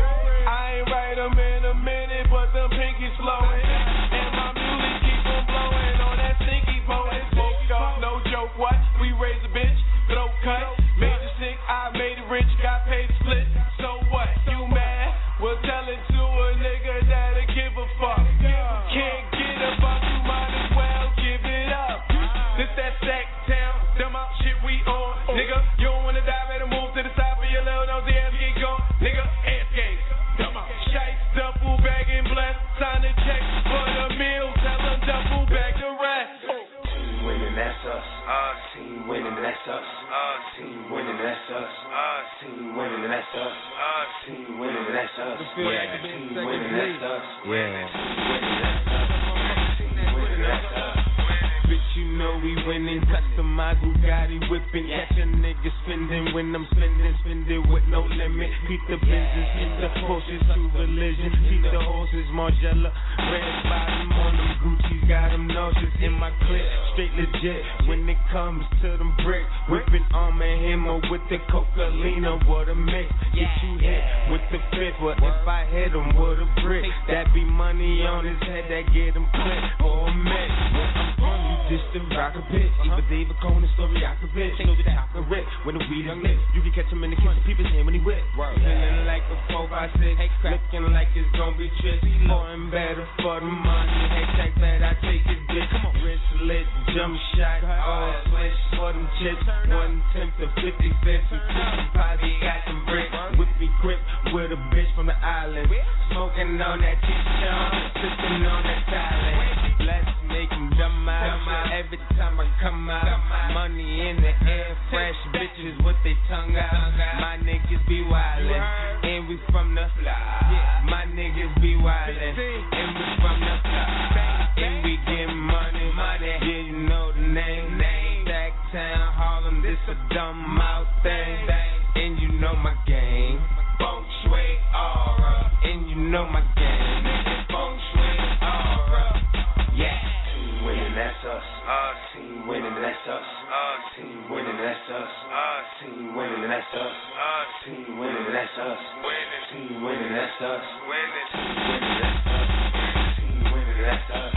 I ain't write him in a minute, but them pinkies flowing, and my music keep on blowing on that stinky potent. Smoke up, no joke, what? We raise a bitch, throat cut, major sick, I made it rich, got paid split. So what? You mad? Well, tell it to a nigga that'll give a fuck. Can't get a fuck, you might as well give it up. This that sack town, dumb out shit we on. Nigga, you don't wanna die, better move to the side for your little nosy ass get gone. Nigga, ass gang, dumb out. Shites, duffel bag and blessed. Sign a check for the meal, tell them duffel bag the rest. Team winning, that's us. Team winning, that's us. Team winning, that's us. Team winning, that's us. Team winning, that's us. Yeah. Team winning, that's us. Yeah. Team winning, that's us. Team winning, that's us. Bitch, you know we winning. Customized Bugatti whipping. Catch a nigga spending when I'm spending. Spending with no limit. Keep the business. Keep the Porsches to religion. Keep the horses Margiela. Red bottom on them Gucci's. Got them nauseous in my clip. Straight legit. When it comes to them bricks. Whipping Arm and Hammer with the Coca-Lina. What a mix. Get you hit with the fifth. But if I hit him with a brick, that be money on his head. That get him clipped for a mix. I'm from you. Distant rocket pit, even David Cohen story I could bitch. Know the top of rip when the weed is lit. You can catch him in the kitchen, people's hand when he whip. Feeling like a four by six, looking like it's gonna be tricky. Pouring better for the money. Hashtag bad, I take his bitch. Come on, wrist lit, jump shot, all switch for them chips. One tenth to fifty fifth, two probably got some bricks. Whippy grip with a bitch from the island, smoking on that T-shirt, sipping on that silent. Let's make him dumb out. Every time I come out, money in the air, fresh bitches with their tongue out. My niggas be wildin', and we from the fly. My niggas be wildin', and we from the fly. And we get money, money. Yeah, you know the name. Stacktown, Harlem, this a dumb out thing. And you know my game. Feng Shui aura, and you know my game. Feng Shui aura, yeah. Winning, that's us. Team winning, that's us. Team winning, that's us. Team winning, that's us. Team winning, that's us. Team winning, that's us. Team winning, that's us. Team winning, that's us.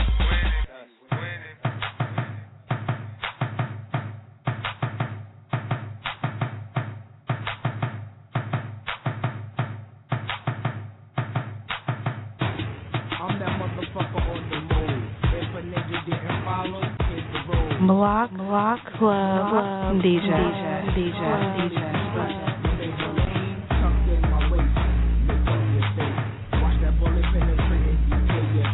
I'm that motherfucker on the move. If a nigga didn't follow, hit the road. Block, block, club, club, D J, D J, D J, D J. Tucked in my waist, look on your face. Watch that bullet penetrate in your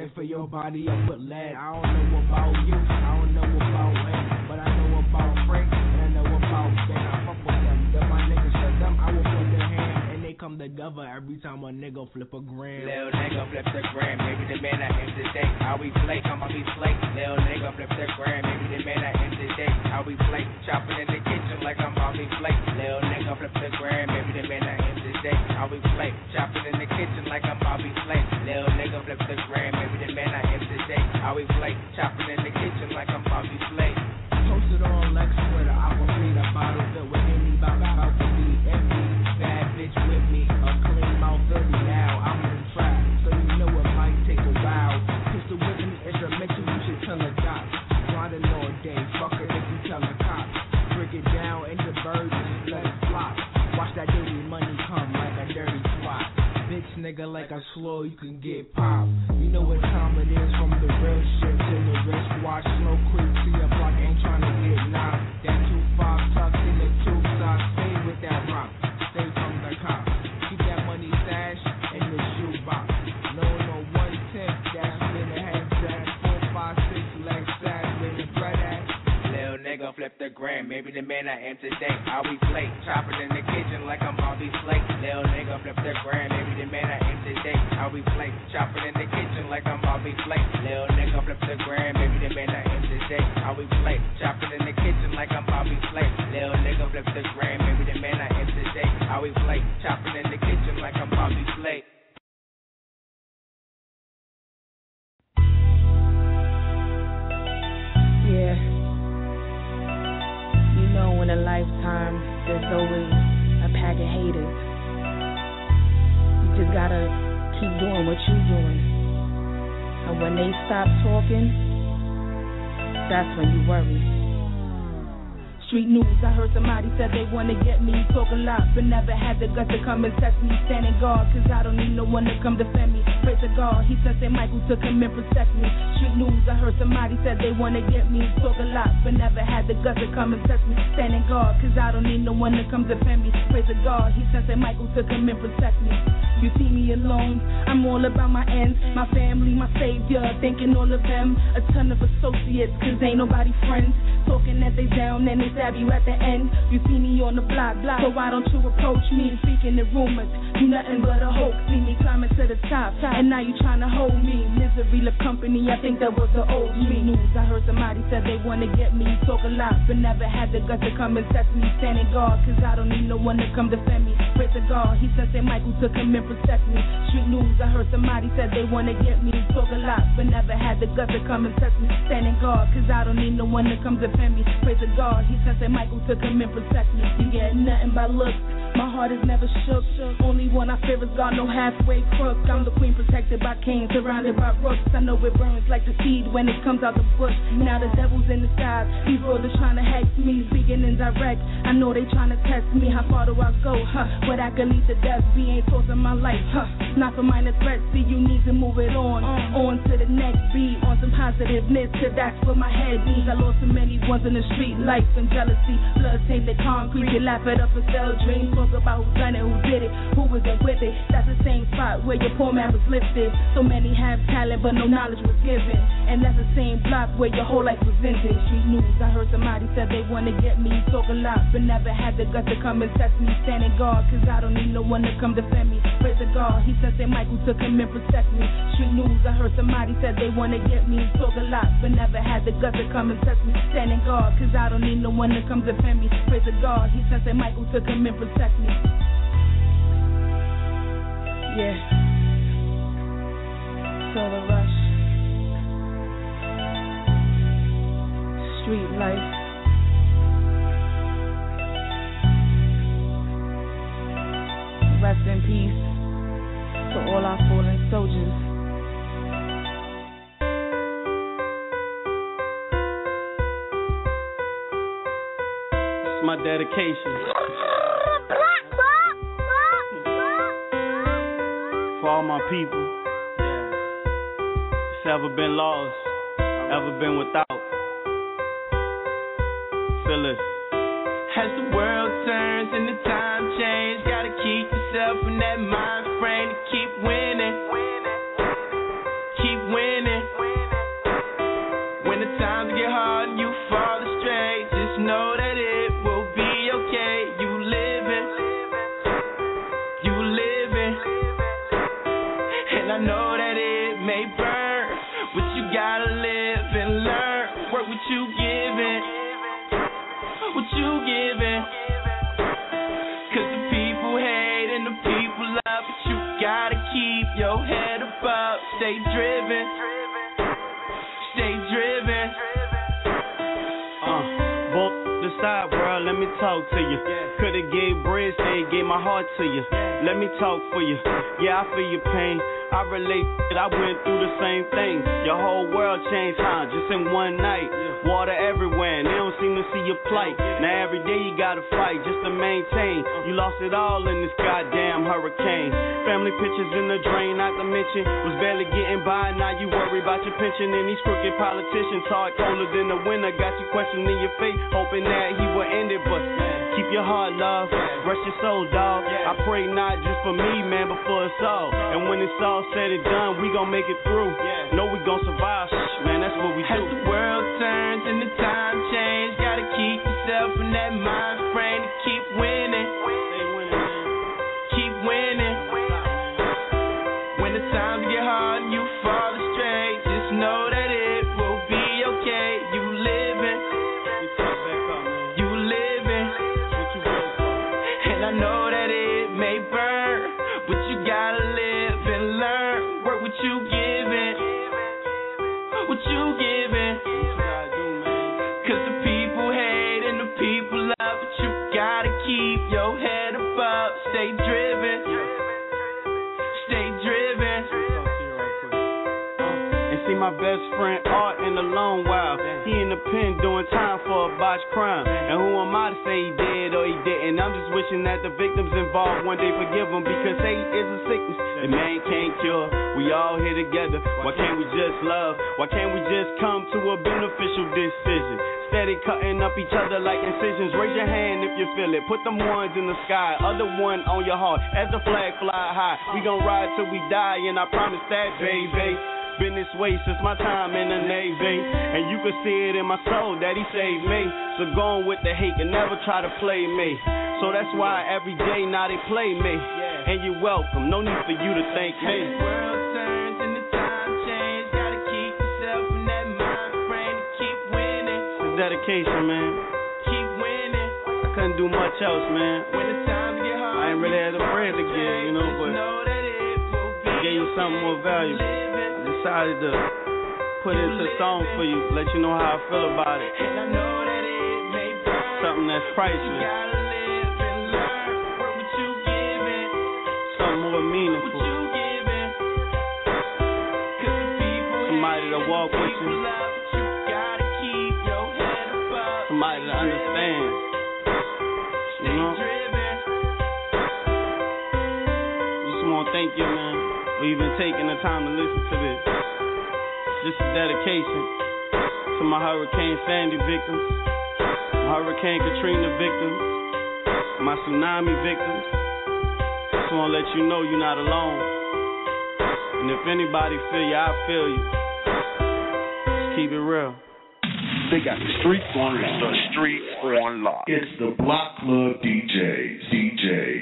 And for your body, I put lead. I don't know about you, I don't know about him, but I know about Frank, and I know about Ben. I fuck with them. If my niggas shut them, I will put their hand, and they come together every time a nigga flip a gram. Lil nigga flip the gram, maybe the man I am today. How we play, come on, we play. Lil nigga flip the gram, maybe the man I am today. How we play, chopping in the kitchen like I'm on me play. Lil nigga flip the gram, maybe the man I am today. How we play, chopping in the kitchen like I'm Bobby Flay. Lil nigga flip the gram, maybe the man I am today. How we play, chopping in the kitchen like I'm Bobby Flay. Posted on Lex with an aqua feed, a bottle filled with any about about to be empty. Bad bitch with me, a clean mouth thirty now. I'm in the trap, so you know it might take a while. Pistol whipping the instrumental, you should tell a dot. Grinding all day, fuck it if you tell a cop. Break it down into birds and let it flop. Watch that dirty money come like a dirty twat. Bitch nigga like a slow, you can get popped. You know what time it is, from the real shit to the wristwatch. Slow quick to your block, ain't tryna get knocked. That two five tucked in the two socks, stay with that rock. Stay from the cops. Keep that money stashed in the shoebox. No, no, one ten, dash with the head dash. Four, five, six, leg sash with the bread ass. Lil nigga flip the gram, maybe the man I am today. How we play, chopping in the kitchen like I'm Bobby Flay. Lil nigga flip the gram, maybe the man I am today. How we play, chopping in the kitchen like I'm Bobby Flay. Lil nigga flip the gram, maybe the man I am today. How we play, chopping in the kitchen like I'm Bobby Flay. Lil nigga flip the gram, maybe the man I am today. How we play, chopping in the kitchen like I'm Bobby Flay. Yeah. You know, in a lifetime, there's always a pack of haters. You just gotta keep doing what you're doing. And when they stop talking, that's when you worry. Street news, I heard somebody said they wanna get me. Talk a lot, but never had the guts to come and test me. Standing guard, cause I don't need no one to come defend me. Praise the God, he said Saint Michael to come and protect me. Street news, I heard somebody said they wanna get me. Talk a lot, but never had the guts to come and test me. Standing guard, cause I don't need no one to come defend me. Praise the God, he said Saint Michael to come and protect me. You see me alone, I'm all about my ends. My family, my savior, thinking all of them. A ton of associates, cause ain't nobody friends. Talking that they down and they stab you at the end. You see me on the block, block, so why don't you approach me? Speaking the rumors, you nothing but a hoax. See me climbing to the top, and now you trying to hold me. Misery love company, I think that was the old me. News, I heard somebody said they wanna get me. Talk a lot, but never had the guts to come and test me. Standing guard, cause I don't need no one to come defend me. Praise the God, he said Saint Michael to come and protect me. Street news, I heard somebody said they wanna get me. Talk a lot, but never had the guts to come and test me. Standing guard, cause I don't need no one to come defend me. Praise the God, he said Saint Michael to come and protect me. You get nothing but looks, my heart is never shook. Only one I fear is God, no halfway crook. I'm the queen protected by kings, surrounded by rooks. I know it burns like the seed when it comes out the bush. Now the devil's in the skies, these brothers trying to hex me. Speaking indirect, I know they trying to test me. How far do I go, huh? Where I can lead to death, be ain't forcing my life, huh? Not for minor threats, see you need to move it on. On to the next beat, on some positiveness, cause that's what my head needs. I lost so many ones in the street, life and jealousy. Blood tainted concrete, you laugh it up and sell dreams. Talk about who done it, who did it, who wasn't with it. That's the same spot where your poor man was lifted. So many have talent, but no knowledge was given. And that's the same block where your whole life was ended. Street news, I heard somebody said they wanna get me. Talk a lot, but never had the guts to come and test me. Standing guard, cause I don't need no one to come defend me. Praise the God, he said Saint Michael to come and protect me. Street news, I heard somebody said they wanna get me. Talk a lot, but never had the guts to come and test me. Standing guard, cause I don't need no one to come defend me. Praise the God, he said Saint Michael to come and protect me. Yeah. Feel the rush. Street life. Rest in peace to all our fallen soldiers. It's my dedication. For all my people, that's ever been lost, ever been without. Feel it. As the world turns and the time change, gotta keep yourself in that mind frame to keep winning. Keep winning. what you giving? Cause the people hate and the people love, but you gotta keep your head above. Stay driven, stay driven. Uh, both the side world, let me talk to you. Could've gave bread, say gave my heart to you. Let me talk for you. Yeah, I feel your pain. I relate, I went through the same thing. Your whole world changed, huh? Just in one night. Water everywhere, and they don't seem to see your plight. Now every day you gotta fight just to maintain. You lost it all in this goddamn hurricane. Family pictures in the drain, not to mention was barely getting by. Now you worry about your pension and these crooked politicians. Hard colder than the winter, got you questioning your faith, hoping that he will end it, but keep your heart, love. Rest your soul, dog. I pray not just for me, man, but for us all. And when it's all said and done, we gon' make it through. Know we gon' survive, man, that's what we do. As the world turns and the time change, gotta keep yourself in that mind frame to keep winning. Keep winning. When the times get hard and you fall astray, just know that it will be okay. You living. You living. And I know that it may burn, but you gotta live and learn. Work what you giving. What you giving. Cause the people hate and the people love, but you gotta keep your head above. Stay driven. Stay driven. And see my best friend Art in a long while. He in the pen doing time for a botched crime. And who am I to say he did or he didn't? I'm just wishing that the victims involved one day forgive him, because hate is a sickness that man can't cure. We all here together. Why can't we just love? Why can't we just come to a beneficial decision? Steady cutting up each other like incisions. Raise your hand if you feel it. Put them ones in the sky, other one on your heart. As the flag fly high, we gon' ride till we die, and I promise that, baby. Been this way since my time in the Navy, and you can see it in my soul that he saved me. So go on with the hate and never try to play me. So that's why every day now they play me. And you're welcome, no need for you to thank me. As the world turns and the time change, gotta keep yourself in that mind frame to keep winning. It's a dedication, man. Keep winning. I couldn't do much else, man. When the times get hard, I ain't really had a bread to give, you know, but I gave you something more valuable. Decided to put it into a song for you, let you know how I feel about it. And I know that it may burn, something that's priceless. You gotta live and learn. Work what you giving. Something more meaningful. What you giving. Cause the people somebody to walk with you. Love, but you gotta keep your head above. Somebody to understand. Stay you know? driven. Just wanna thank you, man, for even taking the time to listen to this. This is dedication to my Hurricane Sandy victims, my Hurricane Katrina victims, my tsunami victims. Just want to let you know you're not alone. And if anybody feel you, I feel you. Just keep it real. They got the streets on lock. The streets on lock. It's the Block Club D Js. D Js.